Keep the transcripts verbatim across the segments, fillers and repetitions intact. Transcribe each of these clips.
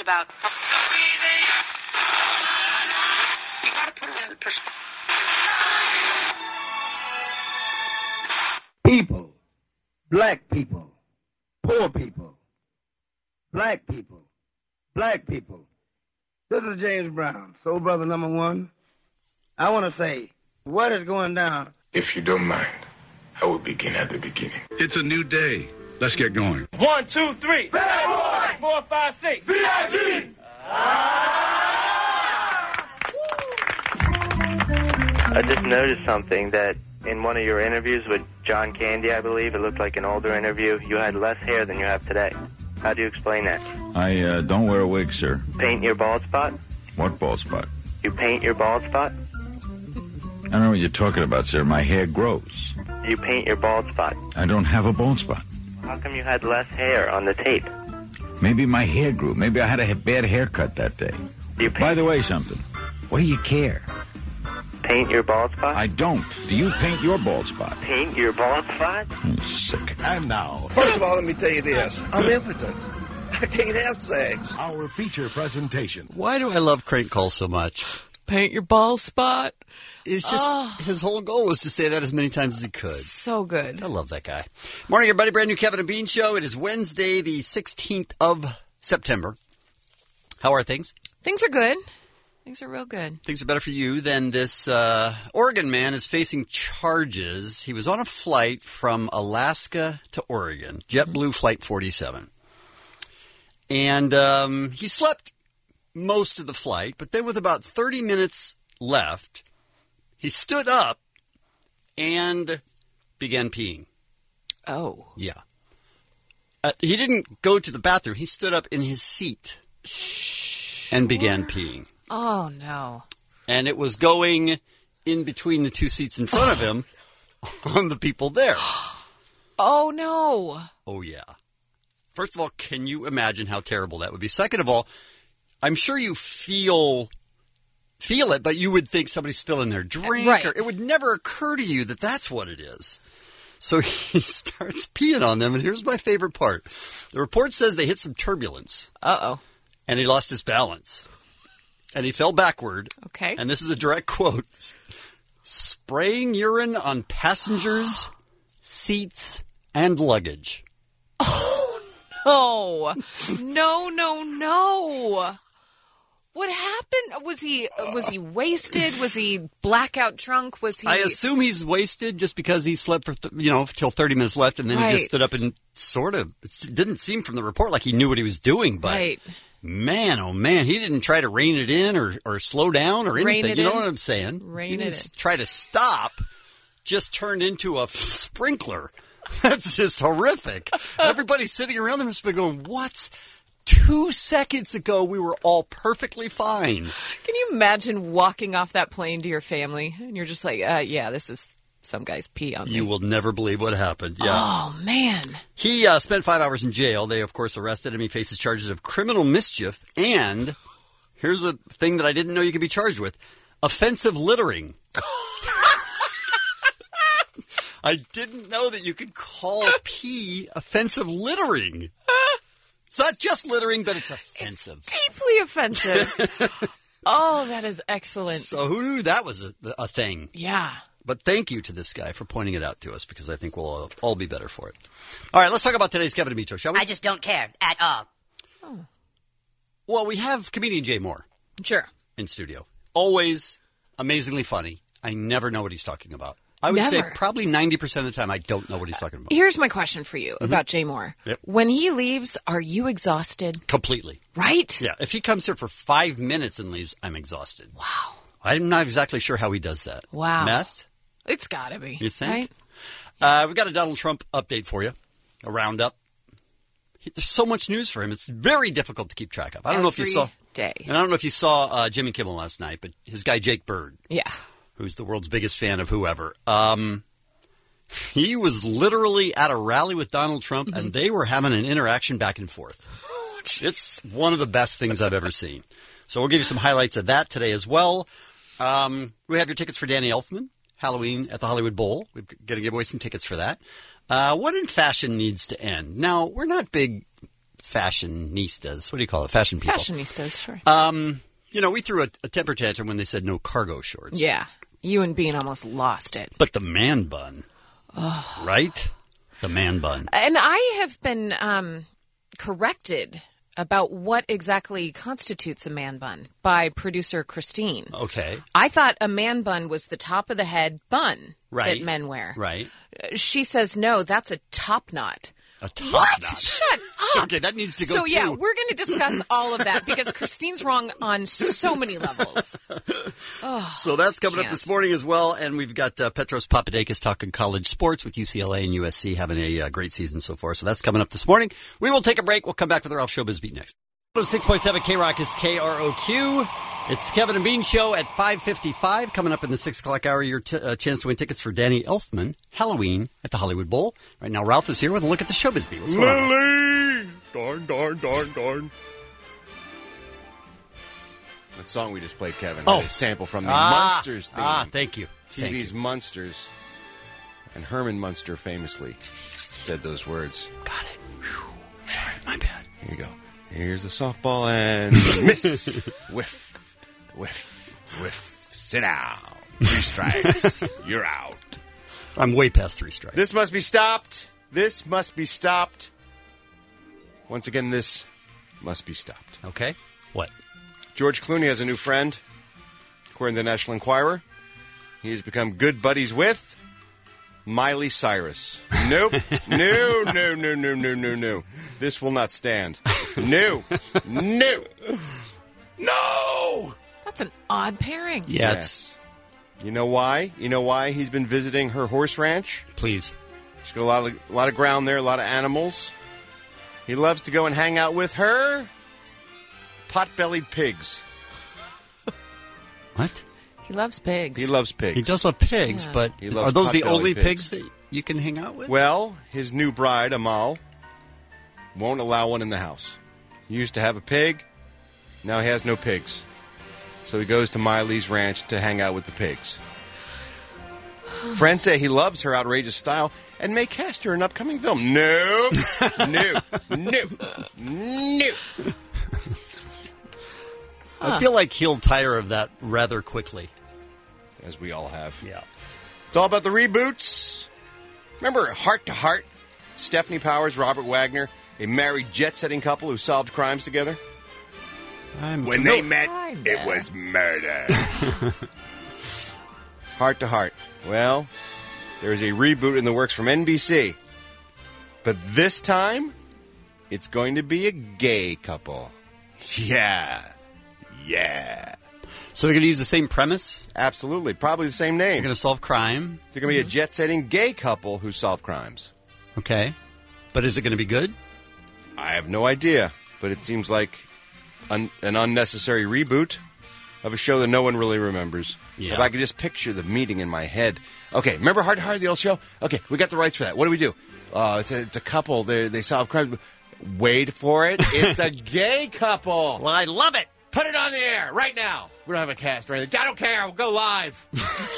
about. You gotta put it in perspective. People, black people, poor people, black people, black people. This is James Brown, Soul Brother number one. I want to say, what is going down? If you don't mind, I will begin at the beginning. It's a new day. Let's get going. One, two, three. Bad boy. Four, five, six. B I G. I just noticed something that in one of your interviews with John Candy, I believe, it looked like an older interview, you had less hair than you have today. How do you explain that? I uh, don't wear a wig, sir. Paint your bald spot? What bald spot? You paint your bald spot? I don't know what you're talking about, sir. My hair grows. You paint your bald spot? I don't have a bald spot. How come you had less hair on the tape? Maybe my hair grew. Maybe I had a bad haircut that day. You paint- By the way, something. What do you care? Paint your bald spot? I don't. Do you paint your bald spot? Paint your bald spot? I'm sick. And now, first of all, let me tell you this. I'm impotent. I can't have sex. Our feature presentation. Why do I love Crank Call so much? Paint your bald spot. It's just, oh. His whole goal was to say that as many times as he could. So good. I love that guy. Morning, everybody. Brand new Kevin and Bean Show. It is Wednesday, the sixteenth of September. How are things? Things are good. Things are real good. Things are better for you than this uh, Oregon man is facing charges. He was on a flight from Alaska to Oregon, JetBlue mm-hmm. Flight forty-seven. And um, he slept most of the flight, but then with about thirty minutes left, he stood up and began peeing. Oh. Yeah. Uh, he didn't go to the bathroom. He stood up in his seat sure. and began peeing. Oh, no. And it was going in between the two seats in front of him on the people there. Oh, no. Oh, yeah. First of all, can you imagine how terrible that would be? Second of all, I'm sure you feel feel it, but you would think somebody's spilling their drink. Right. Or it would never occur to you that that's what it is. So he starts peeing on them, and here's my favorite part. The report says they hit some turbulence. Uh-oh. And he lost his balance. And he fell backward. Okay. And this is a direct quote. Spraying urine on passengers, seats, and luggage. Oh, no. No, no, no. What happened? Was he was he wasted? Was he blackout drunk? Was he? I assume he's wasted just because he slept for, th- you know, till thirty minutes left, and then right. he just stood up and sort of, it didn't seem from the report like he knew what he was doing, but right. man, oh man, he didn't try to rein it in or, or slow down or anything. You know in. what I'm saying? Rein he didn't it in. try to stop, just turned into a sprinkler. That's just horrific. Everybody sitting around them has been going, what's... Two seconds ago, we were all perfectly fine. Can you imagine walking off that plane to your family? And you're just like, uh, yeah, this is some guy's pee on me. You will never believe what happened. Yeah. Oh, man. He uh, spent five hours in jail. They, of course, arrested him. He faces charges of criminal mischief. And here's a thing that I didn't know you could be charged with. Offensive littering. I didn't know that you could call pee offensive littering. It's not just littering, but it's offensive. It's deeply offensive. Oh, that is excellent. So who knew that was a, a thing? Yeah. But thank you to this guy for pointing it out to us, because I think we'll all, all be better for it. All right, let's talk about today's Kevin and Bean Show, shall we? I just don't care at all. Oh. Well, we have comedian Jay Moore. Sure. In studio. Always amazingly funny. I never know what he's talking about. I would Never. say probably ninety percent of the time I don't know what he's talking about. Here's my question for you mm-hmm. about Jay Moore. Yep. When he leaves, are you exhausted? Completely. Right? Yeah. If he comes here for five minutes and leaves, I'm exhausted. Wow. I'm not exactly sure how he does that. Wow. Meth? It's got to be. You think? Right? Uh, we've got a Donald Trump update for you, a roundup. He, there's so much news for him. It's very difficult to keep track of. I don't Every know if you saw. Day. And I don't know if you saw uh, Jimmy Kimmel last night, but his guy Jake Bird. Yeah. Who's the world's biggest fan of whoever. Um, he was literally at a rally with Donald Trump, mm-hmm. and they were having an interaction back and forth. It's one of the best things I've ever seen. So we'll give you some highlights of that today as well. Um, we have your tickets for Danny Elfman, Halloween at the Hollywood Bowl. We're going to give away some tickets for that. Uh, what in fashion needs to end? Now, we're not big fashionistas. What do you call it? Fashion people. Fashionistas, sure. Um, you know, we threw a, a temper tantrum when they said no cargo shorts. Yeah. You and Bean almost lost it. But the man bun, oh. right? The man bun. And I have been um, corrected about what exactly constitutes a man bun by producer Christine. Okay. I thought a man bun was the top of the head bun right. that men wear. Right. She says, no, that's a top knot. A top what? knot. Shut up. Okay, that needs to go So, too. yeah, we're going to discuss all of that because Christine's wrong on so many levels. Oh, so that's coming can't. up this morning as well. And we've got uh, Petros Papadakis talking college sports with U C L A and U S C having a uh, great season so far. So that's coming up this morning. We will take a break. We'll come back with the Ralph Showbiz Beat next. six point seven K-Rock is K R O Q. It's the Kevin and Bean Show at five fifty-five. Coming up in the six o'clock hour, your t- uh, chance to win tickets for Danny Elfman, Halloween at the Hollywood Bowl. Right now, Ralph is here with a look at the Showbiz Beat. What's going on? Lily! Darn, darn, darn, darn. That song we just played, Kevin, oh. had a sample from the ah, Munsters theme. Ah, thank you. T V's thank you. Munsters. And Herman Munster famously said those words. Got it. Whew. Sorry, my bad. Here you go. Here's the softball and miss. Whiff. Whiff. Whiff. Sit down. Three strikes. You're out. I'm way past three strikes. This must be stopped. This must be stopped. Once again, this must be stopped. Okay. What? George Clooney has a new friend. According to the National Enquirer, he has become good buddies with Miley Cyrus. Nope. No, no, no, no, no, no, no. This will not stand. No. No. No! That's an odd pairing. Yeah, yes. it's... You know why? You know why he's been visiting her horse ranch? Please. She's got a lot of, a lot of ground there, a lot of animals. He loves to go and hang out with her pot-bellied pigs. What? He loves pigs. He loves pigs. He does love pigs, Yeah. but He loves are those the pot-bellied only pigs. pigs that you can hang out with? Well, his new bride, Amal, won't allow one in the house. He used to have a pig. Now he has no pigs. So he goes to Miley's ranch to hang out with the pigs. Friends say he loves her outrageous style and may cast her in an upcoming film. No. No. No. No. I feel like he'll tire of that rather quickly. As we all have. Yeah. It's all about the reboots. Remember Heart to Heart? Stephanie Powers, Robert Wagner, a married jet-setting couple who solved crimes together? I'm when familiar. they met, Kinda. it was murder. Heart to Heart. Well, there's a reboot in the works from N B C. But this time, it's going to be a gay couple. Yeah. Yeah. So they're going to use the same premise? Absolutely. Probably the same name. They're going to solve crime? They're going to be a jet-setting gay couple who solve crimes. Okay. But is it going to be good? I have no idea. But it seems like un- an unnecessary reboot of a show that no one really remembers. Yeah. If I could just picture the meeting in my head. Okay, remember Heart to Heart, the old show? Okay, we got the rights for that. What do we do? Uh, it's, a, it's a couple. They they solve crimes. Wait for it. It's a gay couple. Well, I love it. Put it on the air right now. We don't have a cast or anything. I don't care. We'll go live.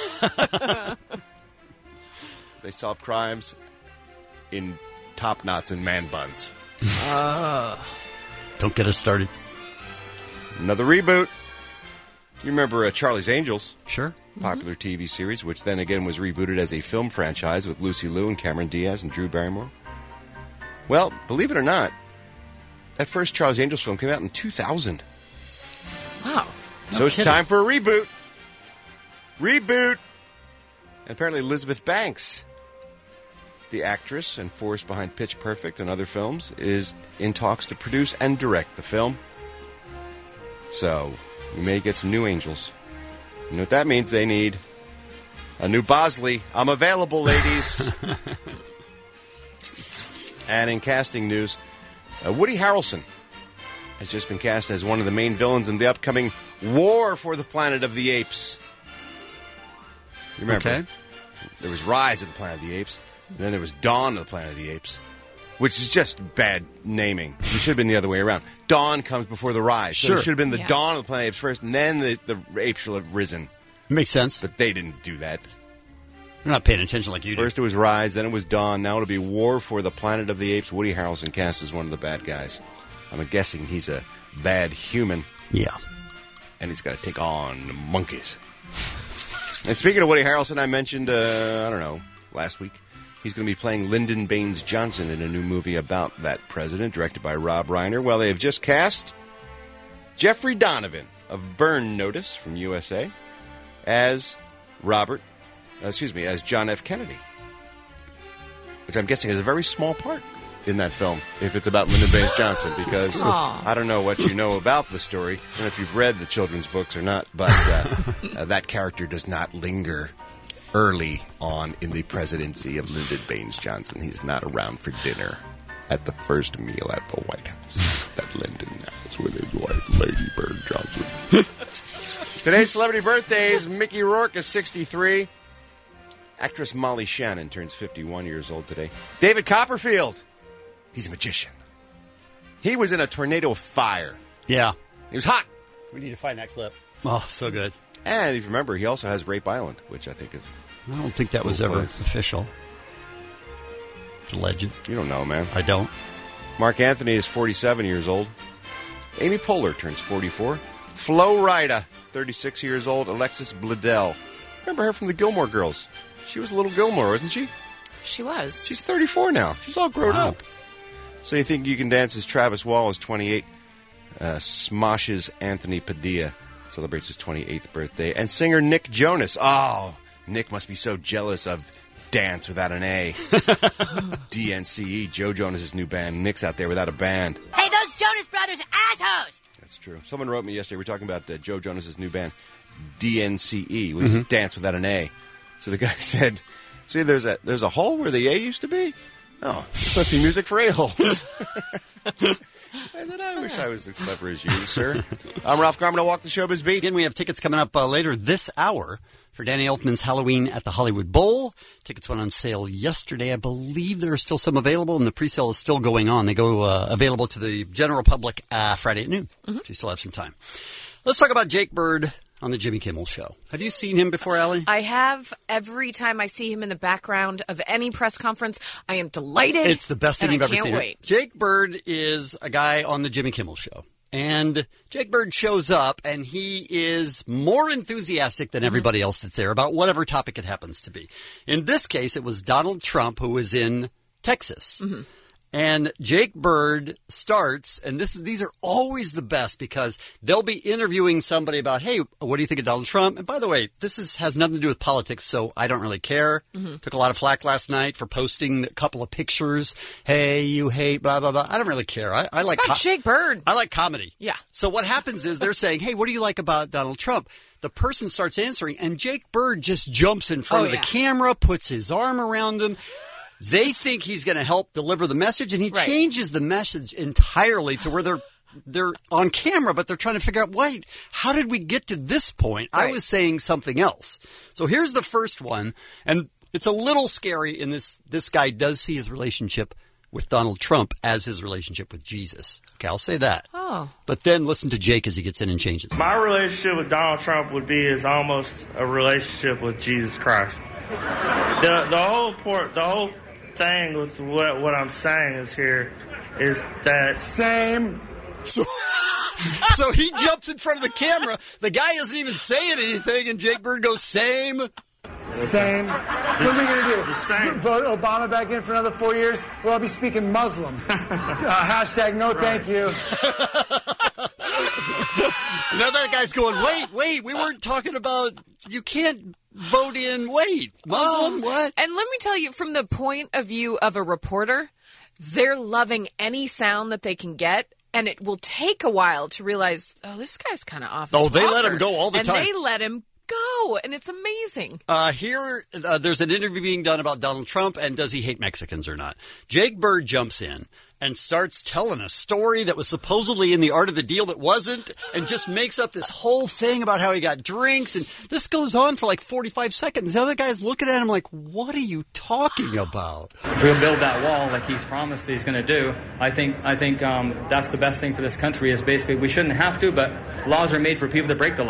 They solve crimes in top knots and man buns. Uh. Don't get us started. Another reboot. You remember uh, Charlie's Angels? Sure. Popular T V series, which then again was rebooted as a film franchise with Lucy Liu and Cameron Diaz and Drew Barrymore. Well, believe it or not, that first Charlie's Angels film came out in two thousand. Wow. So No it's kidding. time for a reboot. Reboot. And apparently Elizabeth Banks, the actress and force behind Pitch Perfect and other films, is in talks to produce and direct the film. So we may get some new Angels. You know what that means? They need a new Bosley. I'm available, ladies. And in casting news, uh, Woody Harrelson has just been cast as one of the main villains in the upcoming War for the Planet of the Apes. You remember? Okay. There was Rise of the Planet of the Apes, and then there was Dawn of the Planet of the Apes, which is just bad naming. It should have been the other way around. Dawn comes before the Rise. So Sure. it should have been the Yeah. Dawn of the Planet of the Apes first, and then the, the apes should have risen. Makes sense. But they didn't do that. They're not paying attention like you do. First it was Rise, then it was Dawn, now it'll be War for the Planet of the Apes. Woody Harrelson cast as one of the bad guys. I'm guessing he's a bad human. Yeah. And he's got to take on monkeys. And speaking of Woody Harrelson, I mentioned, uh, I don't know, last week, he's going to be playing Lyndon Baines Johnson in a new movie about that president, directed by Rob Reiner. Well, they have just cast Jeffrey Donovan of Burn Notice from U S A as Robert, uh, excuse me, as John F. Kennedy, which I'm guessing is a very small part in that film, if it's about Lyndon Baines Johnson, because Aww. I don't know what you know about the story, and if you've read the children's books or not, but uh, uh, that character does not linger early on in the presidency of Lyndon Baines Johnson. He's not around for dinner at the first meal at the White House that Lyndon has with his wife, Lady Bird Johnson. Today's celebrity birthdays: Mickey Rourke is sixty-three. Actress Molly Shannon turns fifty-one years old today. David Copperfield. He's a magician. He was in a tornado of fire. Yeah. He was hot. We need to find that clip. Oh, so good. And if you remember, he also has Rape Island, which I think is... I don't think that was ever official. It's a legend. You don't know, man. I don't. Mark Anthony is forty-seven years old. Amy Poehler turns forty-four. Flo Rida, thirty-six years old. Alexis Bledel. Remember her from the Gilmore Girls? She was a little Gilmore, wasn't she? She was. She's thirty-four now. She's all grown Wow. up. So You Think You Can Dance as Travis Wall is twenty-eight. Uh, Smosh's Anthony Padilla celebrates his twenty-eighth birthday. And singer Nick Jonas. Oh, Nick must be so jealous of Dance Without an A. D N C E, Joe Jonas' new band. Nick's out there without a band. Hey, those Jonas Brothers assholes! That's true. Someone wrote me yesterday. We were talking about uh, Joe Jonas' new band, D N C E, which Mm-hmm. is Dance Without an A. So the guy said, see, there's a there's a hole where the A used to be? Oh, this must be music for a-holes. I said, I wish I was as clever as you, sir. I'm Ralph Garman. I'll walk the showbiz beat. Again, we have tickets coming up uh, later this hour for Danny Elfman's Halloween at the Hollywood Bowl. Tickets went on sale yesterday. I believe there are still some available, and the pre-sale is still going on. They go uh, available to the general public uh, Friday at noon, mm-hmm. so you still have some time. Let's talk about Jake Bird on the Jimmy Kimmel Show. Have you seen him before, Allie? I have. Every time I see him in the background of any press conference, I am delighted. It's the best thing and you've I ever can't seen. Wait. Jake Bird is a guy on the Jimmy Kimmel Show. And Jake Bird shows up, and he is more enthusiastic than everybody else that's there about whatever topic it happens to be. In this case, it was Donald Trump, who was in Texas. Mm-hmm. And Jake Bird starts, and this is, these are always the best because they'll be interviewing somebody about, hey, what do you think of Donald Trump? And by the way, this is, has nothing to do with politics, so I don't really care. Mm-hmm. Took a lot of flack last night for posting a couple of pictures. Hey, you hate, blah, blah, blah. I don't really care. I, I like co- Jake Bird. I like comedy. Yeah. So what happens is they're saying, hey, what do you like about Donald Trump? The person starts answering, and Jake Bird just jumps in front oh, of yeah. the camera, puts his arm around him. They think he's going to help deliver the message, and he right. changes the message entirely to where they're they're on camera, but they're trying to figure out, wait, how did we get to this point? Right. I was saying something else. So here's the first one, and it's a little scary in this. This guy does see his relationship with Donald Trump as his relationship with Jesus. Okay, I'll say that. Oh. But then listen to Jake as he gets in and changes. My relationship with Donald Trump would be as almost a relationship with Jesus Christ. The the whole port, the whole thing with what what I'm saying is here is that same. So, so he jumps in front of the camera. The guy isn't even saying anything, and Jake Bird goes, same. Same. What are we going to do? Same. Vote Obama back in for another four years? Well, I'll be speaking Muslim. uh, hashtag no right. thank you. Now that guy's going, wait, wait, we weren't talking about, you can't vote in, wait, Muslim, oh, what? And let me tell you, from the point of view of a reporter, they're loving any sound that they can get. And it will take a while to realize, oh, this guy's kind of off his Oh, they rocker. let him go all the and time. And they let him go, and it's amazing. Uh, here, uh, there's an interview being done about Donald Trump, and does he hate Mexicans or not? Jake Bird jumps in and starts telling a story that was supposedly in the Art of the Deal that wasn't, and just makes up this whole thing about how he got drinks, and this goes on for like forty-five seconds. The other guy's looking at him like, what are you talking about? We'll build that wall like he's promised he's going to do. I think I think um, that's the best thing for this country is basically we shouldn't have to, but laws are made for people to break the law.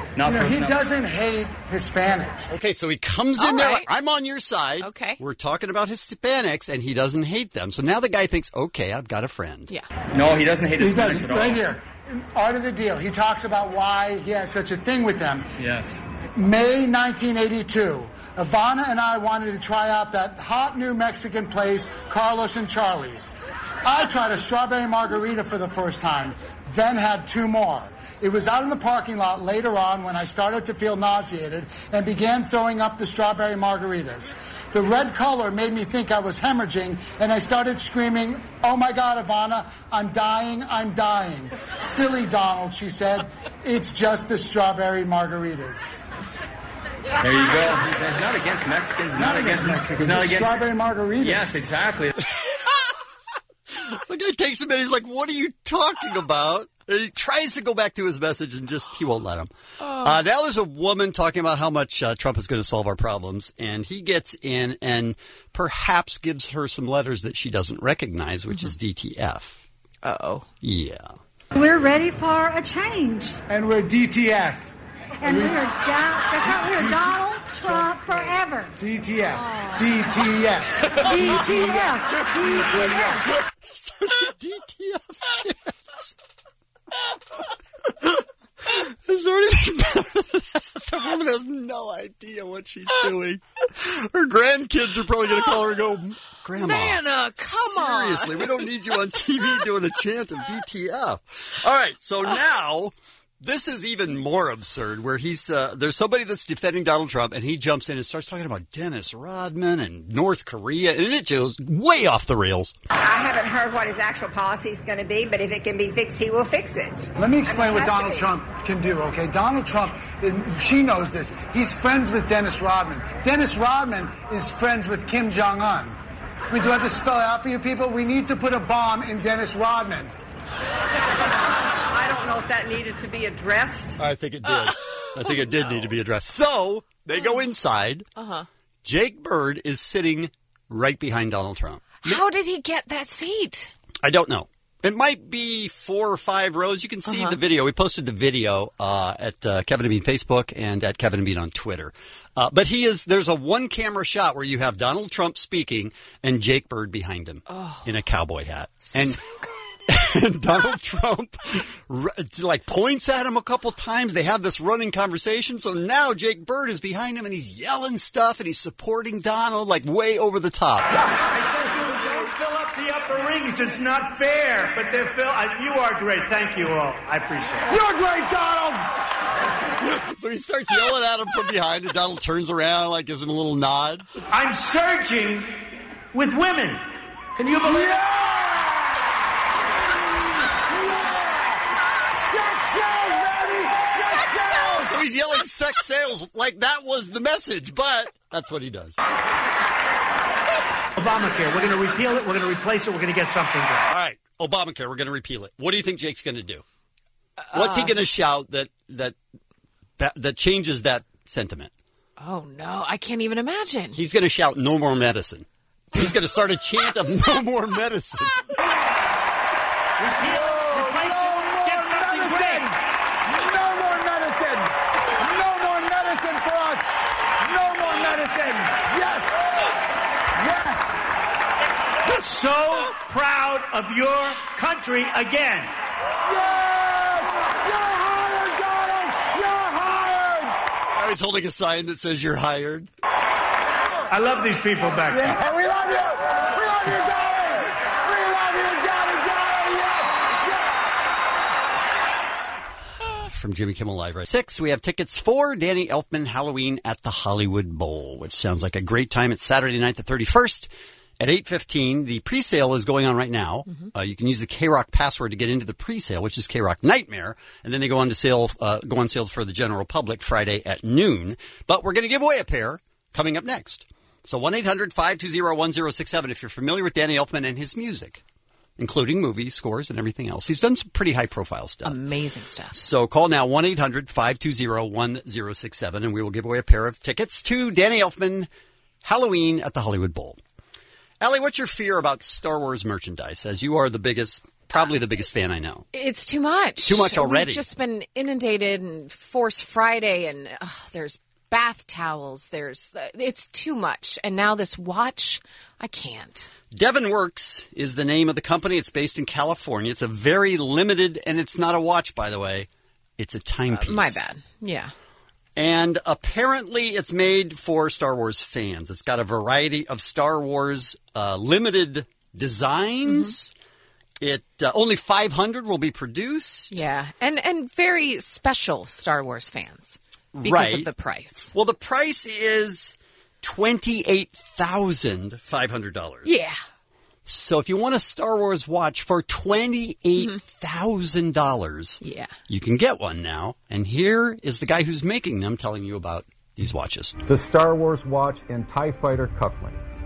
Not you know, for, he no. doesn't hate Hispanics. Okay, so he comes in All there. right. Like, I'm on your side. Okay. We're talking about Hispanics, and he doesn't hate them. So now the guy thinks, okay, I've got a friend. Yeah. No, he doesn't hate He Hispanics doesn't. at all. Right here. Art of the Deal. He talks about why he has such a thing with them. Yes. May nineteen eighty-two. Ivana and I wanted to try out that hot new Mexican place, Carlos and Charlie's. I tried a strawberry margarita for the first time, then had two more. It was out in the parking lot later on when I started to feel nauseated and began throwing up the strawberry margaritas. The red color made me think I was hemorrhaging, and I started screaming, "Oh my God, Ivana, I'm dying, I'm dying." "Silly Donald," she said, "it's just the strawberry margaritas." There you go. He's, he's not against Mexicans. He's not, Not against against Mexicans. He's not It's against strawberry margaritas. Yes, exactly. The guy takes him in. He's like, what are you talking about? And he tries to go back to his message and just, he won't let him. Oh. Uh, now there's a woman talking about how much uh, Trump is going to solve our problems. And he gets in and perhaps gives her some letters that she doesn't recognize, which mm-hmm. is D T F. Uh-oh. Yeah. We're ready for a change. And we're D T F. And we are, da- that's right, we are Donald Trump forever. D T F. D T F. D T F. D T F. D T F chance. Is there anything better than that? The woman has no idea what she's doing. Her grandkids are probably going to call her and go, Grandma, Nana, come on. seriously, we don't need you on T V doing a chant of D T F. All right, so now this is even more absurd where he's, uh, there's somebody that's defending Donald Trump and he jumps in and starts talking about Dennis Rodman and North Korea, and it goes way off the rails. I haven't heard what his actual policy is going to be, but if it can be fixed, he will fix it. Let me explain I mean, what Donald Trump can do, okay? Donald Trump, she knows this. He's friends with Dennis Rodman. Dennis Rodman is friends with Kim Jong-un. I mean, do I have to spell it out for you people? We need to put a bomb in Dennis Rodman. I don't know if that needed to be addressed. I think it did. I think it did need to be addressed. So they go inside. Uh-huh. Jake Bird is sitting right behind Donald Trump. How did he get that seat? I don't know. It might be four or five rows. You can see Uh-huh. the video. We posted the video uh, at uh, Kevin and Bean Facebook and at Kevin and Bean on Twitter. Uh, but he is. There's a one-camera shot where you have Donald Trump speaking and Jake Bird behind him oh. in a cowboy hat. And And Donald Trump like points at him a couple times. They have this running conversation. So now Jake Bird is behind him and he's yelling stuff and he's supporting Donald like way over the top. I said you don't fill up the upper rings. It's not fair. But they're fill. Uh, you are great. Thank you all. I appreciate it. You're great, Donald. So he starts yelling at him from behind and Donald turns around, like gives him a little nod. I'm surging with women. Can you believe it? Yeah! So he's yelling sex sales like that was the message, but that's what he does. Obamacare, we're going to repeal it, we're going to replace it, we're going to get something good. All right, Obamacare, we're going to repeal it. What do you think Jake's going to do? What's he going to shout that, that that that changes that sentiment? Oh, no. I can't even imagine. He's going to shout, no more medicine. He's going to start a chant of no more medicine. Repeal it, replace it, get something great. No more medicine. No more medicine for us. No more medicine. Yes. Yes. So proud of your country again. Yes. You're hired, Donald. You're hired. Now he's holding a sign that says you're hired. I love these people back there. Yeah, we love you. We love you, Donald. We love you, Donald. Donald. Yes. Yes. From Jimmy Kimmel Live, right? Six, we have tickets for Danny Elfman Halloween at the Hollywood Bowl, which sounds like a great time. It's Saturday night, the thirty-first at eight fifteen. The pre-sale is going on right now. Mm-hmm. Uh, you can use the K-Rock password to get into the pre-sale, which is K-Rock Nightmare. And then they go on to sale, uh, go on sale for the general public Friday at noon. But we're going to give away a pair coming up next. So one eight hundred five two zero one zero six seven if you're familiar with Danny Elfman and his music, including movies, scores, and everything else. He's done some pretty high-profile stuff. Amazing stuff. So call now, one eight hundred five two zero one zero six seven, and we will give away a pair of tickets to Danny Elfman Halloween at the Hollywood Bowl. Allie, what's your fear about Star Wars merchandise, as you are the biggest probably the biggest fan I know. It's too much. Too much already. We've just been inundated and Force Friday, and uh, there's bath towels. There's uh, it's too much. And now this watch, I can't. Devon Works is the name of the company. It's based in California. It's a very limited, and it's not a watch, by the way. It's a timepiece. Uh, my bad. Yeah. And apparently it's made for Star Wars fans. It's got a variety of Star Wars uh, limited designs. Mm-hmm. It uh, only five hundred will be produced. Yeah, and and very special Star Wars fans because right. of the price. Well, the price is twenty-eight thousand five hundred dollars. Yeah. So if you want a Star Wars watch for twenty-eight thousand dollars, yeah. you can get one now. And here is the guy who's making them telling you about these watches. The Star Wars watch and TIE Fighter cufflinks.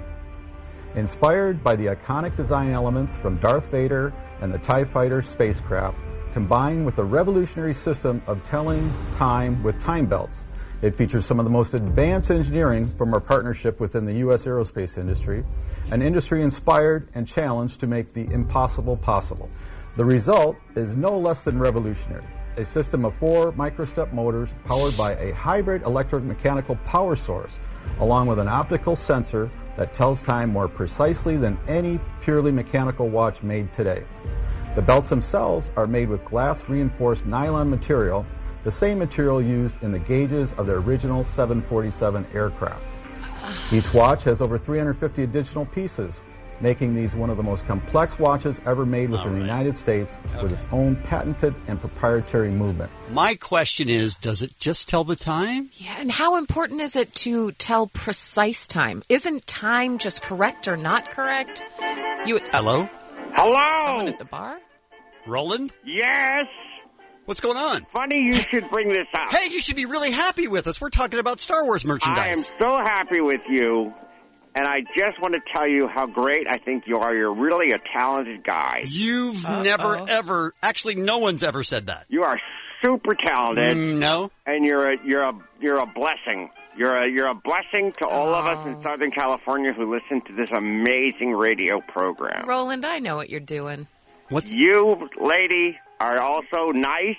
Inspired by the iconic design elements from Darth Vader and the TIE Fighter spacecraft, combined with the revolutionary system of telling time with time belts. It features some of the most advanced engineering from our partnership within the U S aerospace industry, an industry inspired and challenged to make the impossible possible. The result is no less than revolutionary. A system of four microstep motors powered by a hybrid electromechanical power source, along with an optical sensor that tells time more precisely than any purely mechanical watch made today. The belts themselves are made with glass-reinforced nylon material, the same material used in the gauges of the original seven forty-seven aircraft. Each watch has over three hundred fifty additional pieces, making these one of the most complex watches ever made within right. the United States okay. with its own patented and proprietary movement. My question is, does it just tell the time? Yeah, and how important is it to tell precise time? Isn't time just correct or not correct? You Hello? Hello? Someone at the bar? Roland? Yes? What's going on? Funny you should bring this up. Hey, you should be really happy with us. We're talking about Star Wars merchandise. I am so happy with you, and I just want to tell you how great I think you are. You're really a talented guy. You've Uh-oh. never, ever, actually no one's ever said that. You are super talented. Mm, no. And you're a, you're a, you're a blessing. You're a, you're a blessing to all oh. of us in Southern California who listen to this amazing radio program. Roland, I know what you're doing. What's You, lady, are also nice.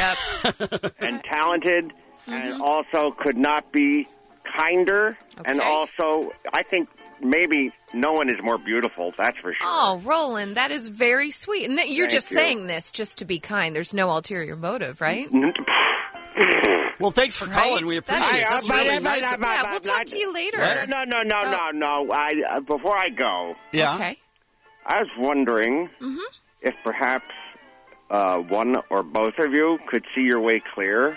Yep. And talented, mm-hmm. and also could not be kinder. Okay. And also, I think maybe no one is more beautiful, that's for sure. Oh, Roland, that is very sweet. And th- you're Thank just you. saying this just to be kind. There's no ulterior motive, right? Well, thanks for right? calling. We appreciate it. That's really nice. Yeah, we'll talk to you later. No, no, no, no, oh. no, no. I, uh, before I go, yeah. Okay. I was wondering mm-hmm. if perhaps uh, one or both of you could see your way clear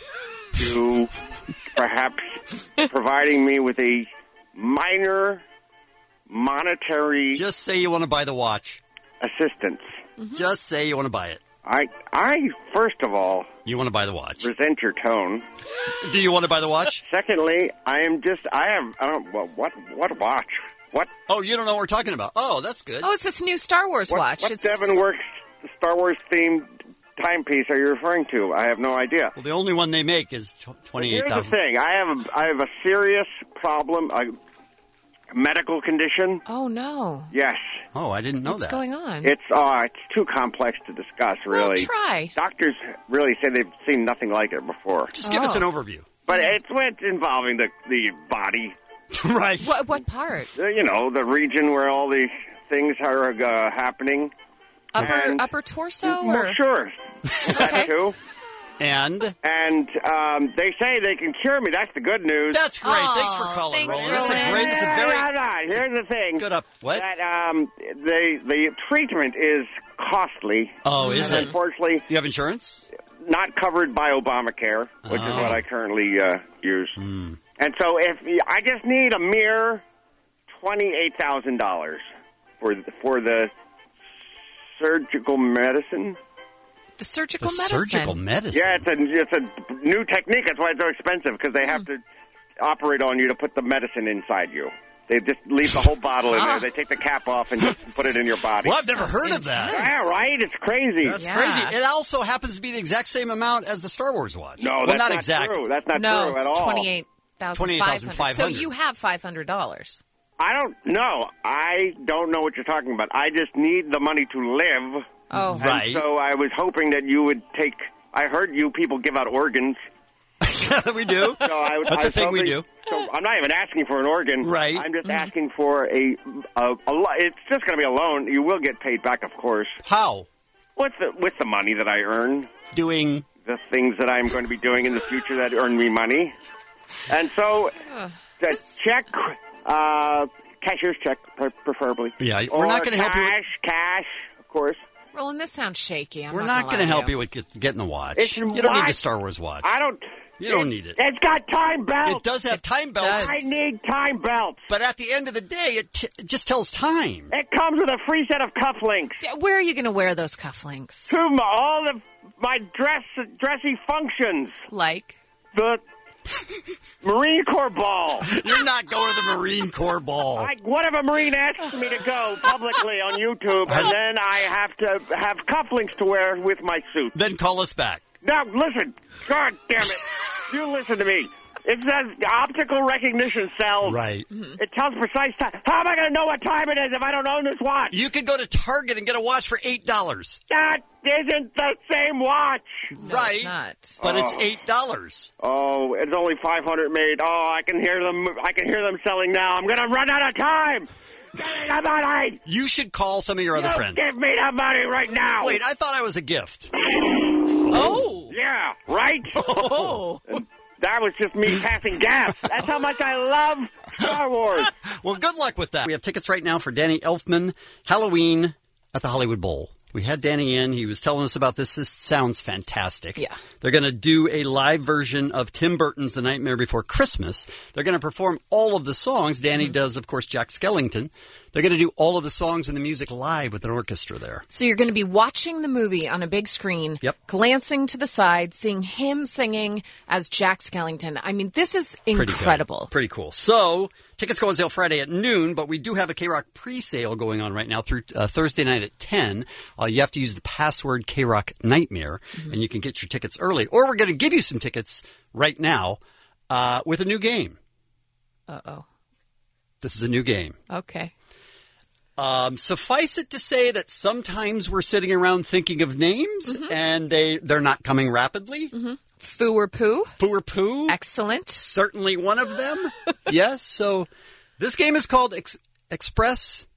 to perhaps providing me with a minor monetary... Just say you want to buy the watch. ...assistance. Mm-hmm. Just say you want to buy it. I, I, first of all... You want to buy the watch. ...resent your tone. Do you want to buy the watch? Secondly, I am just... I have... I don't... Well, what, what watch? What? Oh, you don't know what we're talking about. Oh, that's good. Oh, it's this new Star Wars what, watch. What it's... Devon Works Star Wars themed timepiece are you referring to? I have no idea. Well, the only one they make is twenty-eight thousand. Here's the thing. I have a, I have a serious problem, a medical condition. Oh, no. Yes. Oh, I didn't know What's that. What's going on? It's uh, it's too complex to discuss, really. Well, try. Doctors really say they've seen nothing like it before. Just give oh. us an overview. But it's, it's involving the, the body. Right. What, what part? You know, the region where all these things are uh, happening. Upper and, upper torso? Well, or? sure. That too. And? And um, they say they can cure me. That's the good news. That's great. Oh, thanks for calling, thanks, Roland. That's a great, that's a very... No, no, no. Here's the thing. Good up. What? That um, the, the treatment is costly. Oh, is and it? Unfortunately... You have insurance? Not covered by Obamacare, which oh. is what I currently uh, use. Mm. And so if I just need a mere twenty-eight thousand dollars for, for the surgical medicine. The surgical the medicine? surgical medicine? Yeah, it's a, it's a new technique. That's why it's so expensive, because they have mm. to operate on you to put the medicine inside you. They just leave the whole bottle in there. They take the cap off and just put it in your body. Well, I've never heard of that. Yeah, right? It's crazy. That's yeah. crazy. It also happens to be the exact same amount as the Star Wars watch. No, well, that's not, not exactly. true. That's not no, true at it's all. twenty-eight thousand five hundred. So you have five hundred dollars. I don't know. I don't know what you're talking about. I just need the money to live. Oh, right. And so I was hoping that you would take. I heard you people give out organs. We do. So I, That's I a thing we hoping, do. So I'm not even asking for an organ. Right. I'm just Mm-hmm. asking for a, a, a. lo- It's just going to be a loan. You will get paid back, of course. How? With the with the money that I earn, Doing the things that I'm going to be doing in the future that earn me money, and so the check, uh, cashier's check, pre- preferably. Yeah, we're Or not going to help you. With, Cash, cash, of course. Roland, this sounds shaky. I'm we're not not going to lie help you. you with get, getting the watch. It's You don't need what? the Star Wars watch. I don't. You don't need it. It's got time belts. It does have time belts. I need time belts. But at the end of the day, it, t- it just tells time. It comes with a free set of cufflinks. Where are you going to wear those cufflinks? To my, all of my dress dressy functions. Like? The Marine Corps ball. You're not going to the Marine Corps ball. I, what if a Marine asks me to go publicly on YouTube, and then I have to have cufflinks to wear with my suit? Then call us back. Now, listen. God damn it. You listen to me. It says optical recognition cells. Right. Mm-hmm. It tells precise time. How am I going to know what time it is if I don't own this watch? You could go to Target and get a watch for eight dollars. That isn't the same watch. No, Right. It's not. But Oh. it's eight dollars. Oh, it's only five hundred made. Oh, I can hear them. I can hear them selling now. I'm going to run out of time. Give me the money. You should call some of your other You friends. Give me the money right now. Wait, I thought I was a gift. Oh. Yeah, right? Oh. That was just me passing gas. That's how much I love Star Wars. Well, good luck with that. We have tickets right now for Danny Elfman, Halloween at the Hollywood Bowl. We had Danny in. He was telling us about this. This sounds fantastic. Yeah. They're going to do a live version of Tim Burton's The Nightmare Before Christmas. They're going to perform all of the songs. Danny mm-hmm. does, of course, Jack Skellington. They're going to do all of the songs and the music live with an orchestra there. So you're going to be watching the movie on a big screen, yep. glancing to the side, seeing him singing as Jack Skellington. I mean, this is incredible. Pretty, Pretty cool. So tickets go on sale Friday at noon, but we do have a K-Rock pre-sale going on right now through uh, Thursday night at ten. Uh, you have to use the password K-Rock Nightmare, mm-hmm. and you can get your tickets early. Or we're going to give you some tickets right now uh, with a new game. Uh-oh. This is a new game. Okay. Um, suffice it to say that sometimes we're sitting around thinking of names, mm-hmm. and they, they're not coming rapidly. Mm-hmm. Foo or poo. Foo or poo. Excellent. Certainly one of them. Yes. So this game is called Ex- Express.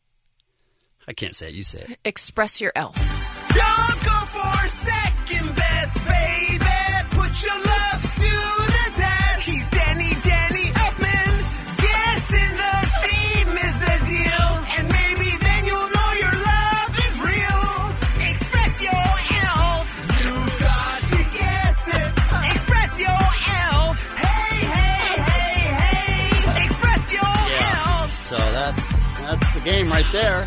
I can't say it. You say it. Express your elf. Don't go for second best, baby. Put your love to the test. He's Danny, Danny Elfman. Guessing the theme is the deal. And maybe then you'll know your love is real. Express your elf. You got to guess it. Express your elf. Hey, hey, hey, hey. Express your yeah. elf. So that's that's the game right there.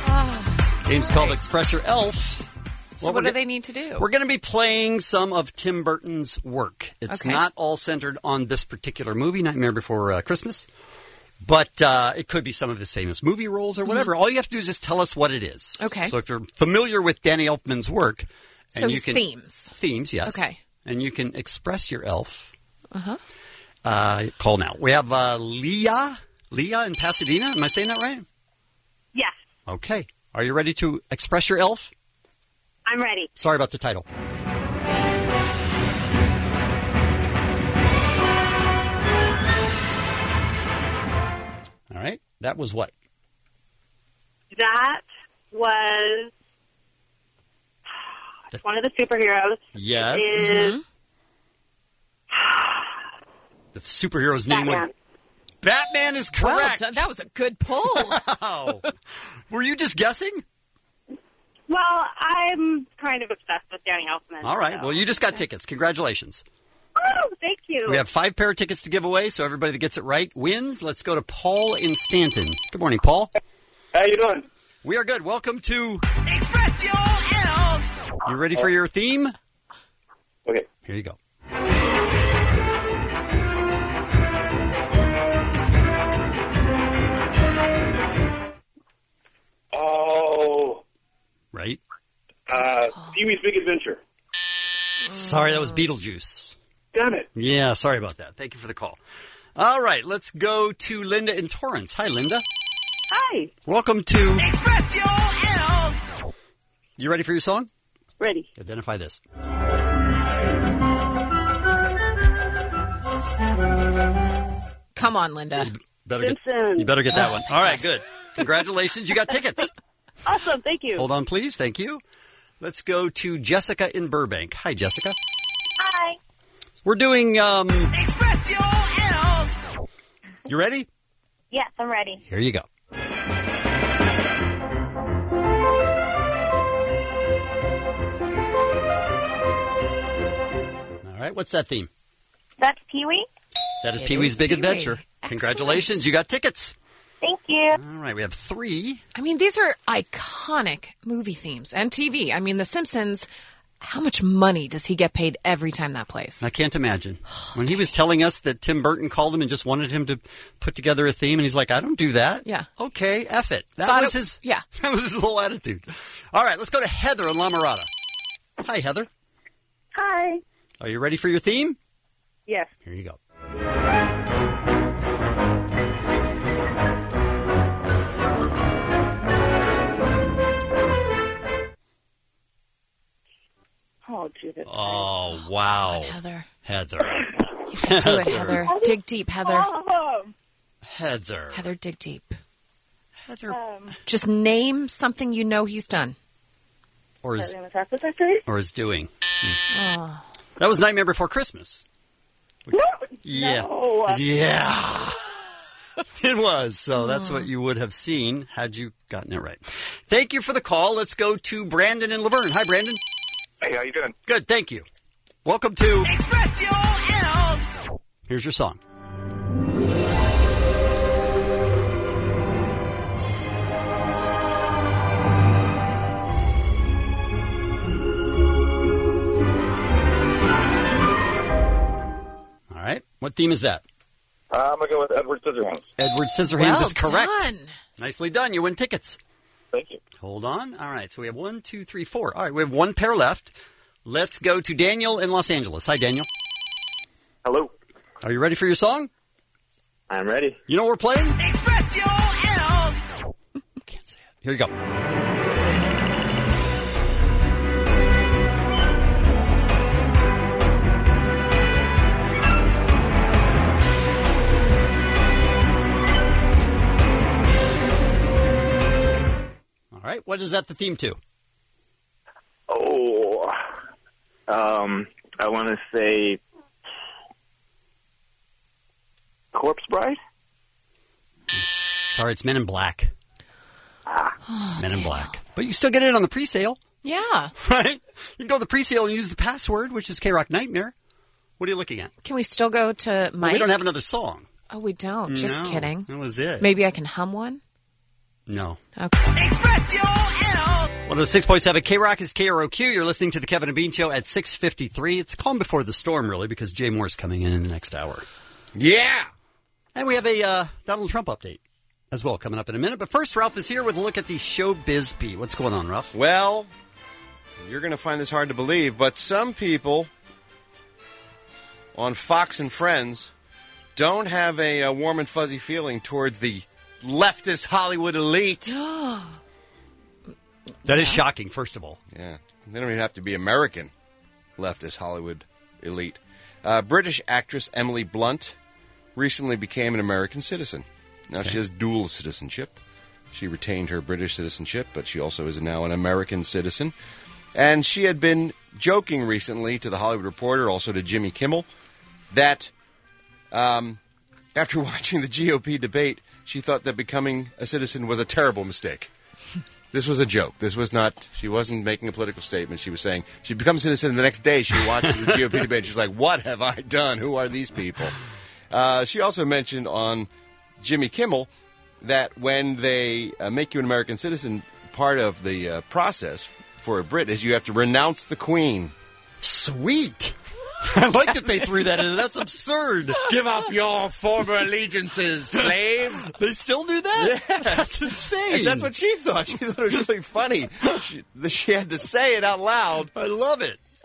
Oh, Game's called Express Your Elf. So what, what do they need to do? We're going to be playing some of Tim Burton's work. It's okay. not all centered on this particular movie, Nightmare Before uh, Christmas, but uh, it could be some of his famous movie roles or whatever. Mm-hmm. All you have to do is just tell us what it is. Okay. So if you're familiar with Danny Elfman's work, and so you his can, themes, themes, yes. Okay. And you can express your elf. Uh-huh. Uh Call now. We have uh, Leah, Leah in Pasadena. Am I saying that right? Yes. Okay. Are you ready to express your elf? I'm ready. Sorry about the title. All right. That was what? That was the, one of the superheroes. Yes. Is mm-hmm. The superhero's name Batman. was Batman is correct. Well, that was a good pull. Wow. Were you just guessing? Well, I'm kind of obsessed with Danny Elfman. All right. So. Well, you just got tickets. Congratulations. Oh, thank you. We have five pair of tickets to give away, so everybody that gets it right wins. Let's go to Paul in Stanton. Good morning, Paul. How you doing? We are good. Welcome to Express Your Elf. You ready for your theme? Okay. Here you go. Oh. Right? Uh, Pee-wee's Big Adventure. Sorry, that was Beetlejuice. Damn it. Yeah, sorry about that. Thank you for the call. All right, let's go to Linda in Torrance. Hi, Linda. Hi. Welcome to Express Your Elf. You ready for your song? Ready. Identify this. Come on, Linda. You better get, you better get that one. All right, good. Congratulations. You got tickets. Awesome. Thank you. Hold on, please. Thank you. Let's go to Jessica in Burbank. Hi, Jessica. Hi. We're doing, um... Express your ills. You ready? Yes, I'm ready. Here you go. All right, what's that theme? That's Pee-wee. That is It Pee-wee's is Big Pee-wee. Adventure. Congratulations, you got tickets. Thank you. All right, we have three. I mean, these are iconic movie themes and T V. I mean, The Simpsons, how much money does he get paid every time that plays? I can't imagine. When he was telling us that Tim Burton called him and just wanted him to put together a theme, and he's like, I don't do that. Yeah. Okay, F it. That Thought was it- his yeah. That was his whole attitude. All right, let's go to Heather in La Mirada. Hi, Heather. Hi. Are you ready for your theme? Yes. Here you go. Oh, Jesus. Oh, wow. Heather. Heather. You can do it, Heather. Dig deep, Heather. Um, Heather. Heather, dig deep. Heather. um, Just name something you know he's done. Or is, Charlie and the Chocolate Factory? or is doing. Oh. That was Nightmare Before Christmas. No. Yeah. No. Yeah. It was. So that's what you would have seen had you gotten it right. Thank you for the call. Let's go to Brandon in Laverne. Hi, Brandon. Hey, how you doing? Good. Thank you. Welcome to Express your ills. Here's your song. All right. What theme is that? Uh, I'm going to go with Edward Scissorhands. Edward Scissorhands Well is correct. done. Nicely done. You win tickets. Thank you. Hold on. All right. So we have one, two, three, four. All right. We have one pair left. Let's go to Daniel in Los Angeles. Hi, Daniel. Hello. Are you ready for your song? I'm ready. You know what we're playing? Express your ills. Can't say it. Here you go. All right. What is that the theme to? Oh, um, I want to say Corpse Bride? Sorry, it's Men in Black. Oh, Men in Daniel. Black. But you still get it on the pre-sale, Yeah. right? You can go to the pre-sale and use the password, which is K-Rock Nightmare. What are you looking at? Can we still go to Mike? Well, we don't have another song. Oh, we don't. Just No, kidding. That was it. Maybe I can hum one? No. Okay. Express your ills. one oh six point seven K-Rock is K R O Q. You're listening to the Kevin and Bean Show at six fifty-three. It's calm before the storm, really, because Jay Moore's coming in in the next hour. Yeah! And we have a uh, Donald Trump update as well coming up in a minute. But first, Ralph is here with a look at the Showbiz Beat. What's going on, Ralph? Well, you're going to find this hard to believe, but some people on Fox and Friends don't have a, a warm and fuzzy feeling towards the leftist Hollywood elite. That is shocking, first of all. Yeah. They don't even have to be American leftist Hollywood elite. Uh, British actress Emily Blunt recently became an American citizen. Now, she has dual citizenship. She retained her British citizenship, but she also is now an American citizen. And she had been joking recently to The Hollywood Reporter, also to Jimmy Kimmel, that um, after watching the G O P debate, she thought that becoming a citizen was a terrible mistake. This was a joke. This was not, she wasn't making a political statement. She was saying she becomes a citizen, and the next day she watches the G O P debate. She's like, what have I done? Who are these people? Uh, she also mentioned on Jimmy Kimmel that when they uh, make you an American citizen, part of the uh, process for a Brit is you have to renounce the Queen. Sweet. I like that they threw that in. That's absurd. Give up your former allegiances, slave. They still do that? Yes. That's insane. And that's what she thought. She thought it was really funny. She, she had to say it out loud. I love it.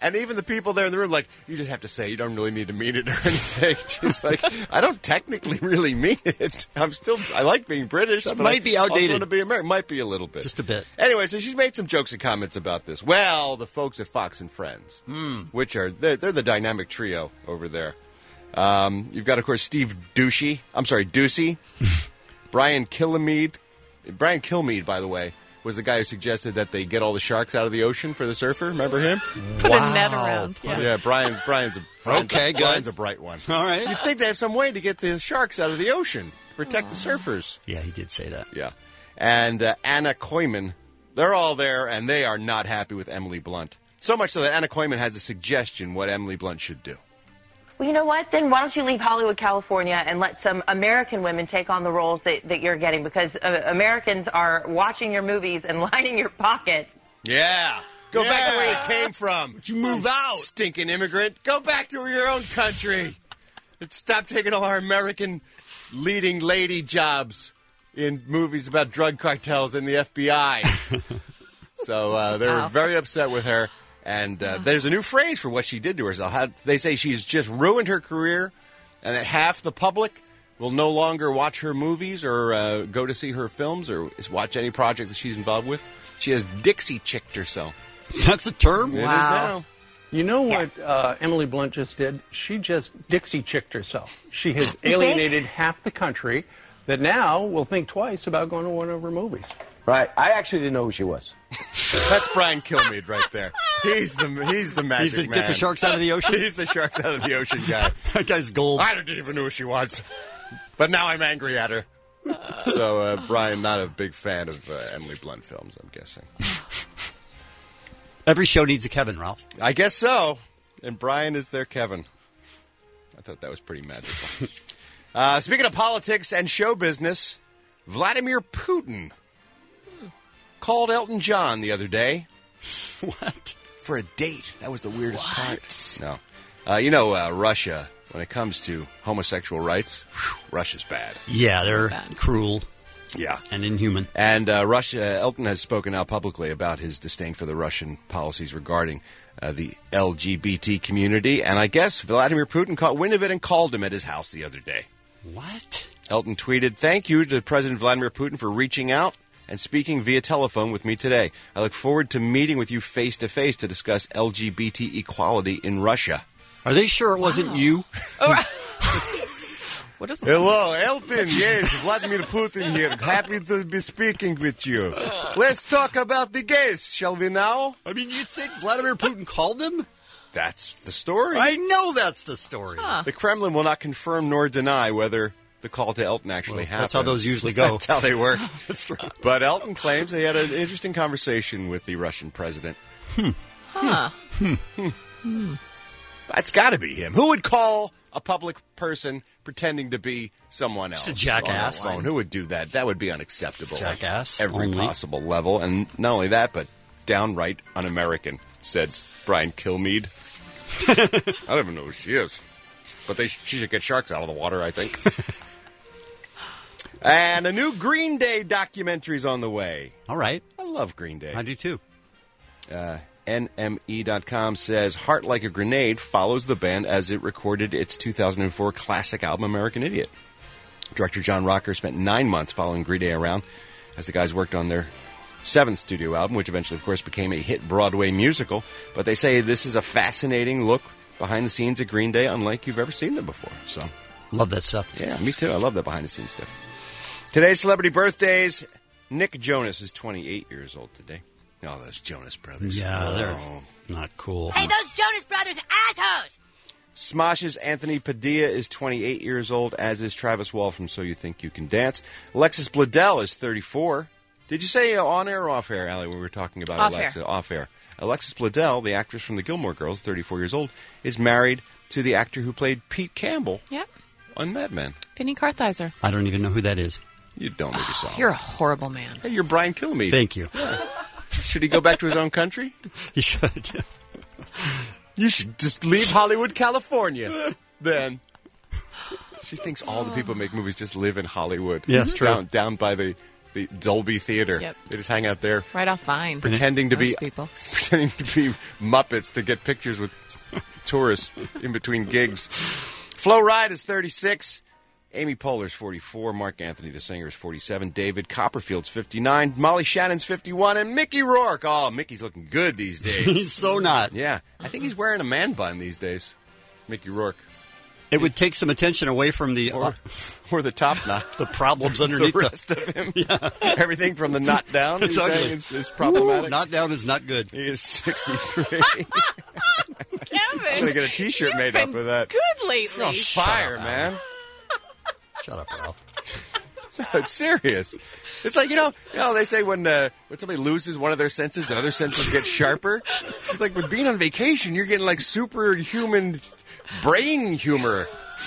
And even the people there in the room, like, you just have to say, you don't really need to mean it or anything. She's like, I don't technically really mean it. I'm still, I like being British. But might I be also outdated. want to be American. Might be a little bit. Just a bit. Anyway, so she's made some jokes and comments about this. Well, the folks at Fox and Friends, Hmm. which are, they're, they're the dynamic trio over there. Um, you've got, of course, Steve Ducey. I'm sorry, Ducey. Brian Kilmeade. Brian Kilmeade, by the way, was the guy who suggested that they get all the sharks out of the ocean for the surfer. Remember him? Put a net around. Yeah. Yeah, Brian's Brian's a Brian's, Okay, good. Brian's a bright one. All right. You'd think they have some way to get the sharks out of the ocean, protect the surfers. Yeah, he did say that. Yeah, and uh, Anna Koyman, they're all there, and they are not happy with Emily Blunt. So much so that Anna Koyman has a suggestion what Emily Blunt should do. Well, you know what? Then why don't you leave Hollywood, California, and let some American women take on the roles that, that you're getting? Because uh, Americans are watching your movies and lining your pockets. Yeah. Go Yeah. back to where you came from. You move out. Stinking immigrant. Go back to your own country. And stop taking all our American leading lady jobs in movies about drug cartels and the F B I. So uh, they were Wow. very upset with her. And uh, there's a new phrase for what she did to herself. How, they say she's just ruined her career and that half the public will no longer watch her movies or uh, go to see her films or watch any project that she's involved with. She has Dixie chicked herself. That's a term? It is Wow. now. You know what uh, Emily Blunt just did? She just Dixie chicked herself. She has alienated half the country that now will think twice about going to one of her movies. Right. I actually didn't know who she was. That's Brian Kilmeade right there. He's the he's the magic He's the- man. get the sharks out of the ocean? He's the sharks out of the ocean guy. That guy's gold. I didn't even know who she was, but now I'm angry at her. So uh, Brian, not a big fan of uh, Emily Blunt films, I'm guessing. Every show needs a Kevin, Ralph. I guess so. And Brian is their Kevin. I thought that was pretty magical. uh, speaking of politics and show business, Vladimir Putin called Elton John the other day. What? For a date. That was the weirdest part. No. Uh, you know, uh, Russia, when it comes to homosexual rights, whew, Russia's bad. Yeah, they're cruel. Yeah. And inhuman. And uh, Russia, Elton has spoken out publicly about his disdain for the Russian policies regarding uh, the L G B T community. And I guess Vladimir Putin caught wind of it and called him at his house the other day. What? Elton tweeted, "Thank you to President Vladimir Putin for reaching out and speaking via telephone with me today. I look forward to meeting with you face to face to discuss L G B T equality in Russia." Are they sure it wasn't you? What is Hello, Elton. Yes, Vladimir Putin here. Happy to be speaking with you. Let's talk about the gays, shall we now? I mean, you think Vladimir Putin called them? That's the story. I know that's the story. Huh. The Kremlin will not confirm nor deny whether the call to Elton actually Well, happened. that's how those usually go. That's how they work. That's right. But Elton claims they had an interesting conversation with the Russian president. Huh. That's got to be him. Who would call a public person pretending to be someone else? Just a jackass. On the phone? Who would do that? That would be unacceptable. Jackass. At every only. possible level. And not only that, but downright un-American, said Brian Kilmeade. I don't even know who she is. But they, she should get sharks out of the water, I think. And a new Green Day documentary's on the way. All right. I love Green Day. I do too. Uh, N M E dot com says Heart Like a Grenade follows the band as it recorded its two thousand four classic album American Idiot. Director John Rocker spent nine months following Green Day around as the guys worked on their seventh studio album, which eventually, of course, became a hit Broadway musical. But they say this is a fascinating look behind the scenes at Green Day, unlike you've ever seen them before. So, love that stuff. Yeah, me too. I love that behind the scenes stuff. Today's celebrity birthdays. Nick Jonas is twenty-eight years old today. Oh, those Jonas Brothers. Yeah, oh. they're not cool. Hey, those Jonas Brothers assholes! Smosh's Anthony Padilla is twenty-eight years old, as is Travis Wall from So You Think You Can Dance. Alexis Bledel is thirty-four. Did you say uh, on air or off air, Allie, when we were talking about Off Alexa? air. Off air. Alexis Bledel, the actress from the Gilmore Girls, thirty-four years old, is married to the actor who played Pete Campbell Yep. on Mad Men. Vinny Kartheiser. I don't even know who that is. You don't need to solve. You're a horrible man. Hey, you're Brian Kilmeade. Thank you. Should he go back to his own country? He should. You should just leave Hollywood, California, then. She thinks all the people who make movies just live in Hollywood. Yeah, true. Down, down by the the Dolby Theater. Yep. They just hang out there. Right off Vine. Pretending to Those be people. pretending to be Muppets to get pictures with tourists in between gigs. Flo Rida is thirty-six. Amy Poehler's forty-four. Mark Anthony, the singer, is forty-seven. David Copperfield's fifty-nine. Molly Shannon's fifty-one. And Mickey Rourke. Oh, Mickey's looking good these days. He's so not. Yeah. I think he's wearing a man bun these days. Mickey Rourke. It would take some attention away from the Or, or the top knot. the problems underneath the rest of him. Yeah. Everything from the knot down. It's he's ugly. saying Is, is problematic. Ooh, knot down is not good. He is sixty-three. Kevin, I'm going to get a T-shirt made up with that. good lately. You're on fire, up, man. Shut up, Ralph. No, it's serious. It's like, you know, you know they say when uh, when somebody loses one of their senses, the other senses get sharper. It's like with being on vacation, you're getting like superhuman brain humor.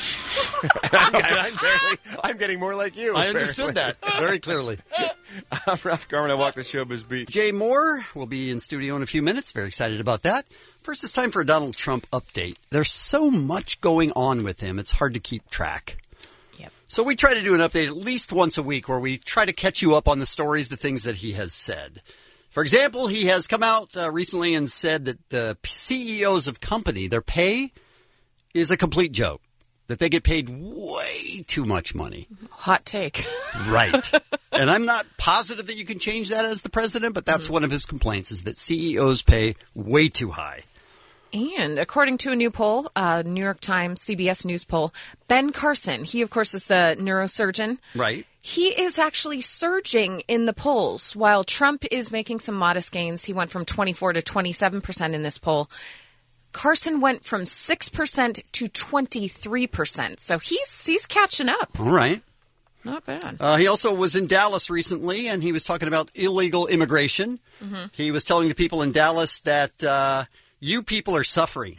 I'm, I'm, barely, I'm getting more like you. I understood that very clearly. I'm Ralph Garman. I walk the showbiz beat. Jay Moore will be in studio in a few minutes. Very excited about that. First, it's time for a Donald Trump update. There's so much going on with him, it's hard to keep track. Yep. So we try to do an update at least once a week where we try to catch you up on the stories, the things that he has said. For example, he has come out uh, recently and said that the C E Os of company, their pay is a complete joke. That they get paid way too much money. Hot take. Right. And I'm not positive that you can change that as the president, but that's mm-hmm. one of his complaints is that C E Os pay way too high. And according to a new poll, uh, New York Times, C B S News poll, Ben Carson, he, of course, is the neurosurgeon. Right. He is actually surging in the polls. While Trump is making some modest gains, he went from twenty-four to twenty-seven percent in this poll. Carson went from six percent to twenty-three percent. So he's he's catching up. All right. Not bad. Uh, he also was in Dallas recently, and he was talking about illegal immigration. Mm-hmm. He was telling the people in Dallas that uh, you people are suffering.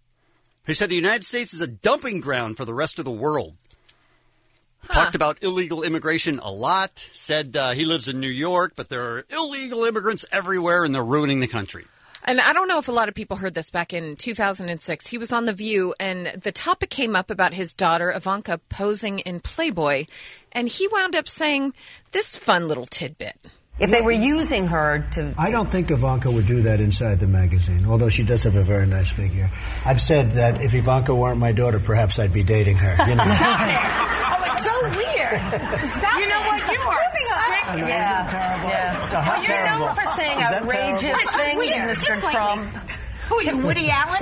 He said the United States is a dumping ground for the rest of the world. Huh. Talked about illegal immigration a lot. Said uh, he lives in New York, but there are illegal immigrants everywhere, and they're ruining the country. And I don't know if a lot of people heard this back in two thousand six. He was on The View, and the topic came up about his daughter, Ivanka, posing in Playboy. And he wound up saying this fun little tidbit. If they were using her to... I don't think Ivanka would do that inside the magazine, although she does have a very nice figure. I've said that if Ivanka weren't my daughter, perhaps I'd be dating her. You know? Stop it! Oh, it's so weird. Stop You know it. what? You are sick. I know, Yeah. isn't it terrible? Yeah. No, how Well, you're terrible. known for saying Is that outrageous terrible? things, Mister Trump. Who are you, Woody Allen?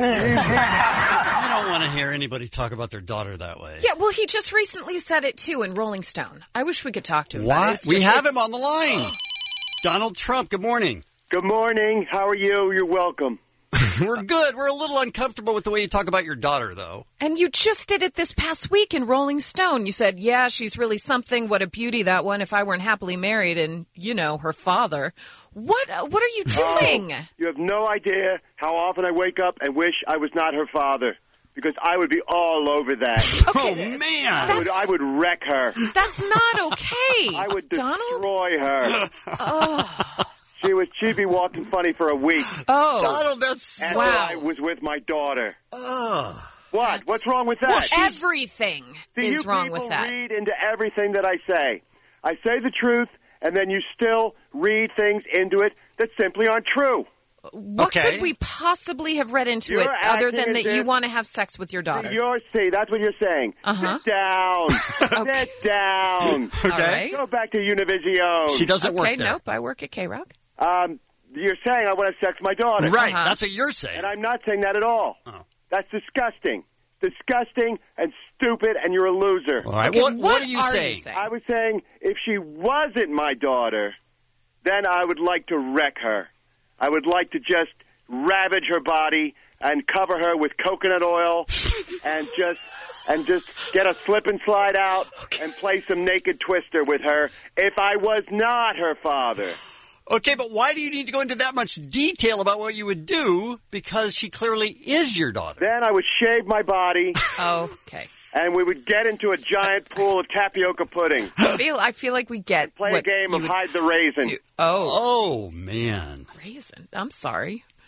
I don't want to hear anybody talk about their daughter that way. Yeah, well, he just recently said it, too, in Rolling Stone. I wish we could talk to him. about it. Why? It's We just- have it's- him on the line. Donald Trump, good morning. Good morning. How are you? You're welcome. We're good. We're a little uncomfortable with the way you talk about your daughter, though. And you just did it this past week in Rolling Stone. You said, yeah, she's really something. What a beauty, that one, if I weren't happily married and, you know, her father. What What are you doing? Oh, you have no idea how often I wake up and wish I was not her father. Because I would be all over that. Oh, man. I would, I would wreck her. That's not okay. I would Donald? destroy her. Oh. She was, she'd be walking funny for a week. Oh. Donald, that's... After Wow. I was with my daughter. Oh. What? What's wrong with that? Well, everything Do is you wrong people with that. read into everything that I say? I say the truth, and then you still read things into it that simply aren't true. What Okay. could we possibly have read into You're it other acting than as that you if- want to have sex with your daughter? You're, see, that's what you're saying. Uh-huh. Sit down. Sit down. Okay. All right. Go back to Univision. She doesn't work Okay, there. nope, I work at K-Rock. Um, you're saying I want to sex my daughter. Right, Uh-huh. that's what you're saying. And I'm not saying that at all. Oh. That's disgusting. Disgusting and stupid, and you're a loser. All right, Okay, what- what what are you are you saying? saying? I was saying if she wasn't my daughter, then I would like to wreck her. I would like to just ravage her body and cover her with coconut oil and just and just get a slip and slide out and play some naked twister with her if I was not her father. Okay, but why do you need to go into that much detail about what you would do? Because she clearly is your daughter. Then I would shave my body. Oh, okay. And we would get into a giant pool of tapioca pudding. I feel, I feel like we get Play a what game you of would hide the raisin. do. Oh. Oh, man. Raisin. I'm sorry.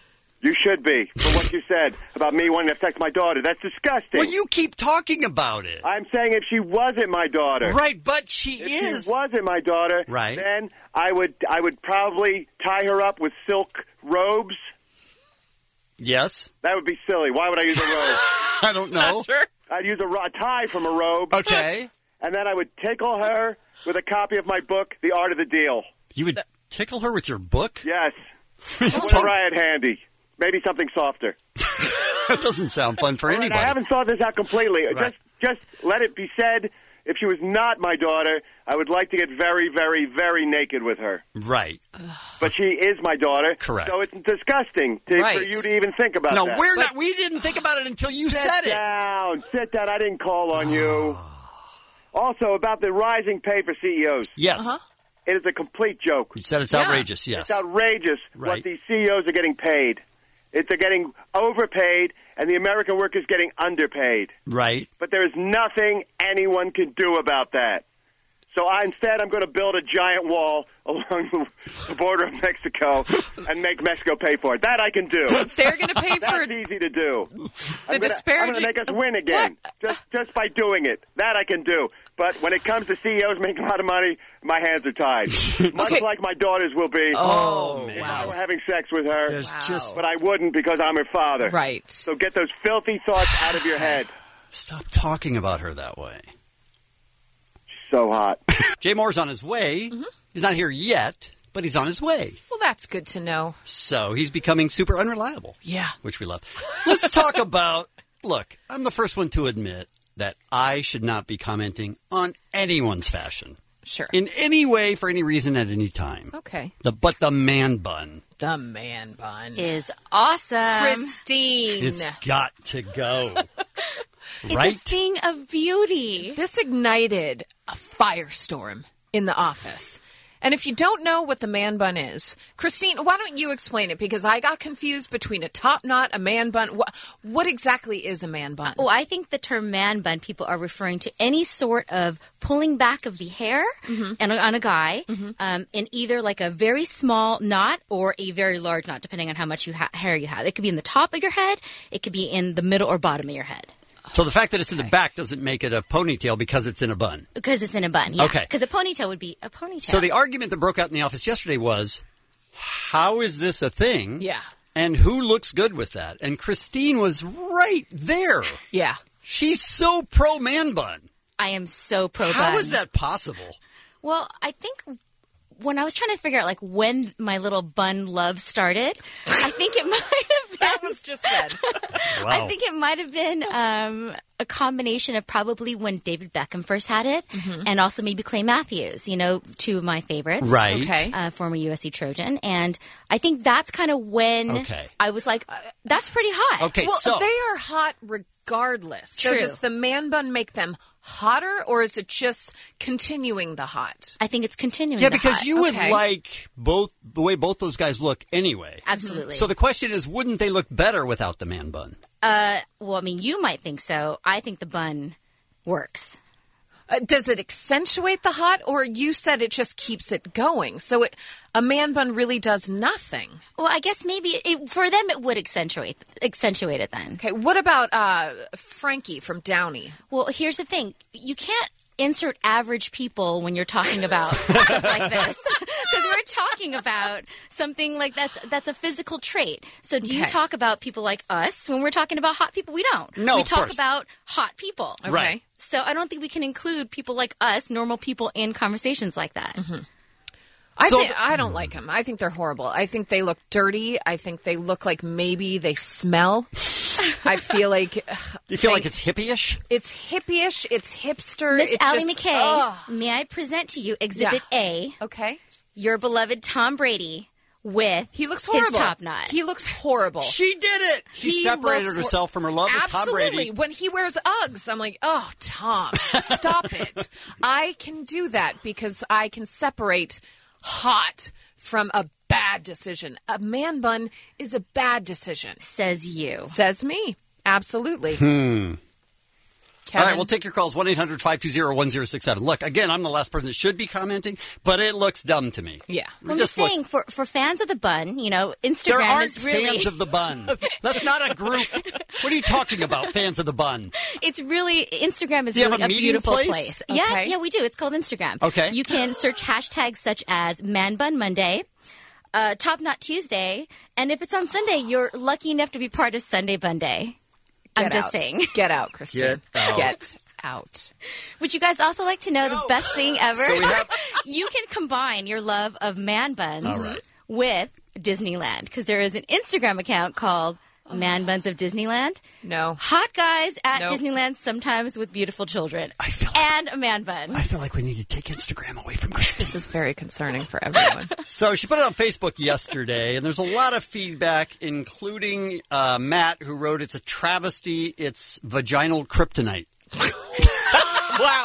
You should be, for what you said about me wanting to affect my daughter. That's disgusting. Well, you keep talking about it. I'm saying if she wasn't my daughter. Right, but she if is. If she wasn't my daughter, right. then I would I would probably tie her up with silk robes. Yes. That would be silly. Why would I use a robe? I don't know. Not sure. I'd use a, ro- a tie from a robe. Okay. And then I would tickle her with a copy of my book, The Art of the Deal. You would tickle her with your book? Yes. Whatever I had handy. Maybe something softer. That doesn't sound fun for All right, anybody. I haven't thought this out completely. Right. Just, just let it be said, if she was not my daughter, I would like to get very, very, very naked with her. Right. But she is my daughter. Correct. So it's disgusting to, Right. for you to even think about No, that. we're not. We didn't think about it until you sit said it. down. Sit down. I didn't call on you. Also, about the rising pay for C E Os. Yes. Uh-huh. It is a complete joke. You said it's outrageous, yes. It's outrageous Right. what these C E Os are getting paid. It's they're getting overpaid, and the American worker's getting underpaid. Right. But there is nothing anyone can do about that. So I, instead, I'm going to build a giant wall along the border of Mexico and make Mexico pay for it. That I can do. They're going to pay That's for easy to do. the I'm gonna, disparaging. I'm going to make us win again, just just by doing it. That I can do. But when it comes to C E Os making a lot of money, my hands are tied. Much Okay. like my daughters will be. Oh, if wow. I were having sex with her. There's just- But I wouldn't because I'm her father. Right. So get those filthy thoughts out of your head. Stop talking about her that way. So hot. Jay Moore's on his way. Mm-hmm. He's not here yet, but he's on his way. Well, that's good to know. So he's becoming super unreliable. Yeah. Which we love. Let's talk about, look, I'm the first one to admit that I should not be commenting on anyone's fashion. Sure. In any way, for any reason, at any time. Okay. The But the man bun. The man bun is awesome. Christine. It's got to go. It's Right? a thing of beauty. This ignited a firestorm in the office. And if you don't know what the man bun is, Christine, why don't you explain it? Because I got confused between a top knot, a man bun. What, what exactly is a man bun? Well, I think the term man bun, people are referring to any sort of pulling back of the hair Mm-hmm. and on a guy um, in either like a very small knot or a very large knot, depending on how much you ha- hair you have. It could be in the top of your head. It could be in the middle or bottom of your head. So the fact that it's in the back doesn't make it a ponytail because it's in a bun. Because it's in a bun, yeah. Okay. Because a ponytail would be a ponytail. So the argument that broke out in the office yesterday was, how is this a thing? Yeah. And who looks good with that? And Christine was right there. Yeah. She's so pro man bun. I am so pro bun. How is that possible? Well, I think when I was trying to figure out like when my little bun love started, I think it might have been That was just said. I think it might have been um, a combination of probably when David Beckham first had it, Mhm. and also maybe Clay Matthews. You know, two of my favorites. Right. Okay. Uh, former U S C Trojan, and I think that's kind of when Okay. I was like, uh, "That's pretty hot." Okay, Well, so they are hot regardless. So True. does the man bun make them hotter, or is it just continuing the hot? I think it's continuing. yeah, the because hot. you would Okay. like both the way both those guys look anyway. Absolutely. So the question is, wouldn't they look better without the man bun? Uh, well, I mean, you might think so. I think the bun works. Uh, does it accentuate the hot, or you said it just keeps it going? So it, a man bun really does nothing. Well, I guess maybe it, for them it would accentuate accentuate it then. Okay, what about uh, Frankie from Downey? Well, here's the thing: you can't insert average people when you're talking about stuff like this, because we're talking about something like that's that's a physical trait. So, do you Okay. talk about people like us when we're talking about hot people? We don't. No, we of talk course. about hot people. Okay. Right. So, I don't think we can include people like us, normal people, in conversations like that. I So- think I don't like them. I think they're horrible. I think they look dirty. I think they look like maybe they smell. I feel like ugh, Do you feel they- like it's hippie-ish? it's hippie-ish. It's hipster. Miss it's Allie just- McKay, Ugh. may I present to you Exhibit A, Okay. your beloved Tom Brady with He looks horrible. his top knot. He looks horrible. She did it. She He separated looks hor- herself from her love with Tom Absolutely. Brady. When he wears Uggs, I'm like, oh, Tom, stop it. I can do that because I can separate hot from a bad decision. A man bun is a bad decision. Says you. Says me. Absolutely. Hmm. Kevin? All right, we'll take your calls, one eight hundred five two zero one zero six seven. Look, again, I'm the last person that should be commenting, but it looks dumb to me. Yeah. I'm just looks- saying, for, for fans of the bun, you know, Instagram There aren't is really... fans of the bun. That's not a group. What are you talking about, fans of the bun? It's really, Instagram is Do you have really a a, meeting beautiful place? place. Yeah, Okay. yeah, we do. It's called Instagram. Okay. You can search hashtags such as Man Bun Monday, uh, Top Knot Tuesday, and if it's on Sunday, you're lucky enough to be part of Sunday Bun Day. I'm Get just out. saying. Get out, Christine. Get out. Get out. Would you guys also like to know the best thing ever? So we have- You can combine your love of man buns All right. with Disneyland because there is an Instagram account called Man Buns of Disneyland. No. Hot guys at Nope. Disneyland, sometimes with beautiful children. I feel and a man bun. I feel like we need to take Instagram away from Christine. This is very concerning for everyone. So she put it on Facebook yesterday, and there's a lot of feedback, including uh, Matt, who wrote, "It's a travesty. It's vaginal kryptonite." Wow.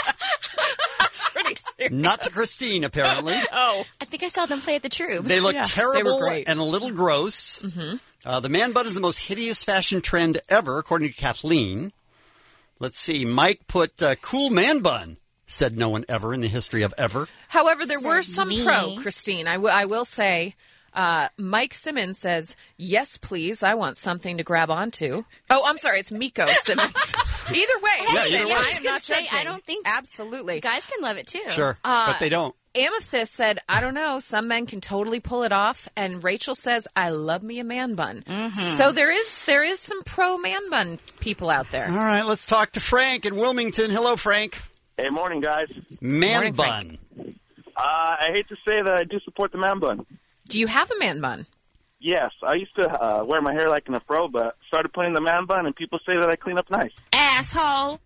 That's pretty serious. Not to Christine, apparently. Oh. I think I saw them play at the Trube. They look Yeah, they terrible were great. and a little gross. Mm-hmm. Uh, the man bun is the most hideous fashion trend ever, according to Kathleen. Let's see. Mike put uh, cool man bun. Said no one ever in the history of ever. However, there were Said some me. pro, Christine. I, w- I will say, uh, Mike Simmons says, yes, please. I want something to grab onto. Oh, I'm sorry. It's Miko Simmons. Either way. Yeah, listen, either way. I I was am gonna not say, judging. I don't think Absolutely. guys can love it too. Sure, Uh, but they don't. Amethyst said, I don't know. Some men can totally pull it off. And Rachel says, I love me a man bun. Mm-hmm. So there is there is some pro man bun people out there. All right, let's talk to Frank in Wilmington. Hello, Frank. Hey, morning, guys. Man Morning, bun. Frank. Uh, I hate to say that I do support the man bun. Do you have a man bun? Yes, I used to uh, wear my hair like an afro, but started putting the man bun, and people say that I clean up nice. Asshole.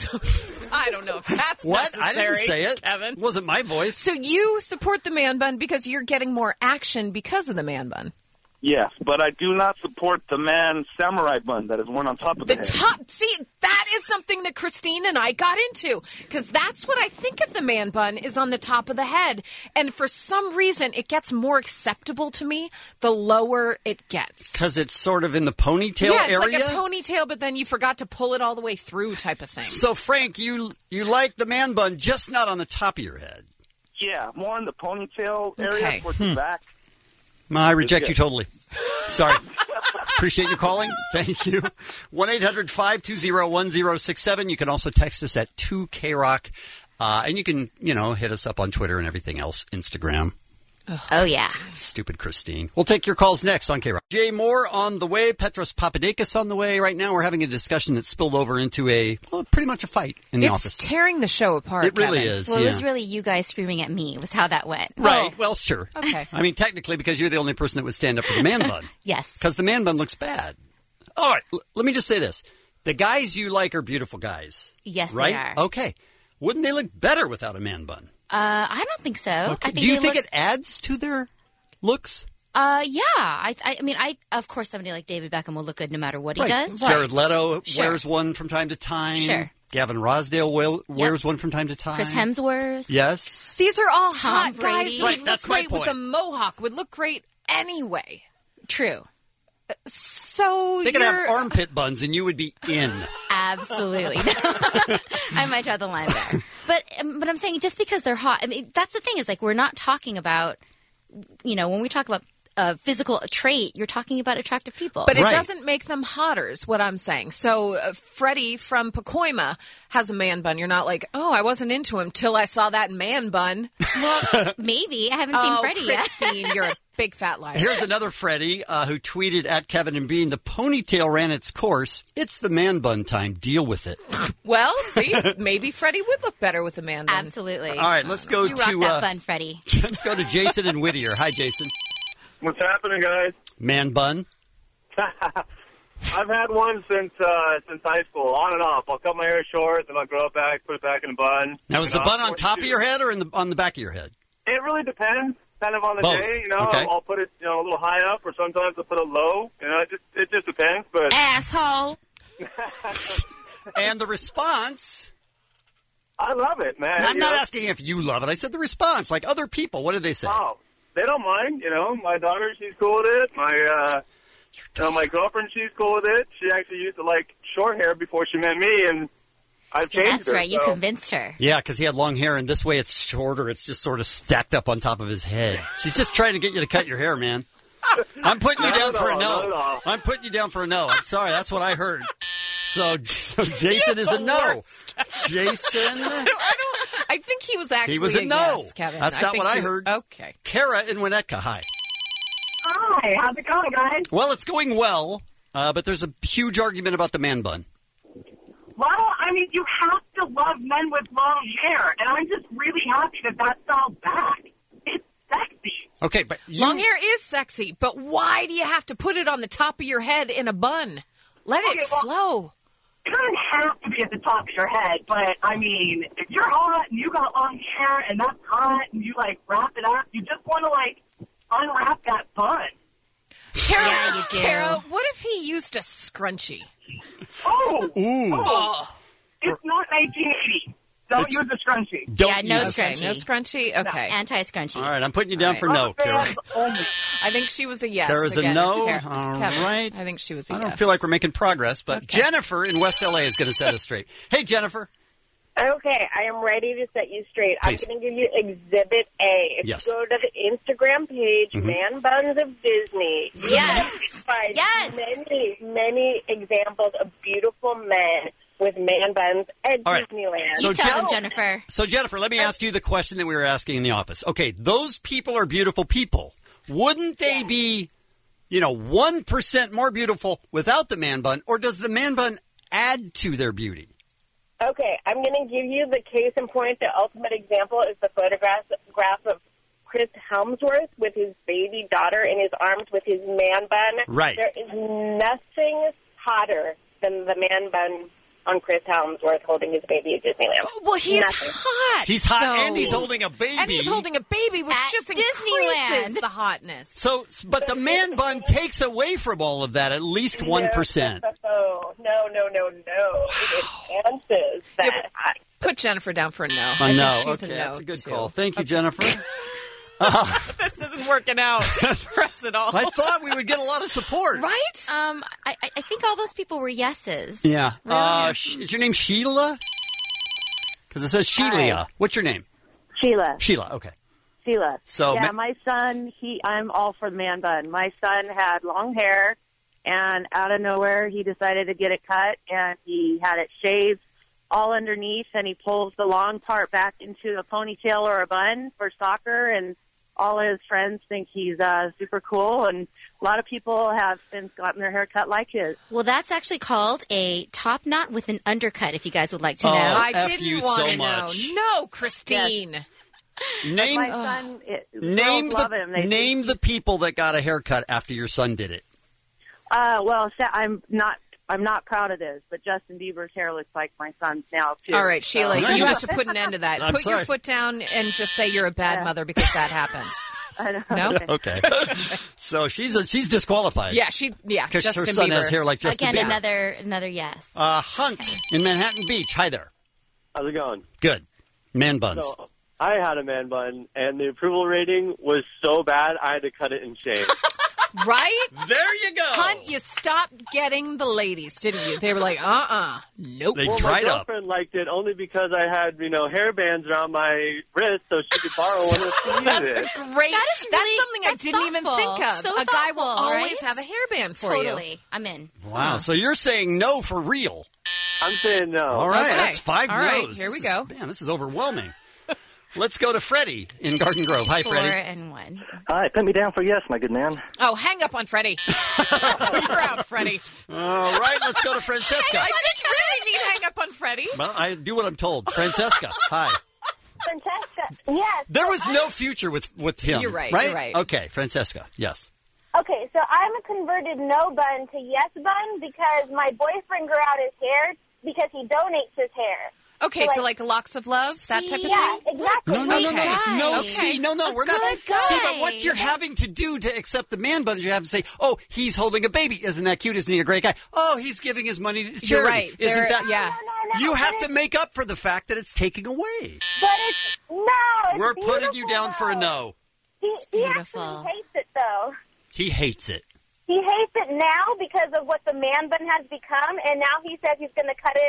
I don't know if that's What? I necessary, didn't say it. Kevin. It wasn't my voice. So you support the man bun because you're getting more action because of the man bun. Yes, but I do not support the man samurai bun that is worn on top of the, The head. top, see, that is something that Christine and I got into because that's what I think of the man bun is on the top of the head. And for some reason, it gets more acceptable to me the lower it gets. Because it's sort of in the ponytail yeah, it's area. like a ponytail, but then you forgot to pull it all the way through type of thing. So, Frank, you you like the man bun, just not on the top of your head. Yeah, more in the ponytail area Okay. towards Hmm. the back. I reject good. you totally. Sorry. Appreciate you calling. Thank you. one eight hundred five two zero one zero six seven. You can also text us at two K Rock. Uh, and you can, you know, hit us up on Twitter and everything else, Instagram. Oh, yeah. Stupid Christine. We'll take your calls next on K Rock. Jay Moore on the way. Petros Papadakis on the way. Right now we're having a discussion that spilled over into a, well, pretty much a fight in the it's office. tearing the show apart. It really Kevin. is. Well, yeah. it was really you guys screaming at me was how that went. Right. Well, sure. Okay. I mean, technically, because you're the only person that would stand up for the man bun. Yes. Because the man bun looks bad. All right. L- let me just say this. The guys you like are beautiful guys. Yes, right? they are. Okay. Wouldn't they look better without a man bun? Uh, I don't think so. Okay. I think Do you they think look, it adds to their looks? Uh, yeah. I, I, I mean, I of course somebody like David Beckham will look good no matter what he Right. does. Jared Leto Sure. wears one from time to time. Sure. Gavin Rosdale will, wears one from time to time. Chris Hemsworth. Yes. These are all Tom hot Brady. guys that Right, would look that's my great with point. a mohawk, would look great anyway. True. So They could you're... have armpit buns and you would be in. Absolutely. I might draw the line there. But um, but I'm saying just because they're hot, I mean, that's the thing is like we're not talking about, you know, when we talk about a physical trait, you're talking about attractive people. But it Right. doesn't make them hotter, is what I'm saying. So uh, Freddie from Pacoima has a man bun. You're not like, oh, I wasn't into him till I saw that man bun. Well, maybe. I haven't seen oh, Freddie yet. Christine, you're a big fat liar. Here's another Freddie uh, who tweeted at Kevin and Bean, the ponytail ran its course. It's the man bun time. Deal with it. Well, see, maybe Freddie would look better with a man bun. Absolutely. All right, let's go You rock to that uh, bun, Freddie. let's go to Jason in Whittier. Hi, Jason. What's happening, guys? Man bun. I've had one since uh, since high school, on and off. I'll cut my hair short, then I'll grow it back, put it back in a bun. Now, is You the know, bun on I'm top of forty-two. your head or in the on the back of your head? It really depends, kind of on the Both. day. You know, Okay. I'll, I'll put it, you know, a little high up, or sometimes I'll put it low. You know, it just it just depends. But Asshole. And the response. I love it, man. I'm you not know? asking if you love it. I said the response. Like other people, what did they say? Oh, they don't mind. You know, my daughter, she's cool with it. My uh, you know, my girlfriend, she's cool with it. She actually used to like short hair before she met me, and I've changed That's her, right. You so- convinced her. Yeah, because he had long hair, and this way it's shorter. It's just sort of stacked up on top of his head. She's just trying to get you to cut your hair, man. I'm putting you Not down at for a all, not at no. all. I'm putting you down for a no. I'm sorry. That's what I heard. So, so Jason is a no. Jason, I don't. I think he was actually he was a no. yes, Kevin. That's I not think what I he- heard. Okay. Kara in Winnetka, hi. Hi, how's it going, guys? Well, it's going well, uh, but there's a huge argument about the man bun. Well, I mean, you have to love men with long hair, and I'm just really happy that that's all back. It's sexy. Okay, but you, Long hair is sexy, but why do you have to put it on the top of your head in a bun? Let it Okay, well- flow. It doesn't have to be at the top of your head, but I mean, if you're hot and you got long hair and that's hot and you like wrap it up, you just want to like unwrap that bun. Kara, Yeah, you do. Kara, what if he used a scrunchie? Oh, Ooh. oh, it's not nineteen eighty. Don't use a scrunchie. Don't Yeah, no use it. Okay, scrunchie. no scrunchie. Okay. Anti-scrunchie. All right, I'm putting you down All for right. no, Kara. Fans only. I think she was a yes. Kara's a again. no. Kara- All Kevin, right. I think she was a I don't yes. feel like we're making progress, but Jennifer in West L A is going to set us straight. Hey, Jennifer. Okay, I am ready to set you straight. Please. I'm going to give you Exhibit A. If Yes. you go to the Instagram page, Mhm. Man Buns of Disney, you Yes. can find Yes. many, many examples of beautiful men with man buns at All right. Disneyland. So You tell Jen- them, Jennifer. So, Jennifer, let me ask you the question that we were asking in the office. Okay, those people are beautiful people. Wouldn't they be, you know, one percent more beautiful without the man bun, or does the man bun add to their beauty? Okay, I'm going to give you the case in point. The ultimate example is the photograph graph of Chris Helmsworth with his baby daughter in his arms with his man bun. Right. There is nothing hotter than the man bun on Chris Helmsworth holding his baby at Disneyland. Well, he's Nothing. hot. He's hot, so- and he's holding a baby. And he's holding a baby, which At just Disneyland. increases the hotness. So, but the man bun takes away from all of that at least one percent. No, no, no, no, no. It enhances that. Yeah, Put Jennifer down for a no. A I think no. she's Okay, a no, that's a good too. call. Thank you, Jennifer. Uh, This isn't working out for us at all. I thought we would get a lot of support. Right? Um, I, I- I think all those people were yeses. Yeah. Really? Uh, sh- is your name Sheila? Because it says Sheila. Hi. What's your name? Sheila. Sheila. Okay. Sheila. So yeah, ma- my son, he, I'm all for the man bun. My son had long hair, and out of nowhere, he decided to get it cut, and he had it shaved all underneath, and he pulls the long part back into a ponytail or a bun for soccer, and all his friends think he's uh, super cool, and a lot of people have since gotten their hair cut like his. Well, that's actually called a top knot with an undercut, if you guys would like to Oh, know. I F didn't you want so to know. much. No, Christine. Name My son, it, name girls love the him. They name think- the people that got a haircut after your son did it. Uh, well, sa- I'm not. I'm not proud of this, but Justin Bieber's hair looks like my son's now too. All right, Sheila, So- you have to put an end to that. I'm put your sorry. foot down and just say you're a bad mother because that happened. I know. No? Okay. So she's a, she's disqualified. Yeah, she. Yeah, Because her Justin son Bieber. has hair like Justin Again, Bieber. another another yes. Uh, Hunt in Manhattan Beach. Hi there. How's it going? Good. Man buns. So, I had a man bun, and the approval rating was so bad, I had to cut it and shave. Right? There you go. Hunt, you stopped getting the ladies, didn't you? They were like, uh-uh. Nope. They well, dried my up. girlfriend liked it only because I had, you know, hair bands around my wrist so she could borrow one if she needed That's it. great. That is That's really- something I that's didn't even thoughtful. think of. So a guy will thoughtful, always right? have a hairband for you. Totally. I'm in. Wow. So you're saying no for real. I'm saying no. All right. Okay. That's five All right, no's. here we This go. is- man, this is overwhelming. Let's go to Freddie in Garden Grove. Hi, Four Freddie. and one. Hi, put me down for yes, my good man. Oh, hang up on Freddie. You're out, Freddie. All right. Let's go to Francesca. I didn't really mean hang up on Freddie. Well, I do what I'm told. Francesca. Hi. Francesca, yes. There was no future with, with him. You're right, Right? you're right. Okay, Francesca. Yes. Okay, so I'm a converted no bun to yes bun because my boyfriend grew out his hair because he donates his hair. Okay, So, so like locks of love, that type of yeah, thing? exactly. No, no, no, no, Okay. no. Okay. See, no, no, A we're not. good See, guy. but what you're having to do to accept the man bun is you have to say, "Oh, he's holding a baby. Isn't that cute? Isn't he a great guy? Oh, he's giving his money to charity. You're right. Isn't There- that? yeah. You have to make up for the fact that it's taking away. But it's no. It's We're putting you beautiful, down for a though. no. He, he beautiful. actually hates it though. He hates it. He hates it now because of what the man bun has become, and now he says he's going to cut it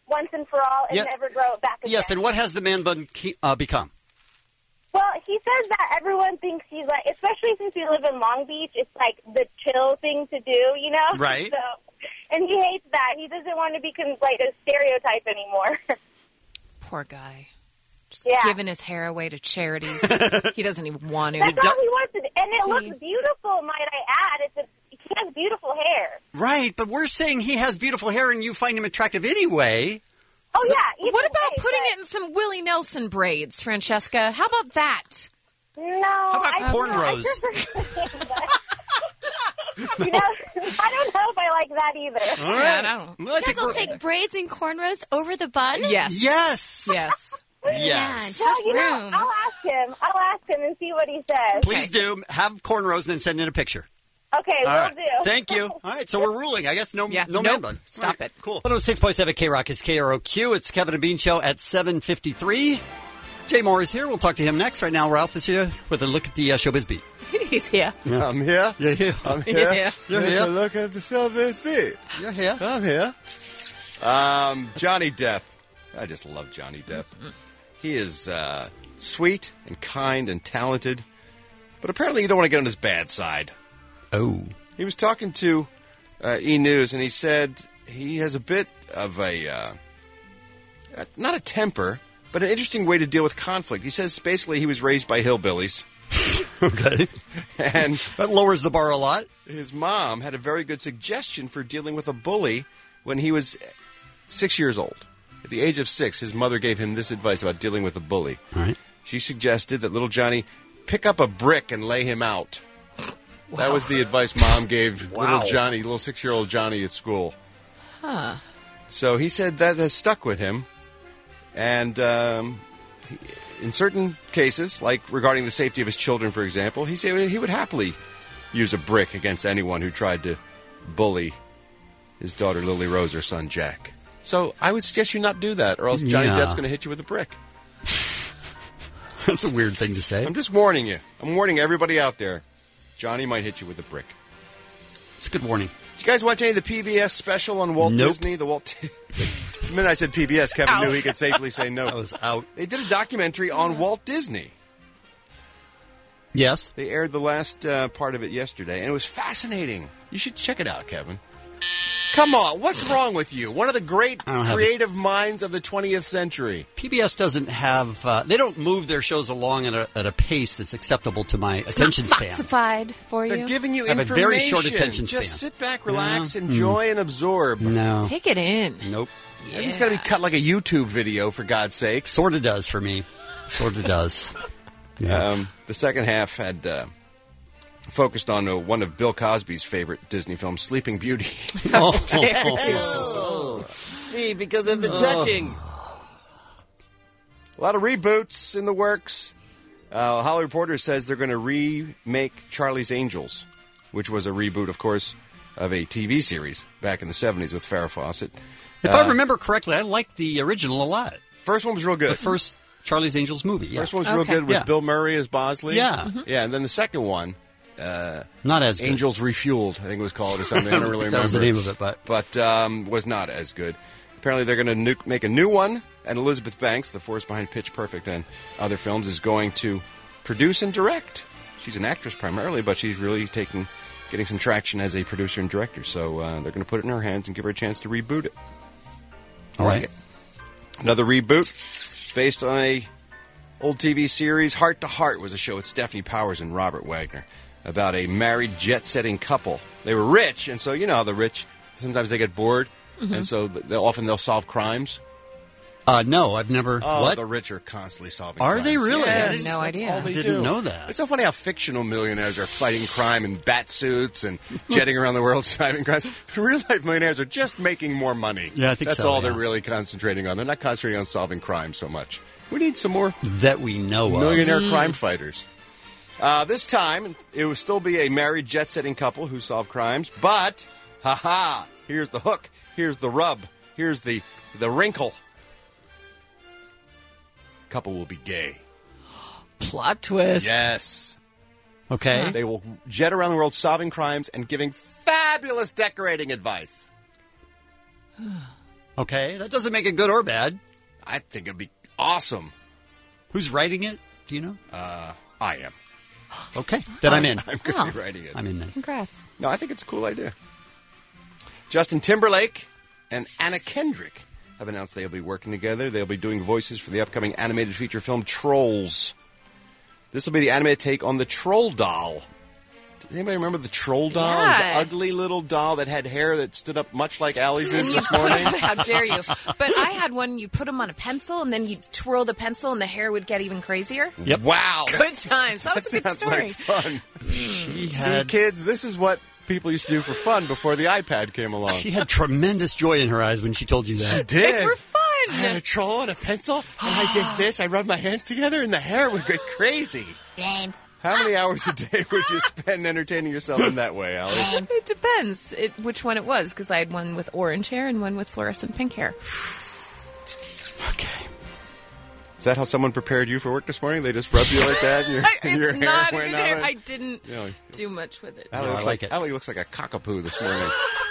once and for all and Yeah. never grow it back again. Yes, and what has the man bun ke- uh, become? Well, he says that everyone thinks he's like, especially since we live in Long Beach, it's like the chill thing to do, you know? Right. So, and he hates that. He doesn't want to be con- like a stereotype anymore. Poor guy. Just Yeah. giving his hair away to charities. He doesn't even want to. That's all he wants to do. And it See. looks beautiful, might I add. It's a, he has beautiful hair. Right, but we're saying he has beautiful hair and you find him attractive anyway. Oh, So- yeah. either What about way, putting but- it in some Willie Nelson braids, Francesca? How about that? No. How about I don't know. I cornrows? prefer- you know, I don't know if I like that either. All Yeah, right. I don't- Well, I You guys think will we're- take braids and cornrows over the bun? Yes. Yes. Yes. Yes. Well, you know, room. I'll ask him. I'll ask him and see what he says. Please do. Have cornrows and then send in a picture. Okay, All will right. do. Thank you. All right, so we're ruling. I guess no, Yeah. no Nope. man bun. Stop All right, it. Cool. one oh six point seven K-Rock is K R O Q. It's Kevin and Bean Show at seven fifty-tee. Jay Moore is here. We'll talk to him next. Right now, Ralph is here with a look at the uh, Showbiz Beat. He's here. I'm here. Yeah, yeah. I'm here. Yeah. You're Here's here. a look at the Showbiz Beat. You're here. I'm here. Um, Johnny Depp. I just love Johnny Depp. He is uh, sweet and kind and talented, but apparently you don't want to get on his bad side. Oh. He was talking to uh, E! News, and he said he has a bit of a, uh, uh, not a temper, but an interesting way to deal with conflict. He says basically he was raised by hillbillies. Okay. And that lowers the bar a lot. His mom had a very good suggestion for dealing with a bully when he was six years old. At the age of six, his mother gave him this advice about dealing with a bully. All right. She suggested that little Johnny pick up a brick and lay him out. That was the advice Mom gave Wow. little Johnny, little six-year-old Johnny at school. Huh. So he said that has stuck with him. And um, he, in certain cases, like regarding the safety of his children, for example, he said he would happily use a brick against anyone who tried to bully his daughter Lily Rose or son Jack. So I would suggest you not do that, or else Johnny Yeah. Depp's going to hit you with a brick. That's a weird thing to say. I'm just warning you. I'm warning everybody out there. Johnny might hit you with a brick. It's a good warning. Did you guys watch any of the P B S special on Walt Nope. Disney? The Walt. The minute I said P B S, Kevin Ow. knew he could safely say no. I was out. They did a documentary on Walt Disney. Yes. They aired the last uh, part of it yesterday, and it was fascinating. You should check it out, Kevin. Come on, what's wrong with you? One of the great I don't have creative minds of the twentieth century. P B S doesn't have, uh, they don't move their shows along at a, at a pace that's acceptable to my attention Not span. Foxified for They're you. giving you I have a information. very short attention Just span. sit back, relax, Yeah. enjoy, and absorb. No. Take it in. Nope. Everything's got to be cut like a YouTube video, for God's sake. Sort of does for me. Sort of does. Yeah. Um, the second half had uh, focused on uh, one of Bill Cosby's favorite Disney films, Sleeping Beauty. Oh. See, because of the touching. A lot of reboots in the works. Uh, Hollywood Reporter says they're going to remake Charlie's Angels, which was a reboot, of course, of a T V series back in the seventies with Farrah Fawcett. If Uh, I remember correctly, I liked the original a lot. First one was real good. The first Charlie's Angels movie. Yeah. First one was real Okay. good with Yeah. Bill Murray as Bosley. Yeah. Mhm. Yeah, and then the second one, uh, Not as good. Angels Refueled, I think it was called, or something. I don't really remember. That was the name of it, but But um, was not as good. Apparently, they're going to make a new one, and Elizabeth Banks, the force behind Pitch Perfect and other films, is going to produce and direct. She's an actress primarily, but she's really taking, getting some traction as a producer and director. So uh, they're going to put it in her hands and give her a chance to reboot it. I All like right. it. Another reboot based on a old T V series. Heart to Heart was a show with Stephanie Powers and Robert Wagner about a married jet-setting couple. They were rich, and so you know how the rich, sometimes they get bored, Mhm. and so th- they'll, often they'll solve crimes. Uh, no, I've never. Oh, what? the rich are constantly solving Are crimes. they really? Yes, I had no that's idea. all they I didn't do. know that. It's so funny how fictional millionaires are fighting crime in bat suits and jetting around the world solving crimes. Real life millionaires are just making more money. Yeah, I think that's so, all yeah. they're really concentrating on. They're not concentrating on solving crime so much. We need some more that we know of. millionaire Mm. crime fighters. Uh, this time, it will still be a married jet-setting couple who solve crimes, but, ha-ha, here's the hook, here's the rub, here's the, the wrinkle. Couple will be gay. Plot twist. Yes. Okay. They will jet around the world solving crimes and giving fabulous decorating advice. Okay, that doesn't make it good or bad. I think it'd be awesome. Who's writing it? Do you know? Uh, I am. Okay, then I'm in. I'm going to be writing it. I'm in then. Congrats. No, I think it's a cool idea. Justin Timberlake and Anna Kendrick have announced they'll be working together. They'll be doing voices for the upcoming animated feature film Trolls. This will be the animated take on the Troll Doll. Does anybody remember the Troll Doll? Yeah. This ugly little doll that had hair that stood up much like Allie's is this morning. How dare you? But I had one, you put them on a pencil, and then you twirl the pencil, and the hair would get even crazier. Yep. Wow. Good times. That was a good sounds story. like fun. She See, had, kids, this is what people used to do for fun before the iPad came along. she had tremendous joy in her eyes when she told you that. She did. They were fun. I had a troll and a pencil, and I did this. I rubbed my hands together, and the hair would get crazy. Lame. How many hours a day would you spend entertaining yourself in that way, Allie? It depends it, which one it was, because I had one with orange hair and one with fluorescent pink hair. Okay. Is that how someone prepared you for work this morning? They just rubbed you like that, and your, It's your hair not went good out? hair. I didn't You know, do much with it. Allie, No, looks I like, like it. Allie looks like a cockapoo this morning.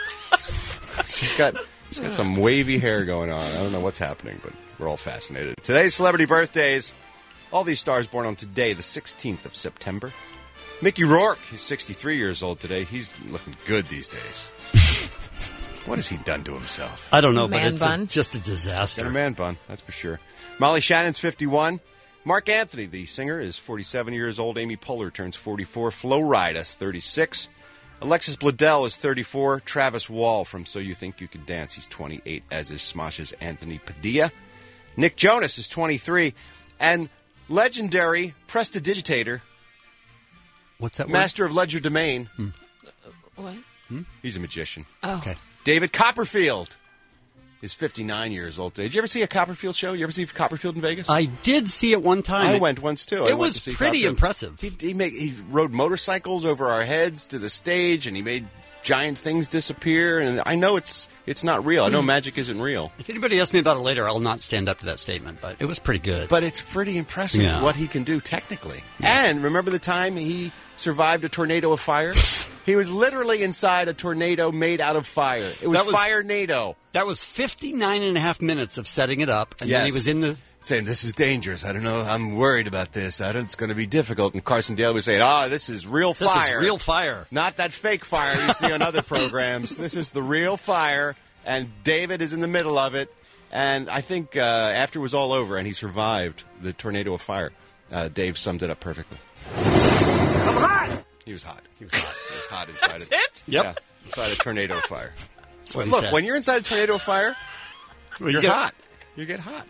she's got she's got some wavy hair going on. I don't know what's happening, but we're all fascinated. Today's celebrity birthdays. All these stars born on today, the sixteenth of September. Mickey Rourke, he's sixty-three years old today. He's looking good these days. What has he done to himself? I don't know, Man but it's bun. a, just a disaster. Got a man bun, that's for sure. Molly Shannon's fifty-one. Mark Anthony, the singer, is forty-seven years old. Amy Poehler turns forty-four. Flo Rida's thirty-six. Alexis Bledel is thirty-four. Travis Wall from So You Think You Could Dance, he's twenty-eight, as is Smosh's Anthony Padilla. Nick Jonas is twenty-three. And legendary prestidigitator, What's that word? master of legerdemain, Hmm. What? he's a magician. Oh. Okay. David Copperfield is fifty-nine years old today. Did you ever see a Copperfield show? You ever see Copperfield in Vegas? I did see it one time. I It- went once too. I It went was to see pretty Copperfield. impressive. He he, made, he rode motorcycles over our heads to the stage, and he made giant things disappear. And I know it's it's not real. I know magic isn't real, If anybody asks me about it later, I'll not stand up to that statement, but it was pretty good. but it's pretty impressive Yeah. what he can do technically. And remember the time he survived a tornado of fire? He was literally inside a tornado made out of fire. It was, That was- Fire-nado. that was fifty-nine and a half minutes of setting it up, and Yes. then he was in the... Saying, this is dangerous. I don't know. I'm worried about this. I don't, it's going to be difficult. And Carson Daly was saying, oh, this is real This fire. is real fire. Not that fake fire you see on other programs. This is the real fire, and David is in the middle of it. And I think uh, after it was all over and he survived the tornado of fire, uh, Dave summed it up perfectly. I'm hot! He was hot. He was hot. He was hot inside That's it. it? Yep. Yeah, inside a tornado of fire. That's what he Look, said. when you're inside a tornado of fire, Well, you you're get- hot. You get hot.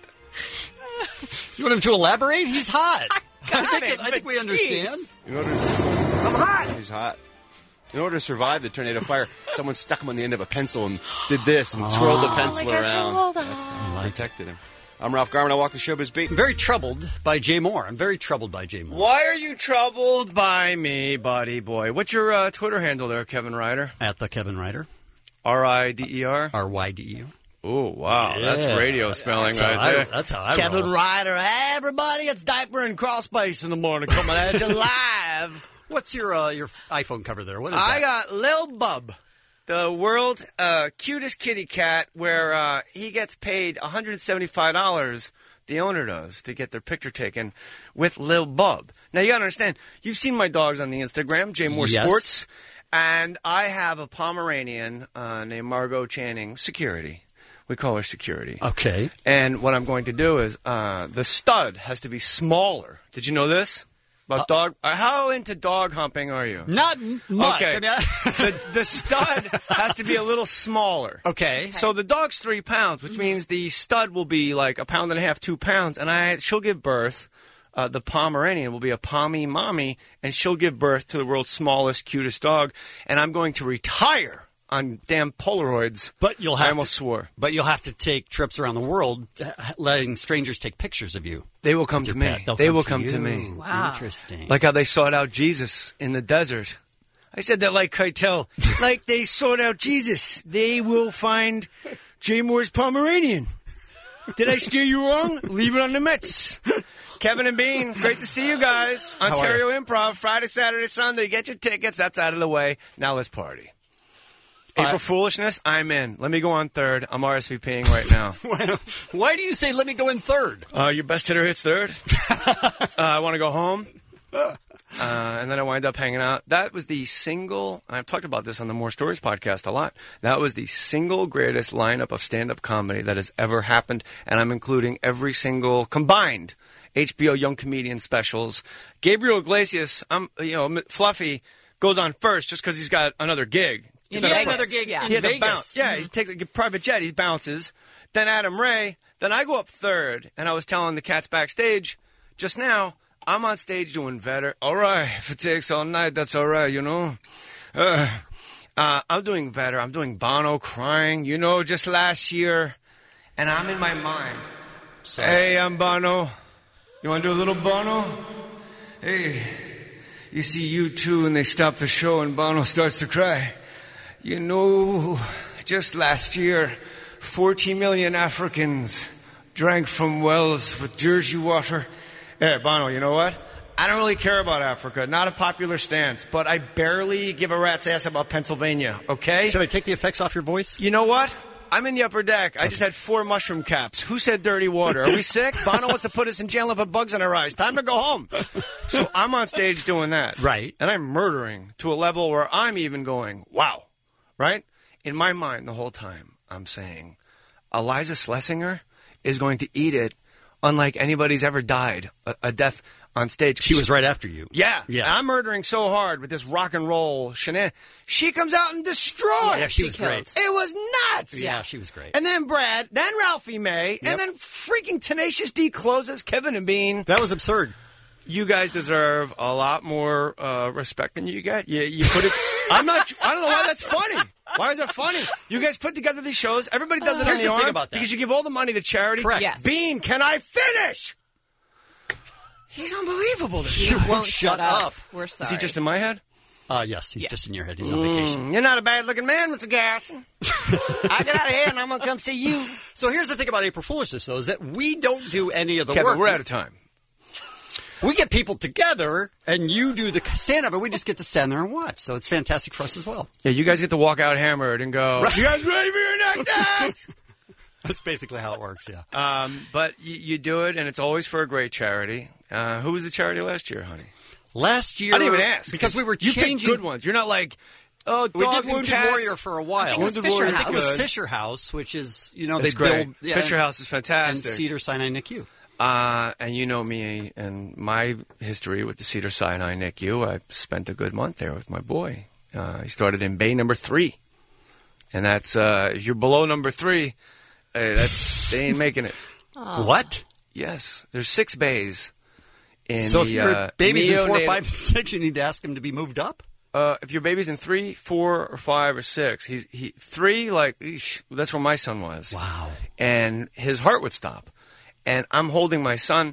You want him to elaborate? He's hot. I think, it, I think but we understand. In order to, I'm hot. He's hot. In order to survive the tornado fire, someone stuck him on the end of a pencil and did this and twirled the pencil like a around. troll doll. That's protected him. I'm Ralph Garman. I walk the showbiz beat. I'm very troubled by Jay Moore. I'm very troubled by Jay Moore. Why are you troubled by me, buddy boy? What's your uh, Twitter handle there, Kevin Ryder? At the Kevin Ryder. R I D E R? R Y D E R. Oh, wow. Yeah. That's radio spelling That's right how I- there. that's how I Kevin roll. Ryder. Hey, everybody, it's Diaper and Crawl Space in the morning coming at you live. What's your uh, your iPhone cover there? What is I that? got Lil Bub, the world's uh, cutest kitty cat, where uh, he gets paid one hundred seventy-five dollars, the owner does, to get their picture taken with Lil Bub. Now, you got to understand, you've seen my dogs on the Instagram, J Moore Yes. Sports, and I have a Pomeranian uh, named Margot Channing, Security. We call her Security. Okay. And what I'm going to do is uh, the stud has to be smaller. Did you know this? About dog? Uh, how into dog humping are you? Not m- much. Okay. I mean, I- the, the stud has to be a little smaller. Okay. So the dog's three pounds, which means the stud will be like a pound and a half, two pounds, and I she'll give birth. Uh, the Pomeranian will be a Pommy mommy, and she'll give birth to the world's smallest, cutest dog. And I'm going to retire on damn Polaroids. But you'll have I almost to, swore. But you'll have to take trips around the world, uh, letting strangers take pictures of you. They will come with to your me. pet. They'll They come will to come you. to me. Wow. Interesting. Like how they sought out Jesus in the desert. I said that like Keitel. Like they sought out Jesus. They will find Jay Moore's Pomeranian. Did I steer you wrong? Leave it on the Mets. Kevin and Bean, great to see you guys. are Ontario Improv, Friday, Saturday, Sunday. Get your tickets. That's out of the way. Now let's party. April Foolishness, I'm in. Let me go on third. I'm R S V Ping right now. Why do you say let me go in third? Uh, your best hitter hits third. uh, I want to go home. Uh, and then I wind up hanging out. That was the single, and I've talked about this on the More Stories podcast a lot. That was the single greatest lineup of stand-up comedy that has ever happened. And I'm including every single combined H B O Young Comedian specials. Gabriel Iglesias, I'm, you know, Fluffy goes on first just because he's got another gig. He had another gig He in had to Vegas. bounce. Yeah, he takes a private jet. He bounces. Then Adam Ray. Then I go up third, and I was telling the cats backstage just now, I'm on stage doing Vetter. All right, if it takes all night, that's all right, you know. Uh, uh, I'm doing Vetter. I'm doing Bono crying, you know, just last year. And I'm in my mind. So, hey, I'm Bono. You want to do a little Bono? Hey, you see you two, and they stop the show, and Bono starts to cry. You know, just last year, forty million Africans drank from wells with Jersey water. Hey, Bono, you know what? I don't really care about Africa. Not a popular stance, but I barely give a rat's ass about Pennsylvania, okay? Should I take the effects off your voice? You know what? I'm in the upper deck. I just had four mushroom caps. Who said dirty water? Are we sick? Bono wants to put us in jail and put bugs in our eyes. Time to go home. So I'm on stage doing that. Right. And I'm murdering to a level where I'm even going, wow. Right? In my mind the whole time, I'm saying, Eliza Schlesinger is going to eat it unlike anybody's ever died. A, a death on stage. She was right after you. Yeah. Yeah. And I'm murdering so hard with this rock and roll shenan. She comes out and destroys. Yeah, she was great. It was nuts. Yeah, she was great. And then Brad, then Ralphie May, and then freaking Tenacious D closes Kevin and Bean. That was absurd. You guys deserve a lot more uh, respect than you get. You, you put it. I'm not. I don't know why that's funny. Why is that funny? You guys put together these shows. Everybody does it Here's on the, the thing arm about that. because you give all the money to charity. Correct. Yes. Bean, can I finish? He's unbelievable. This He guy. won't Shut shut up. up. We're sorry. Is he just in my head? Uh, yes, he's just in your head. He's on vacation. Mm, you're not a bad-looking man, Mister Garrison. I get out of here, and I'm going to come see you. So here's the thing about April Foolishness, though, is that we don't do any of the Kevin, work. we're out of time. We get people together, and you do the stand-up, and we just get to stand there and watch. So it's fantastic for us as well. Yeah, you guys get to walk out hammered and go, Right. you guys ready for your next act? That's basically how it works, yeah. Um, but you, you do it, and it's always for a great charity. Uh, who was the charity last year, honey? Last year... I didn't even ask. Because we were you changing... picked good ones. You're not like, oh, dogs We did and Wounded cats. Warrior for a while. I think it was Wounded Fisher Warrior House. I think it was good. Fisher House, which is, you know, It's they great. build... yeah, Fisher House is fantastic. And Cedar Sinai N I C U. Uh, and you know me and my history with the Cedar Sinai N I C U. I spent a good month there with my boy. Uh, he started in bay number three. And that's, uh, if you're below number three, uh, that's, they ain't making it. What? Yes. There's six bays. In So the, if your uh, baby's in four, neonatal- five, and six, you need to ask him to be moved up? Uh, if your baby's in three, four, or five, or six, he's he three. Like eesh, that's where my son was. Wow. And his heart would stop, and I'm holding my son,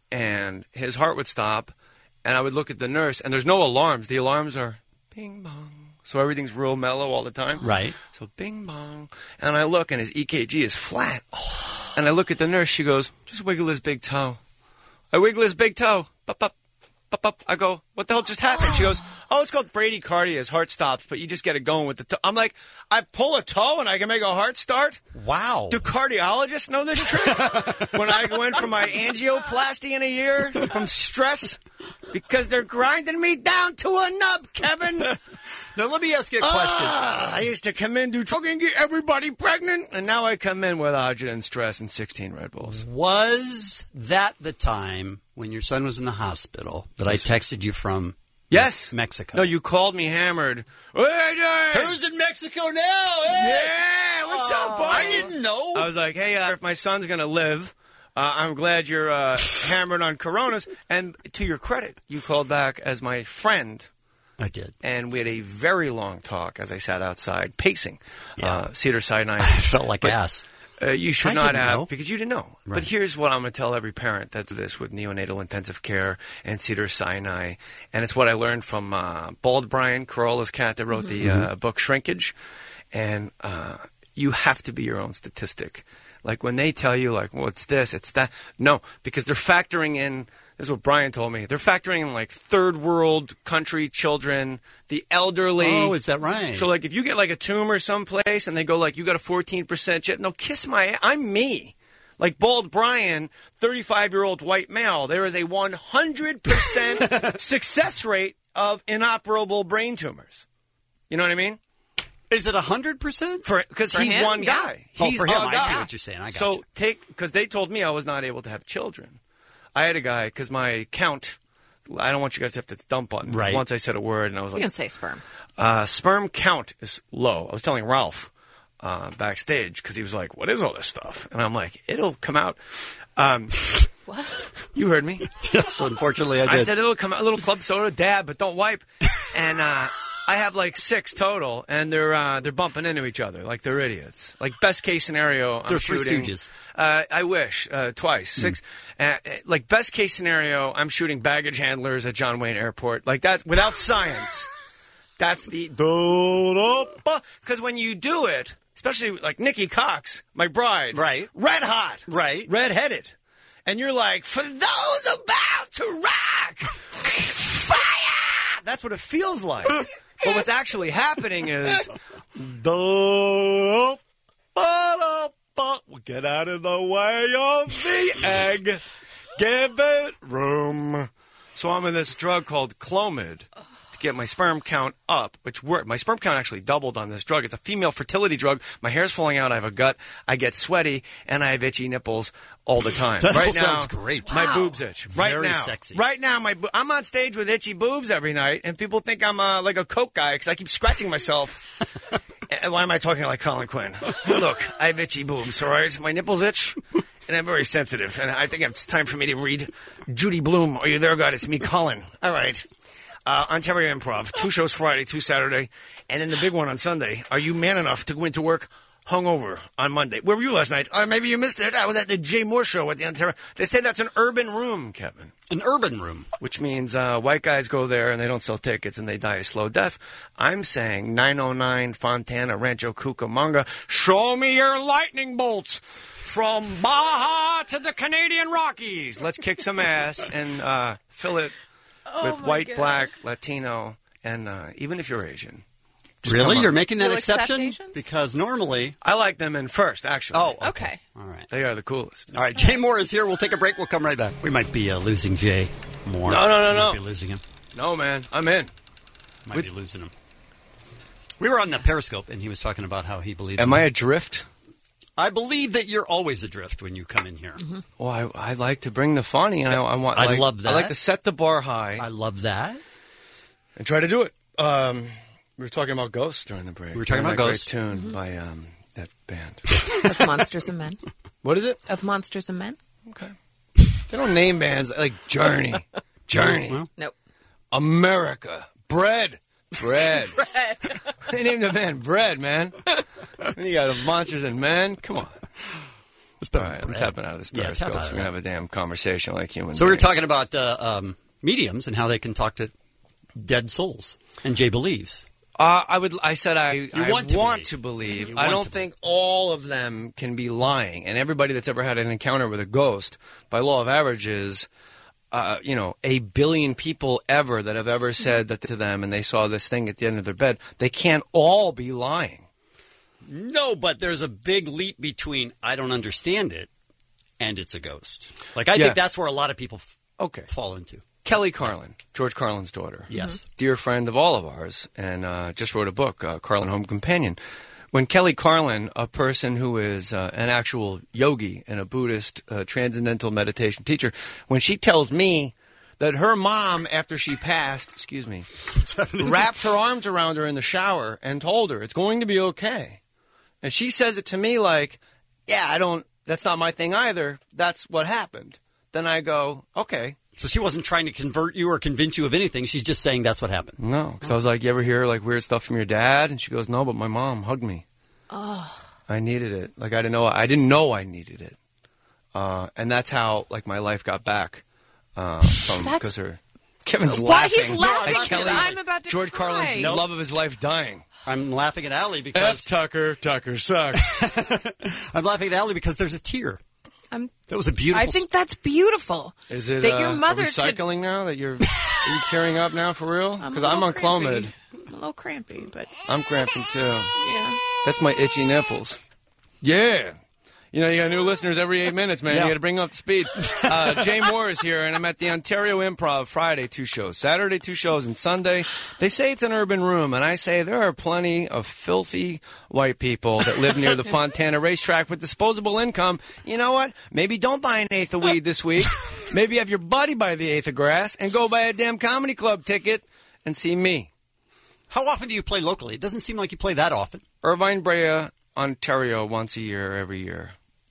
and his heart would stop, and I would look at the nurse, and there's no alarms. The alarms are bing bong, so everything's real mellow all the time. Right. So bing bong, and I look, and his E K G is flat, and I look at the nurse. She goes, "Just wiggle his big toe." I wiggle his big toe. Pop, pop, pop, pop. I go, what the hell just happened? She goes, oh, it's called bradycardia. His heart stops, but you just get it going with the toe. I'm like, I pull a toe and I can make a heart start? Wow. Do cardiologists know this trick? When I went from my angioplasty in a year from stress because they're grinding me down to a nub, Kevin. Now, let me ask you a question. Ah, I used to come in, do fucking get everybody pregnant, and now I come in with agita and stress and sixteen Red Bulls. Was that the time when your son was in the hospital that I texted you from Yes. Mexico? No, you called me hammered. Hey, Dave! Who's in Mexico now? Hey! Yeah, what's up, buddy? I didn't know. I was like, hey, uh, if my son's going to live, uh, I'm glad you're uh, hammered on Coronas. And to your credit, you called back as my friend. I did. And we had a very long talk as I sat outside pacing uh, Cedar Sinai. I felt like But, ass. Uh, you should I not didn't have, know. because you didn't know. Right. But here's what I'm going to tell every parent that's this with neonatal intensive care and Cedar Sinai. And it's what I learned from uh, Bald Brian, Corolla's cat that wrote the uh, book Shrinkage. And uh, you have to be your own statistic. Like when they tell you, like, well, it's this, it's that. No, because they're factoring in This is what Brian told me. They're factoring in like third world country children, the elderly. Oh, is that right? So like if you get like a tumor someplace and they go like, you got a fourteen percent chance. No, kiss my, I'm me. Like Bald Brian, thirty-five-year-old white male, there is a one hundred percent success rate of inoperable brain tumors. You know what I mean? Is it one hundred percent? Because For he's him? one Yeah. guy. Oh, He's for him, a I guy. see what you're saying. I got so you. take, because they told me I was not able to have children. I had a guy, because my count, I don't want you guys to have to dump on me. Right. Once I said a word, and I was You like, can say sperm. uh, sperm count is low. I was telling Ralph uh, backstage, because he was like, what is all this stuff? And I'm like, it'll come out. Um, what? You heard me. Yes, unfortunately I did. I said it'll come out, a little club soda, dab, but don't wipe. And uh, I have like six total, and they're uh, they're bumping into each other like they're idiots. Like best case scenario, I'm They're Three shooting. Stooges. Uh, I wish uh, twice six. Uh, like best case scenario, I'm shooting baggage handlers at John Wayne Airport. Like that without science. That's the because when you do it, especially like Nikki Cox, my bride, Right. red hot, Right. red-headed, and you're like, for those about to rock, fire! That's what it feels like. But what's actually happening is, the get out of the way of the egg, give it room. So I'm in this drug called Clomid to get my sperm count up, which worked. My sperm count actually doubled on this drug. It's a female fertility drug. My hair's falling out. I have a gut. I get sweaty, and I have itchy nipples all the time. That right all now, sounds great. My Wow. boobs itch. Right Very now, sexy. Right now, my bo- I'm on stage with itchy boobs every night, and people think I'm uh, like a coke guy because I keep scratching myself. And why am I talking like Colin Quinn? Look, I have itchy boobs, all right? My nipples itch, and I'm very sensitive. And I think it's time for me to read Judy Blume. Are you there, God? It's me, Colin. All right. Uh, Ontario Improv. Two shows Friday, two Saturday, and then the big one on Sunday. Are you man enough to go into work hungover on Monday? Where were you last night? Uh, maybe you missed it. I was at the Jay Moore show at the Ontario. They say that's an urban room, Kevin. An urban room. Which means uh, white guys go there and they don't sell tickets and they die a slow death. I'm saying nine oh nine Fontana, Rancho Cucamonga, show me your lightning bolts from Baja to the Canadian Rockies. Let's kick some ass and uh, fill it Oh, with my white, God. black, Latino, and uh, even if you're Asian. Just Really? come on. You're making that You'll accept exception? Asians? Because normally... I like them in first, actually. Oh, okay. Okay. All right. They are the coolest. All right, Jay Moore is here. We'll take a break. We'll come right back. We might be uh, losing Jay Moore. No, no, no, We no. Might be losing him. No, man. I'm in. Might With- be losing him. We were on the Periscope, and he was talking about how he believes... Am in- I adrift? I believe that you're always adrift when you come in here. Well, I, I like to bring the funny, and I, I want. I like- love that. I like to set the bar high. I love that. And try to do it. Um, we were talking about Ghosts during the break. We were talking During about that Ghosts. Great tune by um, that band. Of Monsters and Men. What is it? Of Monsters and Men. Okay. They don't name bands like Journey, Journey, Well, Nope. America, Bread, Bread. Bread. They named the band Bread, man. Then you got Monsters and Men. Come on. All right, I'm tapping out of this Yeah, Periscope. tap out so of we're gonna have a damn conversation like human. So we were beings. talking about uh, um, mediums and how they can talk to dead souls. And Jay believes. Uh, I would. I said I, I want to want believe. to believe. You I want don't to think all of them can be lying. And everybody that's ever had an encounter with a ghost, by law of averages, uh, you know, a billion people ever that have ever said that to them, and they saw this thing at the end of their bed. They can't all be lying. No, but there's a big leap between I don't understand it and it's a ghost. Like, I Yeah. think that's where a lot of people f- Okay. fall into. Kelly Carlin, George Carlin's daughter. Yes. Dear friend of all of ours, and uh, just wrote a book, uh, Carlin Home Companion. When Kelly Carlin, a person who is uh, an actual yogi and a Buddhist uh, transcendental meditation teacher, when she tells me that her mom, after she passed, excuse me, wrapped her arms around her in the shower and told her it's going to be okay. And she says it to me like, yeah, I don't, that's not my thing either. That's what happened. Then I go, okay. So she wasn't trying to convert you or convince you of anything. She's just saying that's what happened. No, because I was like, you ever hear like weird stuff from your dad? And she goes, no, but my mom hugged me. Oh. I needed it. Like I didn't know. I didn't know I needed it. Uh, and that's how like my life got back. Uh, from That's- because her Kevin's Why laughing. he's laughing? at Kelly, I'm about to George cry. Carlin's Nope. love of his life dying. I'm laughing at Allie because F Tucker. Tucker sucks. I'm laughing at Allie because there's a tear I'm, That was a beautiful. I think that's beautiful. Is it that uh, your mother recycling now that you're, are you tearing up now for real? I'm Because a I'm little on Clomid. crampy. I'm a little crampy, but I'm cramping too. yeah. That's my itchy nipples. Yeah. You know, you got new listeners every eight minutes, man. Yeah. You got to bring up the speed. Uh, Jay Moore is here, and I'm at the Ontario Improv Friday, two shows. Saturday, two shows, and Sunday. They say it's an urban room, and I say there are plenty of filthy white people that live near the Fontana racetrack with disposable income. You know what? Maybe don't buy an eighth of weed this week. Maybe have your buddy buy the eighth of grass and go buy a damn comedy club ticket and see me. How often do you play locally? It doesn't seem like you play that often. Irvine, Brea, Ontario, once a year, every year.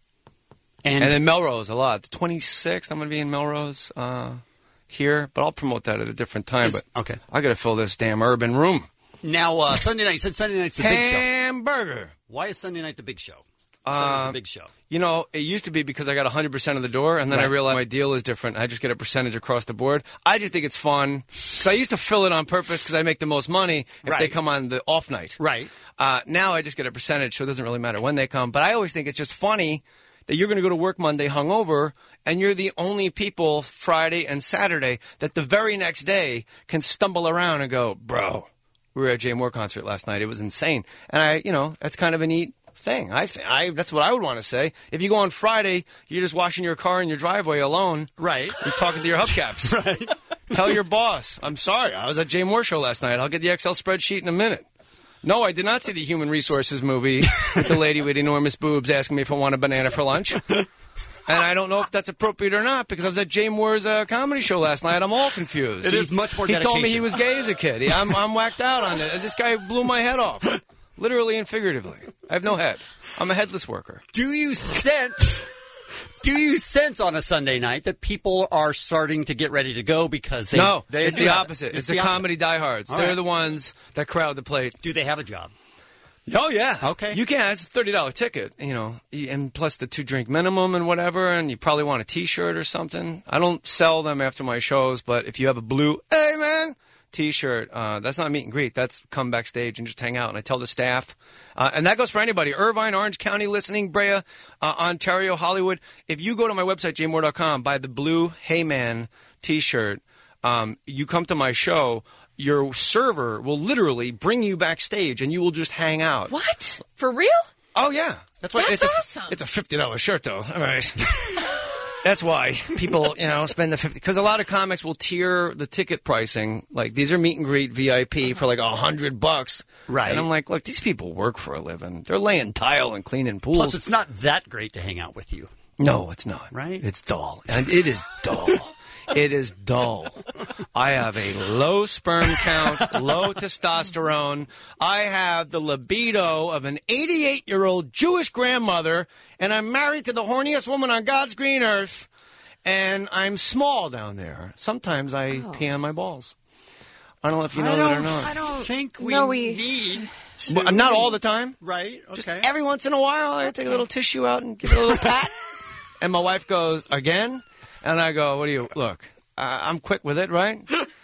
And, And then Melrose a lot. The twenty-sixth, I'm going to be in Melrose uh, here, but I'll promote that at a different time. Is- but okay. I got to fill this damn urban room. now, uh, Sunday night, you said Sunday night's the big show. Hamburger. Why is Sunday night the big show? Sunday's Uh, the big show. You know, it used to be because I got one hundred percent of the door, and then I Right. realized my deal is different. I just get a percentage across the board. I just think it's fun. Because I used to fill it on purpose because I make the most money if Right. they come on the off night. Right. Uh, now I just get a percentage, so it doesn't really matter when they come. But I always think it's just funny that you're going to go to work Monday hungover, and you're the only people Friday and Saturday that the very next day can stumble around and go, bro, we were at Jay Moore concert last night. It was insane. And I, you know, that's kind of a neat thing. I, th- I that's what I would want to say. If you go on Friday, you're just washing your car in your driveway alone. Right. You're talking to your hubcaps. Right. Tell your boss, I'm sorry, I was at Jay Moore show last night. I'll get the Excel spreadsheet in a minute. No, I did not see the Human Resources movie with the lady with enormous boobs asking me if I want a banana for lunch. And I don't know if that's appropriate or not because I was at Jay Moore's uh, comedy show last night. I'm all confused. It he, is much more He told me dedication. he was gay as a kid. He, I'm, I'm whacked out on it. This guy blew my head off, literally and figuratively. I have no head. I'm a headless worker. Do you sense? Do you sense on a Sunday night that people are starting to get ready to go because they? no, they it's do the have- opposite. It's, the the opposite. comedy diehards. All They're right. the ones that crowd the plate. Do they have a job? Oh, yeah. Okay. You can. It's a thirty dollars ticket, you know, and plus the two-drink minimum and whatever, and you probably want a T-shirt or something. I don't sell them after my shows, but if you have a blue, hey, man, T-shirt, uh, that's not meet and greet. That's come backstage and just hang out, and I tell the staff. Uh, and that goes for anybody. Irvine, Orange County listening, Brea, uh, Ontario, Hollywood. If you go to my website, jay moore dot com, buy the blue Hey Man T-shirt, um, you come to my show, your server will literally bring you backstage, and you will just hang out. What? For real? Oh yeah, that's why That's it's awesome. a it's a fifty dollar shirt though. All right, that's why people you know spend the fifty because a lot of comics will tier the ticket pricing. Like these are meet and greet V I P for like a hundred bucks, Right. And I'm like, look, these people work for a living. They're laying tile and cleaning pools. Plus, it's not that great to hang out with you. No, it's not. Right? It's dull, and it is dull. It is dull. I have a low sperm count, low testosterone. I have the libido of an eighty-eight-year-old Jewish grandmother, and I'm married to the horniest woman on God's green earth, and I'm small down there. Sometimes I Oh. pee on my balls. I don't know if you know I that don't, or not. I don't think we No, we- need. To, Well, not all the time. Right. Okay. Just every once in a while, I take a little tissue out and give it a little pat. And my wife goes, again? And I go, what do you, look, uh, I'm quick with it, right?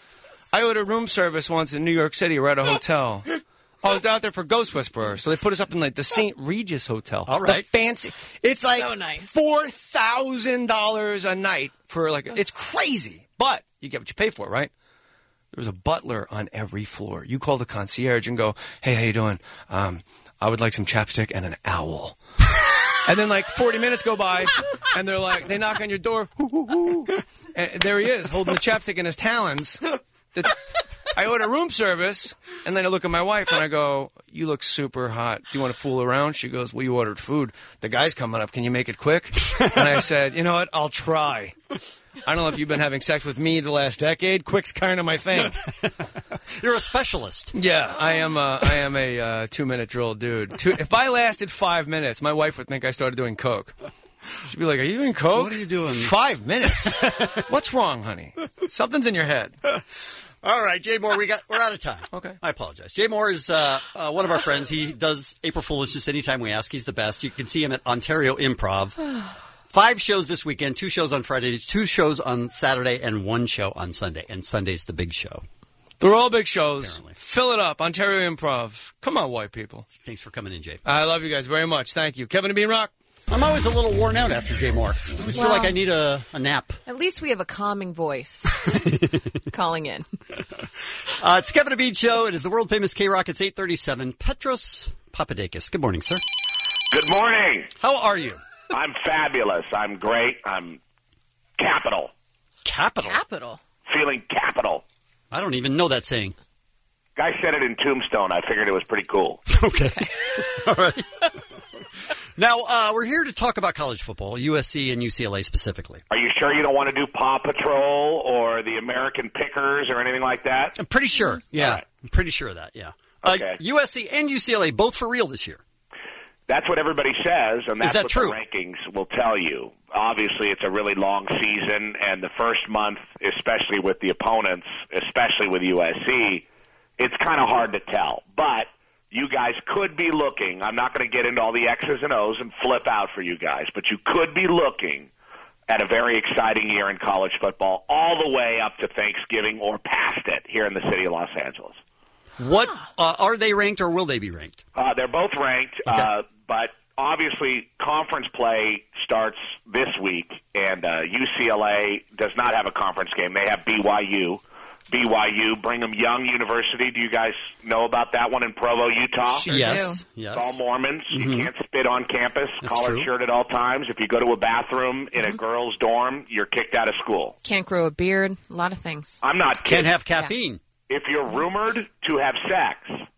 I ordered room service once in New York City. We're at a hotel. I was out there for Ghost Whisperer, so they put us up in like the Saint Regis Hotel. All right. The fancy. It's like So nice. four thousand dollars a night for like, it's crazy. But you get what you pay for, right? There's a butler on every floor. You call the concierge and go, hey, how you doing? Um, I would like some chapstick and an owl. And then like forty minutes go by, and they're like, they knock on your door, hoo, hoo, hoo. And there he is, holding the chapstick in his talons. The, I order room service, and then I look at my wife, and I go, you look super hot. Do you want to fool around? She goes, well, you ordered food. The guy's coming up. Can you make it quick? And I said, you know what? I'll try. I don't know if you've been having sex with me the last decade. Quick's kind of my thing. You're a specialist. Yeah, I am. A, I am a uh, two-minute drill dude. Two, if I lasted five minutes, my wife would think I started doing coke. She'd be like, "Are you doing coke? What are you doing? Five minutes? What's wrong, honey? Something's in your head." All right, Jay Moore, we got we're out of time. Okay. I apologize. Jay Moore is uh, uh, one of our friends. He does April Fool's just anytime we ask. He's the best. You can see him at Ontario Improv. Five shows this weekend, two shows on Friday, two shows on Saturday, and one show on Sunday. And Sunday's the big show. They're all big shows. Apparently. Fill it up. Ontario Improv. Come on, white people. Thanks for coming in, Jay. I love you guys very much. Thank you. Kevin and Bean Rock. I'm always a little worn out after Jay Moore. I feel Well- like I need a, a nap. At least we have a calming voice calling in. Uh, it's Kevin Abid Show. It is the world famous K-Rock. It's eight thirty-seven. Petros Papadakis. Good morning, sir. Good morning. How are you? I'm fabulous. I'm great. I'm capital. Capital? Capital. Feeling capital. I don't even know that saying. Guy said it in Tombstone. I figured it was pretty cool. Okay. All right. Now, uh, we're here to talk about college football, U S C and U C L A specifically. Are you sure you don't want to do Paw Patrol or the American Pickers or anything like that? I'm pretty sure. Yeah. right. I'm pretty sure of that, yeah. Uh, Okay. U S C and U C L A both for real this year. That's what everybody says, and that's that what true? the rankings will tell you. Obviously, it's a really long season, and the first month, especially with the opponents, especially with U S C, it's kind of hard to tell. But you guys could be looking. I'm not going to get into all the X's and O's and flip out for you guys, but you could be looking at a very exciting year in college football all the way up to Thanksgiving or past it here in the city of Los Angeles. What uh, are they ranked or will they be ranked? Uh, they're both ranked, uh, but obviously conference play starts this week, and uh, U C L A does not have a conference game. They have B Y U. B Y U, Brigham Young University. Do you guys know about that one in Provo, Utah? Sure yes. do. Yes. It's all Mormons. Mm-hmm. You can't spit on campus. That's Collar true. shirt at all times. If you go to a bathroom in Mm-hmm. a girl's dorm, you're kicked out of school. Can't grow a beard. A lot of things. I'm not kidding. Can't have caffeine. If you're rumored to have sex,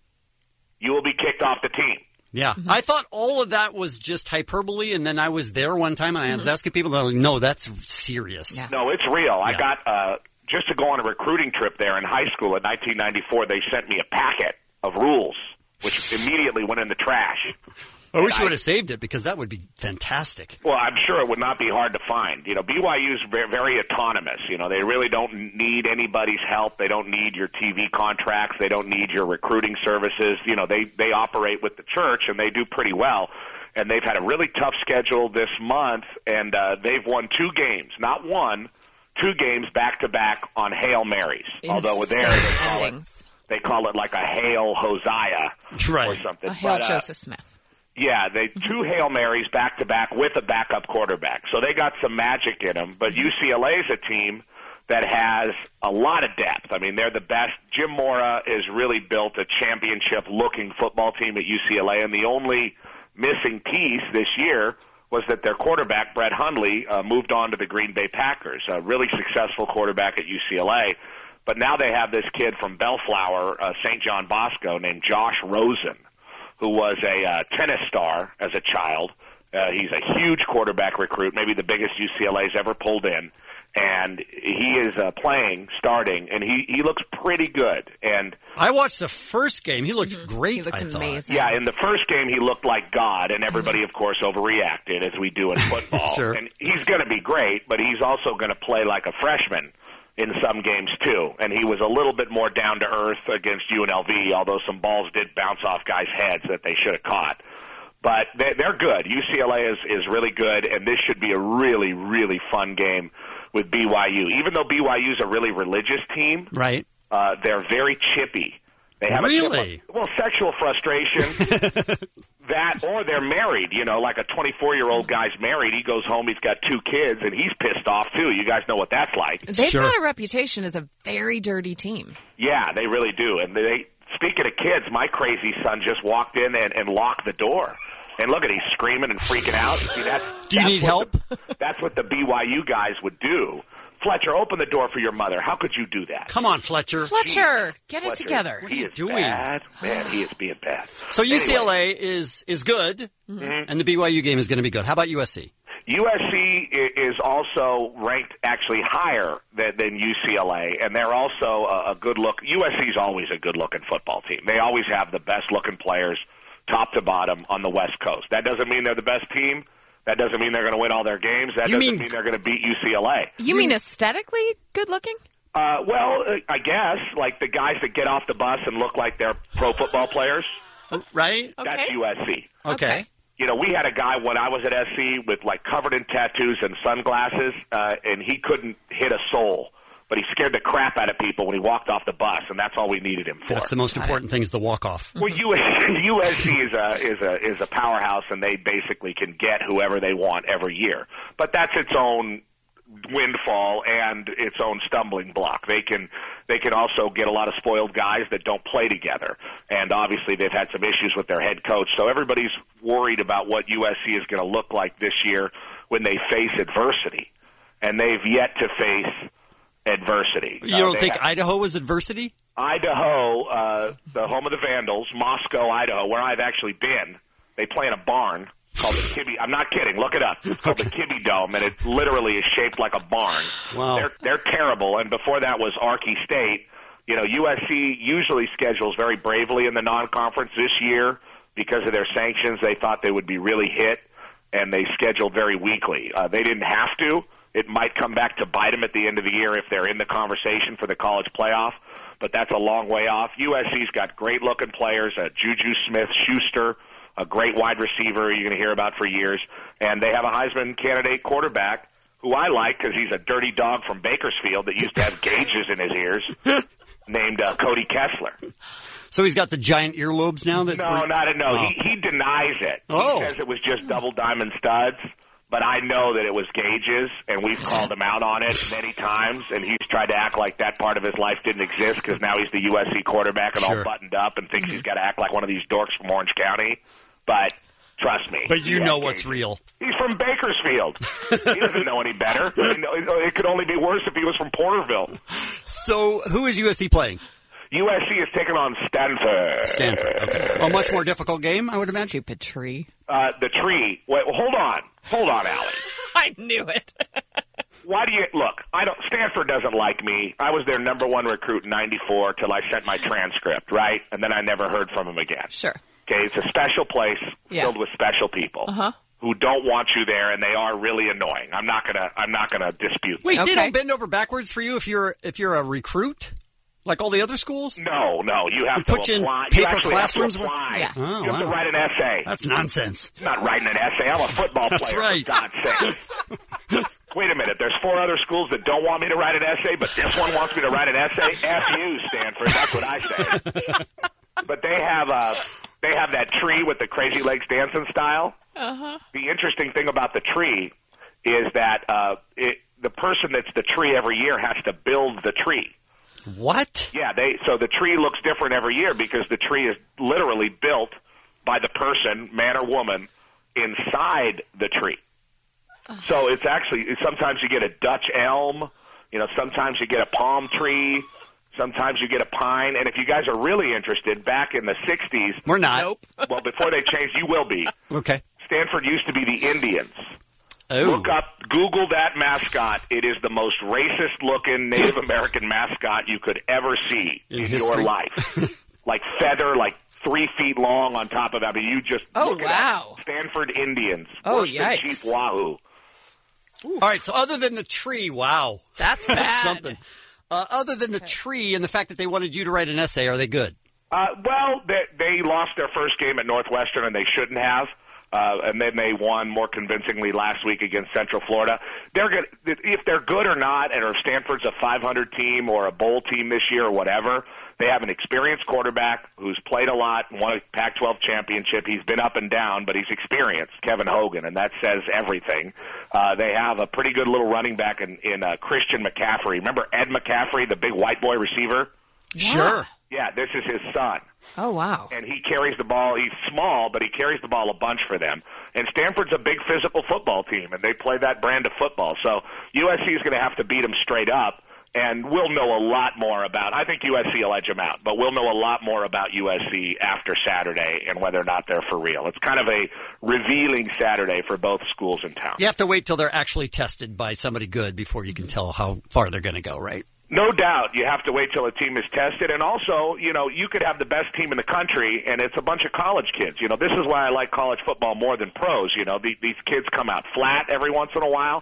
you will be kicked off the team. Yeah. Mm-hmm. I thought all of that was just hyperbole, and then I was there one time, and I was asking people, they're like, no, that's serious. Yeah. No, it's real. I Yeah. got, uh, just to go on a recruiting trip there in high school in nineteen ninety-four, they sent me a packet of rules, which immediately went in the trash. I wish And you would have saved it, because that would be fantastic. Well, I'm sure it would not be hard to find. You know, B Y U's very, very autonomous. You know, they really don't need anybody's help. They don't need your T V contracts. They don't need your recruiting services. You know, they, they operate with the church, and they do pretty well. And they've had a really tough schedule this month, and uh, they've won two games, not one, two games back-to-back on Hail Marys. Although there they call, it, endings. they call it like a Hail Hosea Right. or something. A hail But, uh, Joseph Smith. yeah, they two Hail Marys back to back with a backup quarterback. So they got some magic in them. But U C L A is a team that has a lot of depth. I mean, they're the best. Jim Mora has really built a championship-looking football team at U C L A, and the only missing piece this year was that their quarterback, Brett Hundley, uh, moved on to the Green Bay Packers, a really successful quarterback at U C L A. But now they have this kid from Bellflower, uh, Saint John Bosco, named Josh Rosen, who was a uh, tennis star as a child. Uh, he's a huge quarterback recruit, maybe the biggest U C L A's ever pulled in. And he is uh, playing, starting, and he, he looks pretty good. And I watched the first game. He looked great, He looked I thought. amazing. yeah, in the first game, he looked like God, and everybody, of course, overreacted, as we do in football. Sure. And he's going to be great, but he's also going to play like a freshman in some games, too. And he was a little bit more down to earth against U N L V, although some balls did bounce off guys' heads that they should have caught. But they- they're good. U C L A is, is really good, and this should be a really, really fun game with B Y U. Even though B Y U is a really religious team, Right. uh, they're very chippy. They have Really? A, well, sexual frustration, that, or they're married. You know, like a twenty-four-year-old guy's married. He goes home, he's got two kids, and he's pissed off, too. You guys know what that's like. They've got a reputation as a very dirty team. Yeah, they really do. And they, speaking of kids, my crazy son just walked in and, and locked the door. And look at he's screaming and freaking out. See, that's, Do you that's need what help? The, that's what the B Y U guys would do. Fletcher, open the door for your mother. How could you do that? Come on, Fletcher. Fletcher, get it Fletcher, together. He is doing? bad. Man, he is being bad. So U C L A Anyway. is is good, Mhm. and the B Y U game is going to be good. How about U S C? U S C i- is also ranked actually higher than, than U C L A, and they're also a, a good look. U S C is always a good looking football team. They always have the best looking players, top to bottom, on the West Coast. That doesn't mean they're the best team. That doesn't mean they're going to win all their games. That You doesn't mean- mean they're going to beat U C L A. You mean aesthetically good looking? Uh, well, uh, I guess like the guys that get off the bus and look like they're pro football players. Right? That's Okay. U S C. Okay. You know, we had a guy when I was at S C with like covered in tattoos and sunglasses, uh, and he couldn't hit a soul but he scared the crap out of people when he walked off the bus, and that's all we needed him for. That's the most important thing is the walk-off. Well, U S C is a is a is a powerhouse, and they basically can get whoever they want every year. But that's its own windfall and its own stumbling block. They can they can also get a lot of spoiled guys that don't play together, and obviously they've had some issues with their head coach. So everybody's worried about what U S C is going to look like this year when they face adversity, and they've yet to face adversity. You Uh, don't they think have- Idaho was adversity? Idaho, uh, the home of the Vandals, Moscow, Idaho, where I've actually been. They play in a barn called the Kibbe. I'm not kidding. Look it up. It's called the Kibbe Dome, and it literally is shaped like a barn. Wow. They're they're terrible. And before that was Archie State. You know, U S C usually schedules very bravely in the non-conference. This year, because of their sanctions, they thought they would be really hit, and they scheduled very weakly. Uh, they didn't have to. It might come back to bite them at the end of the year if they're in the conversation for the college playoff, but that's a long way off. U S C's got great-looking players, uh, Juju Smith-Schuster, a great wide receiver you're going to hear about for years, and they have a Heisman candidate quarterback who I like because he's a dirty dog from Bakersfield that used to have gauges in his ears, named uh, Cody Kessler. So he's got the giant earlobes now? That No, not a no. Oh. He, he denies it. Oh. He says it was just double diamond studs. But I know that it was gauges, and we've called him out on it many times, and he's tried to act like that part of his life didn't exist because now he's the U S C quarterback and Sure. all buttoned up and thinks he's got to act like one of these dorks from Orange County. But trust me. But you he know has what's gauges. real. He's from Bakersfield. He doesn't know any better. I mean, it could only be worse if he was from Porterville. So who is U S C playing? U S C is taking on Stanford. Stanford, okay. A much more difficult game, I would imagine. Stupid tree. Uh, the tree. Wait, well, hold on. Hold on, Allie. I knew it. Why do you look? I don't. Stanford doesn't like me. I was their number one recruit in ninety-four till I sent my transcript, right? And then I never heard from him again. Sure. Okay, it's a special place Yeah. filled with special people Uh-huh. who don't want you there, and they are really annoying. I'm not gonna. I'm not gonna dispute. Wait, that. they don't bend over backwards for you if you're if you're a recruit, like all the other schools? No, no. You have They to put you in apply. paper you actually classrooms? have to apply. Yeah. Oh, you have to wow. write an essay. That's nonsense. It's not writing an essay. I'm a football player. That's right. For God's sake. Wait a minute. There's four other schools that don't want me to write an essay, but this one wants me to write an essay. F you, Stanford. That's what I say. But they have uh, they have that tree with the crazy legs dancing style. Uh-huh. The interesting thing about the tree is that uh, it, the person that's the tree every year has to build the tree. What? Yeah, they so the tree looks different every year because the tree is literally built by the person, man or woman, inside the tree. So it's actually sometimes you get a Dutch elm, you know, sometimes you get a palm tree, sometimes you get a pine. And if you guys are really interested, back in the sixties, we're not. Well, before they changed, you will be. Okay. Stanford used to be the Indians. Oh. Look up, Google that mascot. It is the most racist-looking Native American mascot you could ever see in, In your history. life. Like feather, like three feet long on top of it. I mean, you just Oh, look wow. at Stanford Indians. Oh, Worse than yikes. Chief Wahoo. All right, so other than the tree, wow. That's bad. something. Uh, other than the tree and the fact that they wanted you to write an essay, are they good? Uh, well, they, they lost their first game at Northwestern, and they shouldn't have. Uh, and then they won more convincingly last week against Central Florida. They're good. If they're good or not, and or Stanford's a five hundred team or a bowl team this year or whatever, they have an experienced quarterback who's played a lot and won a Pac twelve championship. He's been up and down, but he's experienced, Kevin Hogan, and that says everything. Uh, they have a pretty good little running back in, in uh, Christian McCaffrey. Remember Ed McCaffrey, the big white boy receiver? Sure. Yeah, this is his son. Oh, wow. And he carries the ball. He's small, but he carries the ball a bunch for them. And Stanford's a big physical football team, and they play that brand of football. So U S C is going to have to beat them straight up, and we'll know a lot more about – I think U S C will edge them out, but we'll know a lot more about U S C after Saturday and whether or not they're for real. It's kind of a revealing Saturday for both schools in town. You have to wait till they're actually tested by somebody good before you can tell how far they're going to go, right? No doubt. You have to wait till a team is tested. And also, you know, you could have the best team in the country, and it's a bunch of college kids. You know, this is why I like college football more than pros. You know, these, these kids come out flat every once in a while,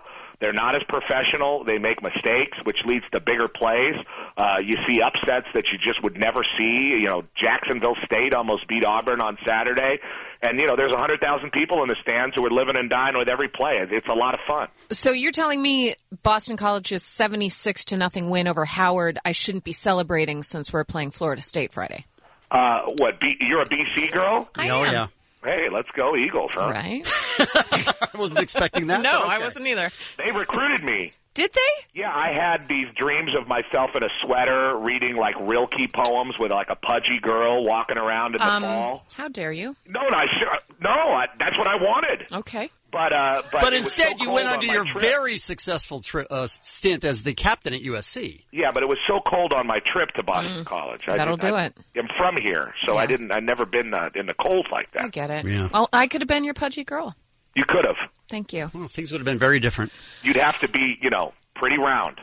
They're not as professional. They make mistakes, which leads to bigger plays. Uh, you see upsets that you just would never see. You know, Jacksonville State almost beat Auburn on Saturday. And, you know, there's one hundred thousand people in the stands who are living and dying with every play. It's a lot of fun. So you're telling me Boston College's seventy-six to nothing win over Howard, I shouldn't be celebrating since we're playing Florida State Friday? Uh, what, B- you're a B C girl? I oh, am. yeah. Hey, let's go Eagles, huh? Right. I wasn't expecting that. No, but okay. I wasn't either. They recruited me. Did they? Yeah, I had these dreams of myself in a sweater reading, like, Rilke poems with, like, a pudgy girl walking around in the Um, fall. how dare you? No, no, I, no I, that's what I wanted. Okay. But, uh, but, But it was instead, so you went cold on to my your trip. very successful tri- uh, stint as the captain at U S C. Yeah, but it was so cold on my trip to Boston College. I that'll did- do I, it. I'm from here, so I didn't. I'd never been uh, in the cold like that. I get it. Yeah. Well, I could have been your pudgy girl. You could have. Thank you. Well, things would have been very different. You'd have to be, you know, pretty round.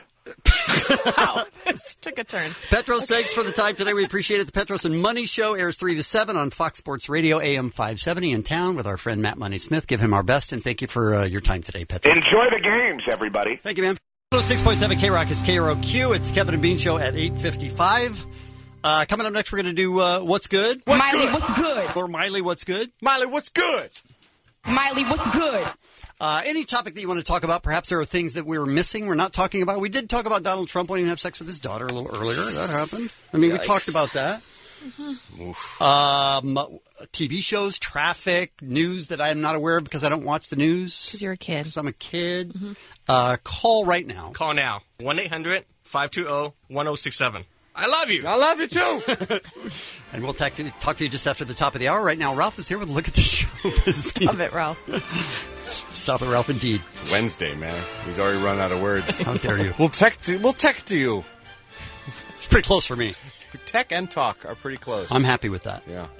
Wow. This took a turn. Petros, thanks for the time today. We appreciate it. The Petros and Money Show airs three to seven on Fox Sports Radio, A M five seventy in town with our friend Matt Money Smith. Give him our best, and thank you for uh, your time today, Petros. Enjoy the games, everybody. Thank you, man. six point seven K-Rock is K R O Q. It's Kevin and Bean Show at eight fifty-five. Uh, coming up next, we're going to do uh, What's Good? What's Miley, good? What's good? Or Miley, What's Good? Miley, what's good? Miley, what's good? Uh, any topic that you want to talk about, perhaps there are things that we were missing, we're not talking about. We did talk about Donald Trump wanting to have sex with his daughter a little earlier. That happened. I mean, Yikes. we talked about that. Mm-hmm. Um, T V shows, traffic, news that I'm not aware of because I don't watch the news. Because you're a kid. Because I'm a kid. Mm-hmm. Uh, call right now. Call now. one eight hundred five two zero one zero six seven. I love you. I love you, too. And we'll talk to, talk to you just after the top of the hour. Right now, Ralph is here with a look at the show. Stop it, Ralph. Stop it, Ralph, indeed. Wednesday, man. He's already run out of words. How dare you? We'll text you. We'll text you. It's pretty close for me. Tech and talk are pretty close. I'm happy with that. Yeah.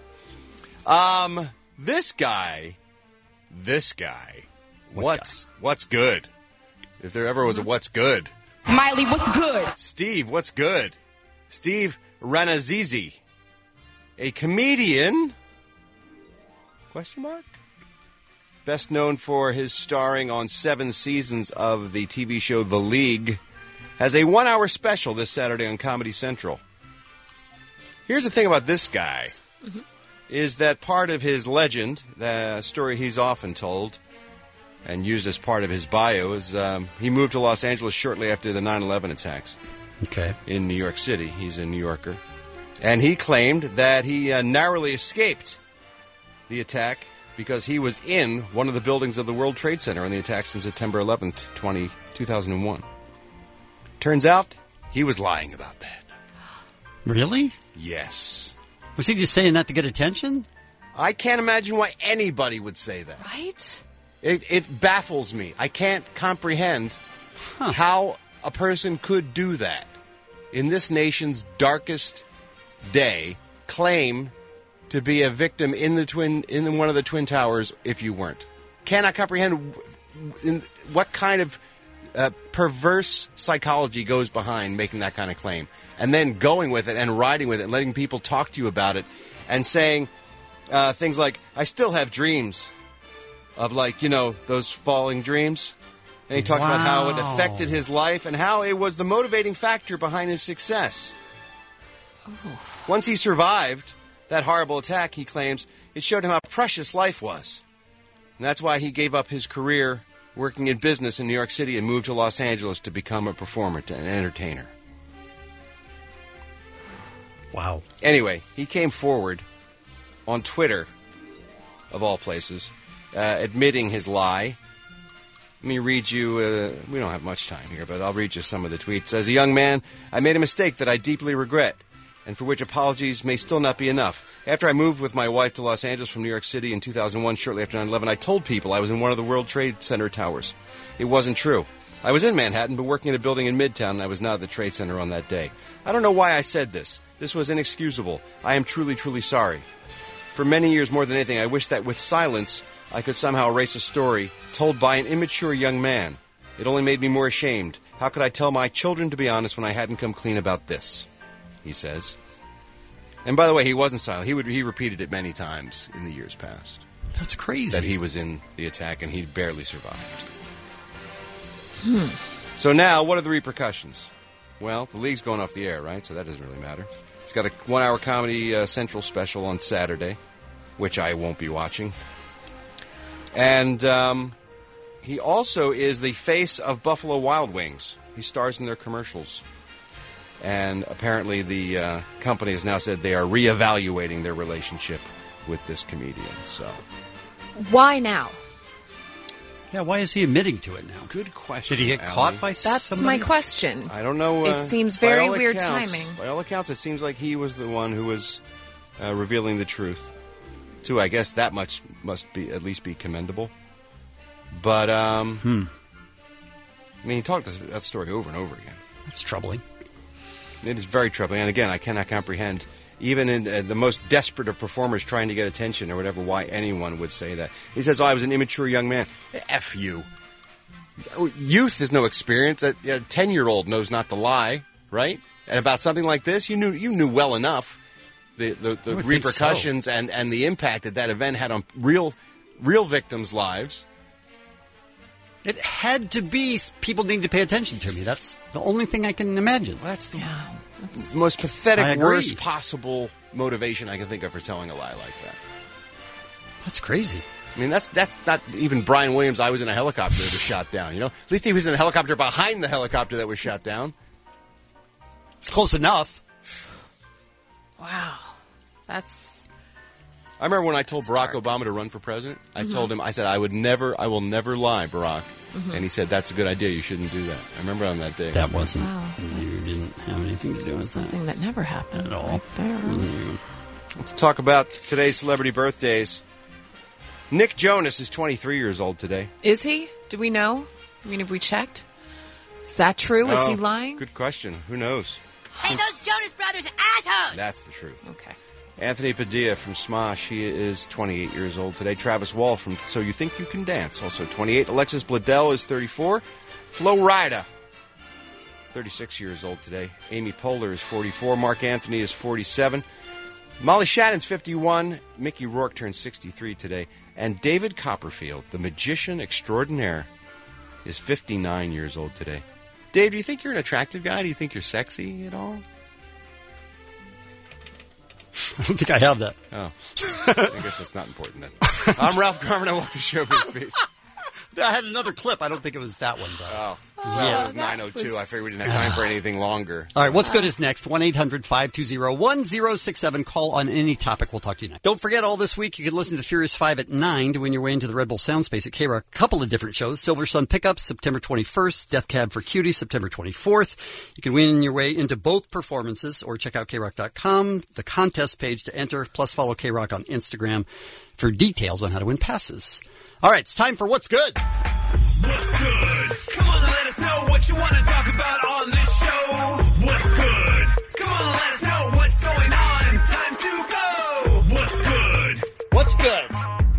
Um, this guy, this guy, What what's what's good? If there ever was a what's good. Miley, what's good? Steve, what's good? Steve Ranazizi, a comedian, question mark? Best known for his starring on seven seasons of the T V show The League, has a one-hour special this Saturday on Comedy Central. Here's the thing about this guy, mm-hmm. is that part of his legend, the story he's often told and used as part of his bio, is um, he moved to Los Angeles shortly after the nine eleven attacks. Okay. In New York City. He's a New Yorker. And he claimed that he uh, narrowly escaped the attack because he was in one of the buildings of the World Trade Center on the attacks on September eleventh, two thousand one. Turns out he was lying about that. Really? Yes. Was he just saying that to get attention? I can't imagine why anybody would say that. Right? It, it baffles me. I can't comprehend huh. how a person could do that in this nation's darkest day, claim to be a victim in the twin in one of the Twin Towers if you weren't. Cannot comprehend in what kind of uh, perverse psychology goes behind making that kind of claim, and then going with it and riding with it and letting people talk to you about it and saying uh, things like, I still have dreams of, like, you know, those falling dreams. And he talked wow. about how it affected his life and how it was the motivating factor behind his success. Oh. Once he survived that horrible attack, he claims, it showed him how precious life was. And that's why he gave up his career working in business in New York City and moved to Los Angeles to become a performer, an entertainer. Wow. Anyway, he came forward on Twitter, of all places, uh, admitting his lie. Let me read you, uh, we don't have much time here, but I'll read you some of the tweets. As a young man, I made a mistake that I deeply regret, and for which apologies may still not be enough. After I moved with my wife to Los Angeles from New York City in two thousand one, shortly after nine eleven, I told people I was in one of the World Trade Center towers. It wasn't true. I was in Manhattan, but working in a building in Midtown, and I was not at the Trade Center on that day. I don't know why I said this. This was inexcusable. I am truly, truly sorry. For many years, more than anything, I wish that with silence, I could somehow erase a story told by an immature young man. It only made me more ashamed. How could I tell my children to be honest when I hadn't come clean about this? He says. And by the way, he wasn't silent. He would he repeated it many times in the years past. That's crazy. That he was in the attack and he barely survived. Hmm. So now, what are the repercussions? Well, the league's going off the air, right? So that doesn't really matter. It's got a one-hour Comedy uh, Central special on Saturday, which I won't be watching. And um, he also is the face of Buffalo Wild Wings. He stars in their commercials. And apparently the uh, company has now said they are reevaluating their relationship with this comedian. So, Why now? Yeah, why is he admitting to it now? Good question. Did he get Allie. caught by That's somebody? my question. I don't know. Uh, It seems by very all weird accounts- timing. By all accounts, it seems like he was the one who was uh, revealing the truth. Too, I guess that much must be at least be commendable. But, um, hmm. I mean, he talked that story over and over again. That's troubling. It is very troubling. And again, I cannot comprehend, even in uh, the most desperate of performers trying to get attention or whatever, why anyone would say that. He says, oh, I was an immature young man. F you. Youth is no experience. A ten-year-old knows not to lie, right? And about something like this, you knew you knew well enough the, the, the I would think repercussions so. and, and the impact that that event had on real real victims' lives. It had to be people need to pay attention to me. That's the only thing I can imagine. Well, that's the that's most pathetic, I agree. worst possible motivation I can think of for telling a lie like that. That's crazy. I mean, that's that's not even Brian Williams. I was in a helicopter that was shot down. You know, at least he was in a helicopter behind the helicopter that was shot down. It's close enough. Wow. That's... I remember when I told Barack Obama to run for president. I Mhm. told him, I said, I would never, I will never lie, Barack. Mhm. And he said, that's a good idea. You shouldn't do that. I remember on that day. That wasn't. Wow. You didn't have anything to do with something that never happened at all. right there. Let's talk about today's celebrity birthdays. Nick Jonas is twenty-three years old today. Is he? Do we know? I mean, have we checked? Is that true? Is Oh, he lying? Good question. Who knows? Hey, those Jonas Brothers are assholes! That's the truth. Okay. Anthony Padilla from Smosh, he is twenty-eight years old today. Travis Wall from So You Think You Can Dance, also twenty-eight. Alexis Bledel is thirty-four. Flo Rida, thirty-six years old today. Amy Poehler is forty-four. Mark Anthony is forty-seven. Molly Shannon's fifty-one. Mickey Rourke turns sixty-three today. And David Copperfield, the magician extraordinaire, is fifty-nine years old today. Dave, do you think you're an attractive guy? Do you think you're sexy at all? I don't think I have that. Oh. I guess that's not important then. I'm Ralph Garman. I walk the showbiz beat. I had another clip. I don't think it was that one, though. Oh. Yeah. Well, it was nine oh two. I figured we didn't have time for anything longer. All right, what's good is next. one eight hundred five two zero one zero six seven. Call on any topic. We'll talk to you next. Don't forget, all this week, you can listen to Furious five at nine to win your way into the Red Bull Soundspace at K-Rock. A couple of different shows. Silver Sun Pickups, September twenty-first. Death Cab for Cutie, September twenty-fourth. You can win your way into both performances or check out K Rock dot com, the contest page to enter, plus follow K-Rock on Instagram for details on how to win passes. All right, it's time for What's Good. What's good? Come on and let us know what you want to talk about on this show. What's good? Come on and let us know what's going on. Time to go. What's good? What's good?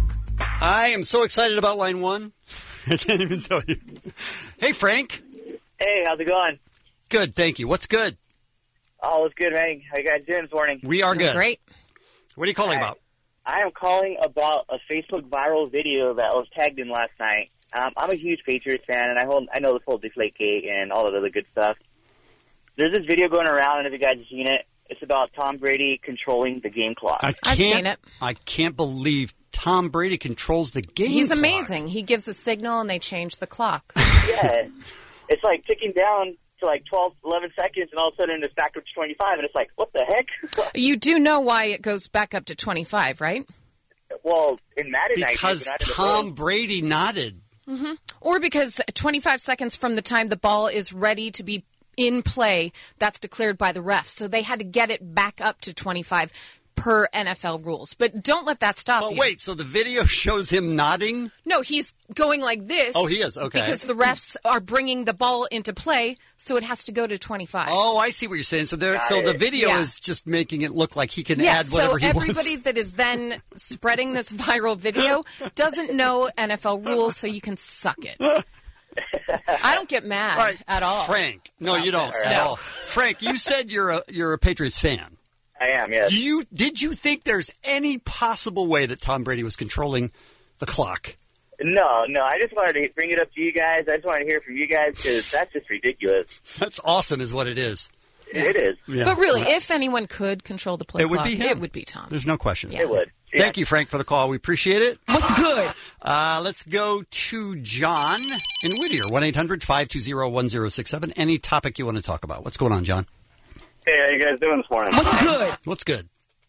I am so excited about line one. I can't even tell you. Hey, Frank. Hey, how's it going? Good, thank you. What's good? Oh, it's good, man. How you guys doing this morning? We are good. Great. What are you calling All right. about? I am calling about a Facebook viral video that was tagged in last night. Um, I'm a huge Patriots fan, and I hold, I know this whole Deflategate and all of the other good stuff. There's this video going around, and if you guys have seen it, it's about Tom Brady controlling the game clock. I I've can't, seen it. I can't believe Tom Brady controls the game. He's clock. amazing. He gives a signal and they change the clock. Yeah. It's like ticking down to like twelve, eleven seconds, and all of a sudden it's back up to twenty-five, and it's like, what the heck? You do know why it goes back up to twenty-five, right? Well, in Madden, I do, Because but not in the Tom film. Brady nodded. Mm-hmm. Or because twenty-five seconds from the time the ball is ready to be in play, that's declared by the refs. So they had to get it back up to twenty-five per N F L rules. But don't let that stop Well, you. wait, so the video shows him nodding? No, he's going like this. Oh, he is, okay. Because the refs are bringing the ball into play, so it has to go to twenty-five. Oh, I see what you're saying. So there, so the video Yeah. is just making it look like he can Yeah, add whatever so he wants. everybody that is then spreading this viral video doesn't know N F L rules, so you can suck it. I don't get mad All right, at all. Frank. No, you don't All at right. all. Frank, you said you're a you're a Patriots fan. I am, yes. Do you did you think there's any possible way that Tom Brady was controlling the clock? No, no. I just wanted to bring it up to you guys. I just wanted to hear from you guys because that's just ridiculous. That's awesome, is what it is. It is. Yeah. But really, if anyone could control the play It would clock, be him. it would be Tom. There's no question. It would. Thank you, Frank, for the call. We appreciate it. What's good? Uh, let's go to John in Whittier, one eight hundred five two zero one zero six seven. Any topic you want to talk about. What's going on, John? Hey, how you guys doing this morning? What's good? What's good?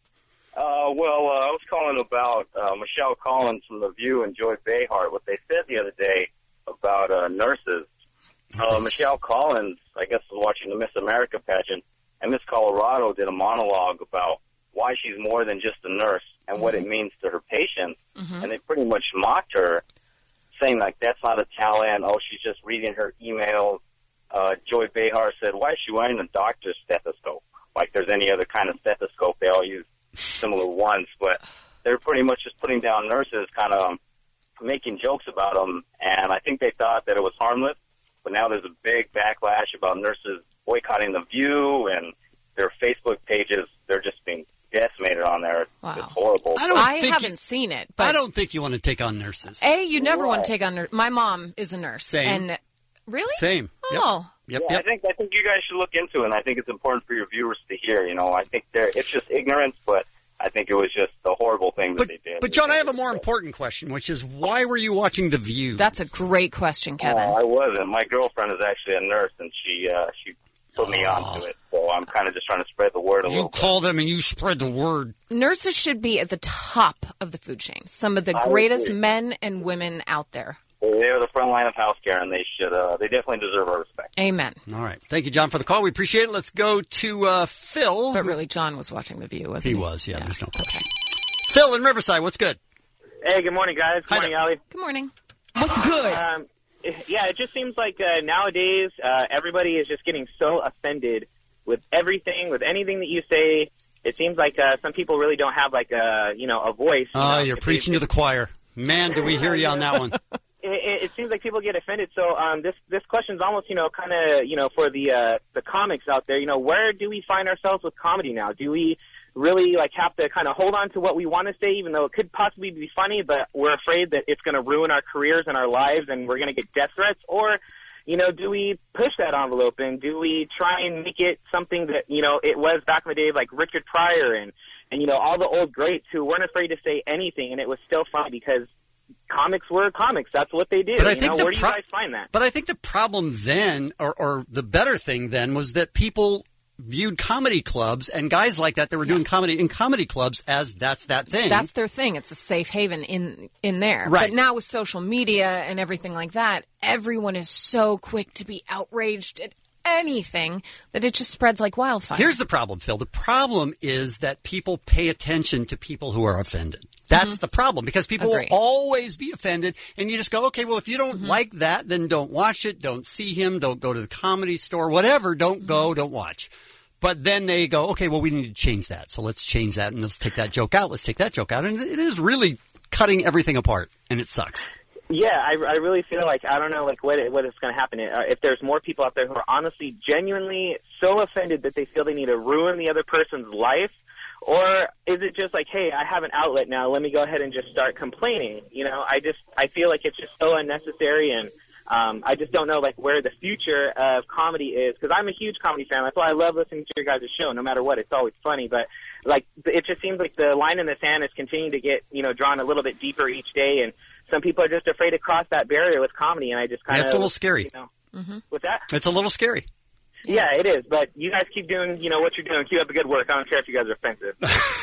Uh, well, uh, I was calling about uh, Michelle Collins from The View and Joy Behar, what they said the other day about uh, nurses. Uh, Michelle Collins, I guess, was watching the Miss America pageant, and Miss Colorado did a monologue about why she's more than just a nurse and what it means to her patients. Mm-hmm. And they pretty much mocked her, saying, like, that's not a talent. Oh, she's just reading her emails. Uh, Joy Behar said, why is she wearing a doctor's stethoscope? Like there's any other kind of stethoscope. They all use similar ones. But they're pretty much just putting down nurses, kind of making jokes about them. And I think they thought that it was harmless. But now there's a big backlash about nurses boycotting The View, and their Facebook pages, they're just being decimated on there. Wow. It's horrible. I don't I think haven't you- seen it. But I don't think you want to take on nurses. A, you never want Right. to take on nurse. My mom is a nurse. Same. And really? Same. Yep. Oh. Yep, yeah, yep. I think I think you guys should look into it, and I think it's important for your viewers to hear. You know, I think they're it's just ignorance, but I think it was just a horrible thing that But, they did. but John, I have a more important question, which is why were you watching The View? That's a great question, Kevin. Oh, I wasn't. My girlfriend is actually a nurse, and she uh, she put me onto it. So I'm kind of just trying to spread the word a You little bit. call them and you spread the word. Nurses should be at the top of the food chain. Some of the I greatest agree. men and women out there. They're the front line of healthcare, and they should. Uh, they definitely deserve our respect. Amen. All right. Thank you, John, for the call. We appreciate it. Let's go to uh, Phil. But really, John was watching The View, wasn't He he? was, yeah, there's no question. Phil in Riverside, what's good? Hey, good morning, guys. Good Hi morning, there. Allie. Good morning. What's good? Um, yeah, it just seems like uh, nowadays uh, everybody is just getting so offended with everything, with anything that you say. It seems like uh, some people really don't have like a you know a voice. You Oh, know, you're if preaching they, to the choir. Man, do we hear you on that one. It, it, it seems like people get offended. So um, this this question is almost you know kind of you know for the uh, the comics out there. You know, where do we find ourselves with comedy now? Do we really like have to kind of hold on to what we want to say, even though it could possibly be funny, but we're afraid that it's going to ruin our careers and our lives, and we're going to get death threats? Or, you know, do we push that envelope and do we try and make it something that you know it was back in the day, like Richard Pryor and and you know all the old greats who weren't afraid to say anything, and it was still funny because comics were comics. That's what they did. But I you think know, the where do you pro- guys find that? But I think the problem then, or, or the better thing then, was that people viewed comedy clubs and guys like that that were doing comedy in comedy clubs as that's that thing. That's their thing. It's a safe haven in in there. Right. But now with social media and everything like that, everyone is so quick to be outraged at anything that it just spreads like wildfire. Here's the problem, Phil. The problem is that people pay attention to people who are offended. That's the problem, because people Agree. will always be offended, and you just go, okay, well, if you don't Mm-hmm. like that, then don't watch it, don't see him, don't go to the comedy store, whatever, don't Mm-hmm. go, don't watch. But then they go, okay, well, we need to change that, so let's change that, and let's take that joke out, let's take that joke out, and it is really cutting everything apart, and it sucks. Yeah, I, I really feel like I don't know like what it, what is going to happen. Uh, if there's more people out there who are honestly, genuinely so offended that they feel they need to ruin the other person's life, or is it just like, hey, I have an outlet now, let me go ahead and just start complaining? You know, I just I feel like it's just so unnecessary, and um, I just don't know like where the future of comedy is, because I'm a huge comedy fan. That's why I love listening to your guys' show. No matter what, it's always funny, but like it just seems like the line in the sand is continuing to get you know drawn a little bit deeper each day, and some people are just afraid to cross that barrier with comedy, and I just kind of Yeah, it's a little scary. You know, mm-hmm. with that. It's a little scary. Yeah, it is. But you guys keep doing, you know, what you're doing. Keep up the good work. I don't care if you guys are offensive.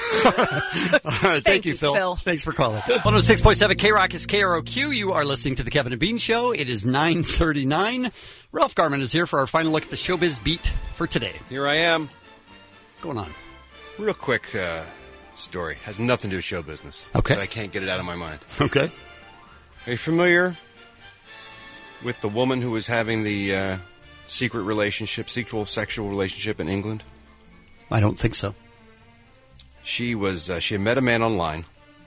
All right, thank, you, Phil. Phil. Thanks for calling. one oh six point seven K-Rock is K R O Q. You are listening to The Kevin and Bean Show. It is nine thirty-nine. Ralph Garman is here for our final look at the showbiz beat for today. Here I am. What's going on? Real quick uh, story. Has nothing to do with show business. Okay. But I can't get it out of my mind. Okay. Are you familiar with the woman who was having the uh, secret relationship, secret sexual relationship in England? I don't think so. She was. Uh, she had met a man online,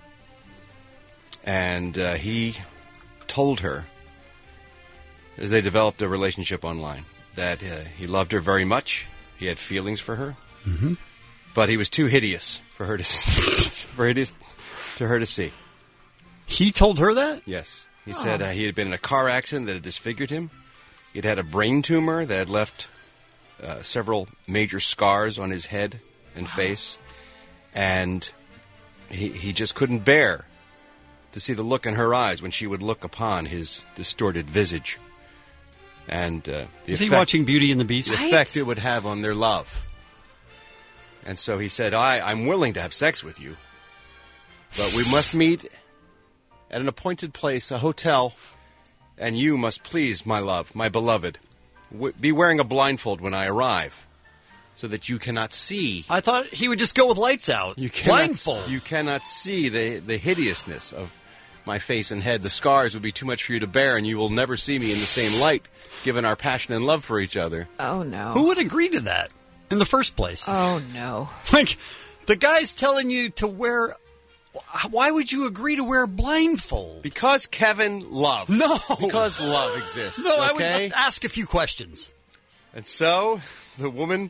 and uh, he told her, as they developed a relationship online, that uh, he loved her very much. He had feelings for her, mm-hmm. but he was too hideous for her to for hideous to her to see. He told her that? Yes. He Oh. said uh, he had been in a car accident that had disfigured him. He'd had a brain tumor that had left uh, several major scars on his head and face. And he, he just couldn't bear to see the look in her eyes when she would look upon his distorted visage. And uh, the Is he effect- watching Beauty and the Beast? The Right. effect it would have on their love. And so he said, I, I'm willing to have sex with you, but we must meet at an appointed place, a hotel, and you must please, my love, my beloved, w- be wearing a blindfold when I arrive, so that you cannot see. I thought he would just go with lights out. You cannot, Blindfold. You cannot see the, the hideousness of my face and head. The scars would be too much for you to bear, and you will never see me in the same light, given our passion and love for each other. Oh, no. Who would agree to that in the first place? Oh, no. Like, the guy's telling you to wear... Why would you agree to wear a blindfold? Because Kevin, love. No. Because love exists. No, I okay? would ask a few questions. And so, the woman,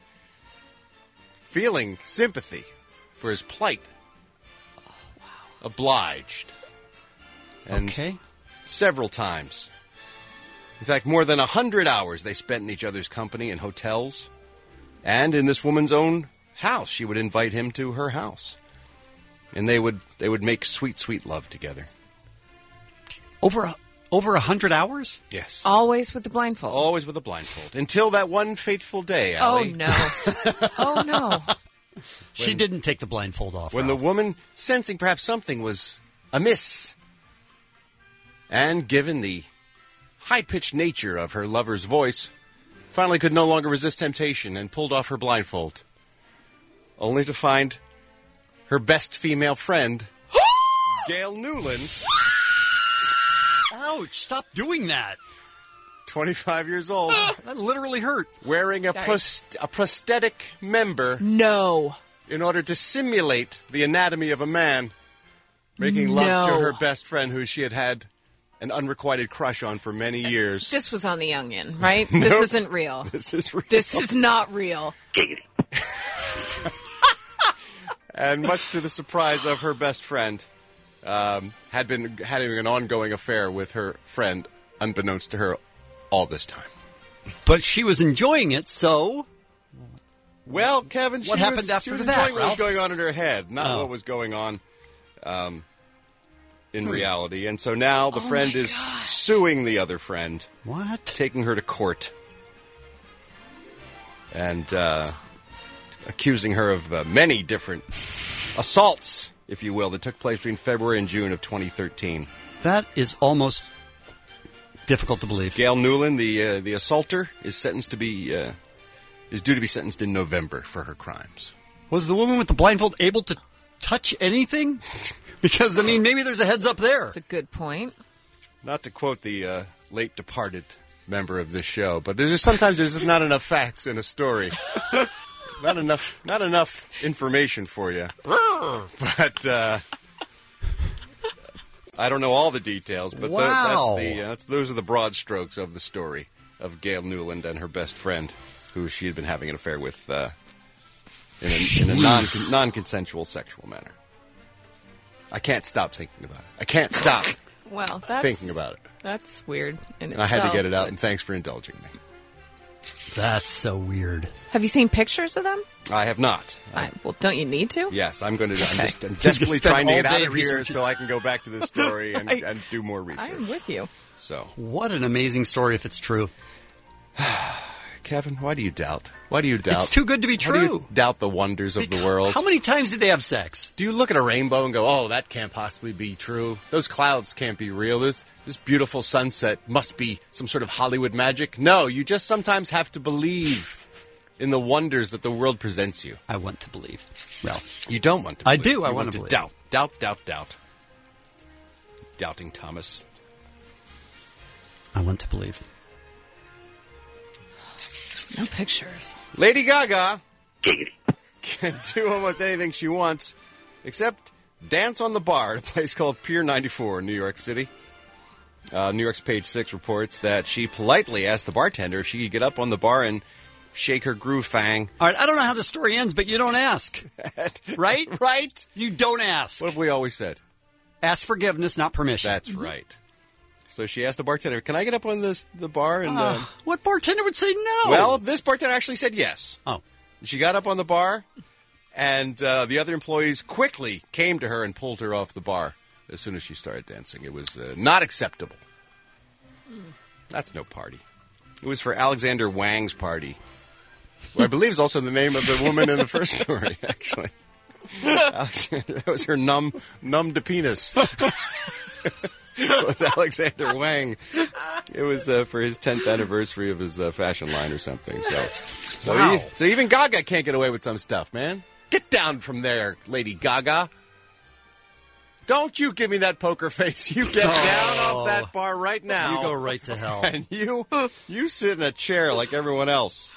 feeling sympathy for his plight, oh, wow. obliged. And okay. Several times. In fact, more than a hundred hours they spent in each other's company in hotels. And in this woman's own house. She would invite him to her house. And they would they would make sweet, sweet love together. Over a, over a hundred hours? Yes. Always with the blindfold. Always with a blindfold. Until that one fateful day, Oh, Allie. no. Oh, no. She didn't take the blindfold off. When the woman, sensing perhaps something was amiss, and given the high-pitched nature of her lover's voice, finally could no longer resist temptation and pulled off her blindfold, only to find her best female friend, Gail Newland. Ouch, stop doing that. twenty-five years old. That literally hurt. Wearing a, Sorry. pros- a prosthetic member No. in order to simulate the anatomy of a man, making love to No. her best friend who she had had an unrequited crush on for many years. This was on The Onion, right? Nope. This isn't real. This is real. This is not real. And much to the surprise of her best friend, um, had been having an ongoing affair with her friend, unbeknownst to her, all this time. But she was enjoying it, so... Well, Kevin, What she happened was, after she was that, enjoying what was Ralph? going on in her head, not Oh. what was going on um, in reality. And so now the Oh friend my is gosh. suing the other friend. What? Taking her to court. And uh, accusing her of uh, many different assaults, if you will, that took place between February and June of twenty thirteen. That is almost difficult to believe. Gail Newland, the uh, the assaulter, is sentenced to be uh, is due to be sentenced in November for her crimes. Was the woman with the blindfold able to touch anything? Because, I mean, maybe there's a heads up there. That's a good point. Not to quote the uh, late departed member of this show, but there's just, sometimes there's just not enough facts in a story. Not enough, not enough information for you. But uh, I don't know all the details. But tho- Wow. that's the uh, that's, those are the broad strokes of the story of Gail Newland and her best friend, who she had been having an affair with uh, in a, in a non non-consensual sexual manner. I can't stop thinking about it. I can't stop Well, that's... thinking about it. That's weird in And I had to itself, get it out, but- and thanks for indulging me. That's so weird. Have you seen pictures of them? I have not. I, well, don't you need to? Yes, I'm going to. I'm, Okay. just, I'm He's desperately gonna spend trying to all get out day of here researching. so I can go back to this story and, I- and do more research. I'm with you. So, What an amazing story if it's true. Kevin, why do you doubt? Why do you doubt? It's too good to be Why do you true. doubt the wonders of the world. How many times did they have sex? Do you look at a rainbow and go, "Oh, that can't possibly be true. Those clouds can't be real. This this beautiful sunset must be some sort of Hollywood magic." No, you just sometimes have to believe in the wonders that the world presents you. I want to believe. Well, You don't want to. I believe. do. I You want want to to believe. doubt, doubt, doubt, doubt. Doubting Thomas. I want to believe. No pictures. Lady Gaga can do almost anything she wants, except dance on the bar at a place called Pier ninety-four in New York City. Uh, New York's Page Six reports that she politely asked the bartender if she could get up on the bar and shake her groove fang. All right, I don't know how the story ends, but you don't ask. Right? Right? You don't ask. What have we always said? Ask forgiveness, not permission. That's right. So she asked the bartender, "Can I get up on this the bar?" And Uh, um, what bartender would say no? well, this bartender actually said yes. Oh. She got up on the bar, and uh, the other employees quickly came to her and pulled her off the bar as soon as she started dancing. It was uh, not acceptable. That's no party. It was for Alexander Wang's party. Well, I believe is also the name of the woman in the first story, actually. Alexander, that was her numb, numb to penis. It was Alexander Wang. It was uh, for his tenth anniversary of his uh, fashion line or something. So, so, Wow. e- so even Gaga can't get away with some stuff, man. Get down from there, Lady Gaga. Don't you give me that poker face. You get Oh. down off that bar right now. You go right to hell. And you, you sit in a chair like everyone else.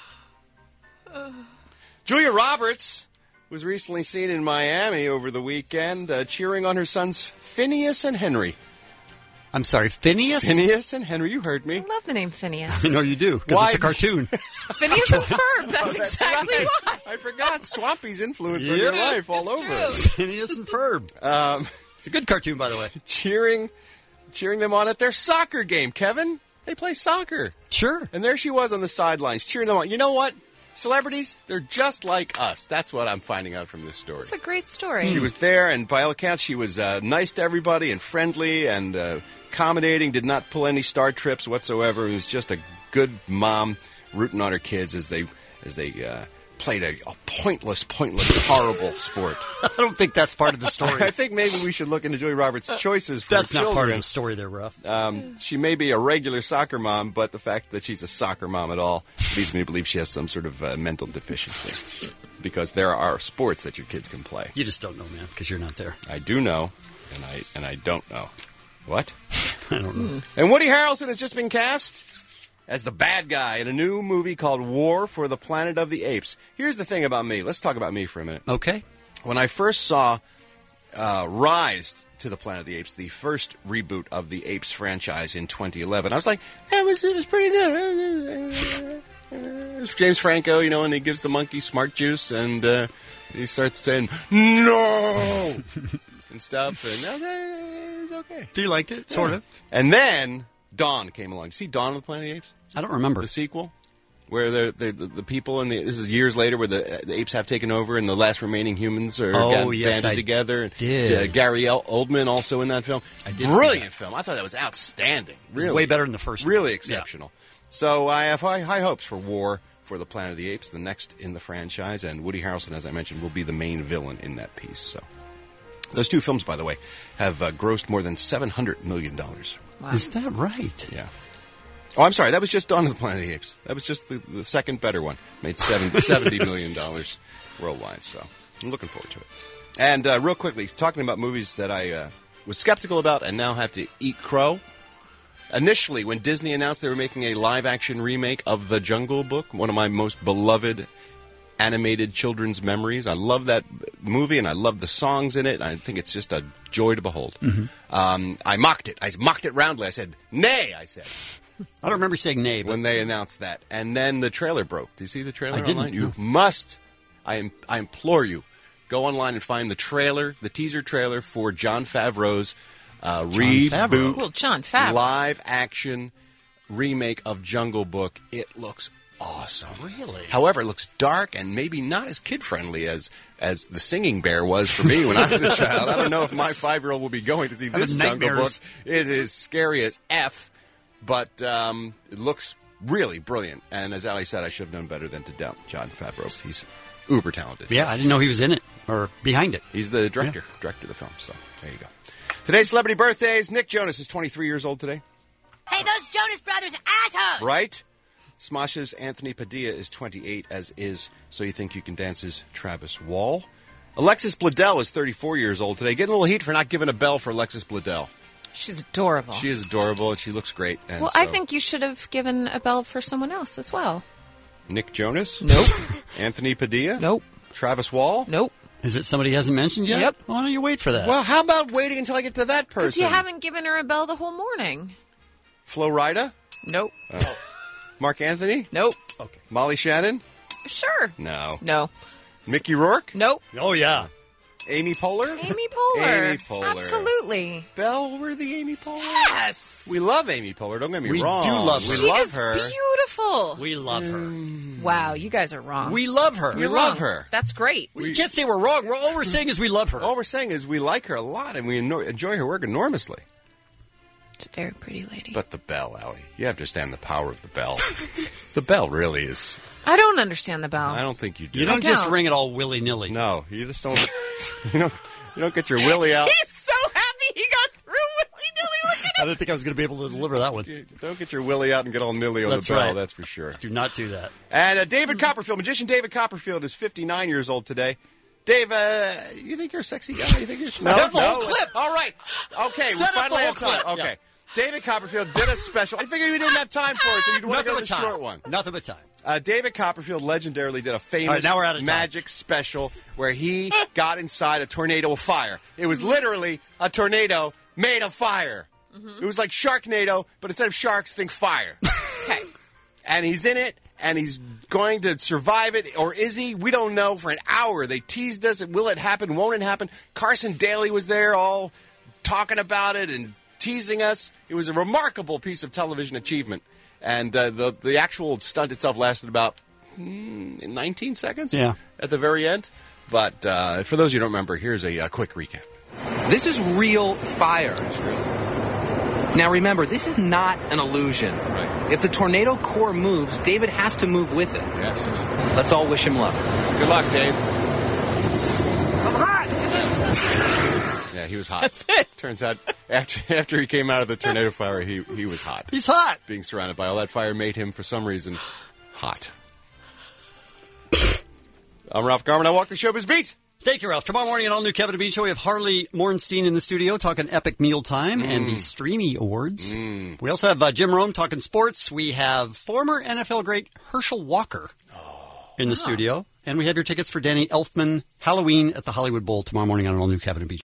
Julia Roberts was recently seen in Miami over the weekend uh, cheering on her sons Phineas and Henry. I'm sorry, Phineas? Phineas and Henry, you heard me. I love the name Phineas. I know you do, because Why- it's a cartoon. Phineas and Ferb. That's exactly why. I forgot Swampy's influence on Yeah. your life all over. Phineas and Ferb. Um, it's a good cartoon, by the way. cheering, cheering them on at their soccer game. Kevin, they play soccer. Sure. And there she was on the sidelines cheering them on. You know what? Celebrities, they're just like us. That's what I'm finding out from this story. It's a great story. She was there, and by all accounts, she was uh, nice to everybody and friendly and uh, accommodating, did not pull any star trips whatsoever. It was just a good mom rooting on her kids as they as they uh, played a, a pointless, pointless, horrible sport. I don't think that's part of the story. I think maybe we should look into Julia Roberts' choices for That's children. not part of the story there, Ruff. Um, she may be a regular soccer mom, but the fact that she's a soccer mom at all leads me to believe she has some sort of uh, mental deficiency. Because there are sports that your kids can play. You just don't know, man, because you're not there. I do know, and I and I don't know. What? I don't know. And Woody Harrelson has just been cast as the bad guy in a new movie called War for the Planet of the Apes. Here's the thing about me. Let's talk about me for a minute. Okay. When I first saw uh, Rise to the Planet of the Apes, the first reboot of the Apes franchise in twenty eleven, I was like, eh, it was, it was pretty good. It was James Franco, you know, and he gives the monkey smart juice, and uh, he starts saying, no! and stuff, and uh, it was okay. Do you liked it? Sort Yeah. of. And then Dawn came along. See Dawn of the Planet of the Apes? I don't remember. The sequel? Where the the, the, the people in the this is years later where the, the apes have taken over and the last remaining humans are Oh, ga- yes, banded I together. And, did. Uh, Gary El- Oldman also in that film. I did see Brilliant that. film. I thought that was outstanding. Really, Way better than the first one. Really Yeah. exceptional. So I have high, high hopes for War for the Planet of the Apes, the next in the franchise, and Woody Harrelson, as I mentioned, will be the main villain in that piece. So those two films, by the way, have uh, grossed more than seven hundred million dollars. Wow. Is that right? Yeah. Oh, I'm sorry. That was just Dawn of the Planet of the Apes. That was just the, the second better one. Made seventy, seventy million dollars worldwide. So I'm looking forward to it. And uh, real quickly, talking about movies that I uh, was skeptical about and now have to eat crow. Initially, when Disney announced they were making a live-action remake of The Jungle Book, one of my most beloved animated children's memories. I love that movie, and I love the songs in it. I think it's just a joy to behold. Mm-hmm. Um, I mocked it. I mocked it roundly. I said, nay, I said. I don't remember saying nay, but When they announced that. And then the trailer broke. Do you see the trailer I didn't, online? You no. must, I, im- I implore you, go online and find the trailer, the teaser trailer for Jon Favreau's uh, reboot, Favreau. Well, John Favreau. live-action remake of Jungle Book. It looks awesome. Really? However, it looks dark and maybe not as kid-friendly as as the Singing Bear was for me when I was a child. I don't know if my five-year-old will be going to see Having this Jungle Book. nightmares. It is scary as F, but um, it looks really brilliant. And as Ali said, I should have known better than to doubt Jon Favreau. He's uber talented. yeah, I didn't know he was in it or behind it. He's the director, director of the film. So there you go. Today's celebrity birthdays. Nick Jonas is twenty-three years old today. Hey, those Jonas Brothers assholes! Right? Smosh's Anthony Padilla is twenty-eight, as is So You Think You Can Dance's Travis Wall. Alexis Bledel is thirty-four years old today. Getting a little heat for not giving a bell for Alexis Bledel. She's adorable. She is adorable, and she looks great. And well, I so- think you should have given a bell for someone else as well. Nick Jonas? Nope. Anthony Padilla? Nope. Travis Wall? Nope. Is it somebody he hasn't mentioned yet? Yep. Why don't you wait for that? Well, how about waiting until I get to that Because person? you haven't given her a bell the whole morning. Flo Rida? Nope. Oh. Mark Anthony? Nope. Okay. Molly Shannon? Sure. No. No. Mickey Rourke? Nope. Oh, yeah. Amy Poehler? Amy Poehler. Amy Poehler. Absolutely. Belle-worthy Amy Poehler? Yes. We love Amy Poehler. Don't get me We wrong. do love her. We She love is her. beautiful. We love her. Mm. Wow, you guys are wrong. We love her. We You're love wrong. her. That's great. We can't say we're wrong. We're, all we're saying is we love her. All we're saying is we like her a lot and we eno- enjoy her work enormously. She's a very pretty lady. But the bell, Allie. You understand the power of the bell. The bell really is. I don't understand the bell. I don't think you do. You don't I just don't. ring it all willy-nilly. No, you just don't. You don't. You don't get your willy out. He's so happy he got through willy-nilly. Look at I didn't think I was going to be able to deliver that one. You don't get your willy out and get all nilly on That's the bell. right. That's for sure. Do not do that. And uh, David Copperfield, magician David Copperfield, is fifty-nine years old today. Dave, uh, you think you're a sexy guy? You think you're No, have the whole clip. All right. Okay, Set we up finally the have whole time. clip. Okay. Yeah. David Copperfield did a special. I figured we didn't have time for it, so you'd want to Nothing go but with the time. short one. Nothing but time. Uh, David Copperfield legendarily did a famous All right, now we're out of time. magic special where he got inside a tornado of fire. It was literally a tornado made of fire. Mm-hmm. It was like Sharknado, but instead of sharks, think fire. Okay. And he's in it, and he's going to survive it, or is he? We don't know. For an hour, they teased us. Will it happen? Won't it happen? Carson Daly was there, all talking about it and teasing us. It was a remarkable piece of television achievement, and uh, the the actual stunt itself lasted about mm, nineteen seconds. Yeah. At the very end. But uh, for those who don't remember, here's a, a quick recap. This is real fire. Now remember, this is not an illusion. Right. If the tornado core moves, David has to move with it. Yes. Let's all wish him luck. Good luck, Dave. I'm hot! Yeah, he was hot. That's it. Turns out, after after he came out of the tornado fire, he he was hot. He's hot. Being surrounded by all that fire made him, for some reason, hot. I'm Ralph Garman. I walk the showbiz beat. Thank you, Ralph. Tomorrow morning on All New Kevin and Bean Show, we have Harley Morenstein in the studio talking Epic Mealtime mm. and the Streamy Awards. Mm. We also have uh, Jim Rome talking sports. We have former N F L great Herschel Walker oh. in the ah. studio. And we have your tickets for Danny Elfman Halloween at the Hollywood Bowl tomorrow morning on All New Kevin and Bean Show.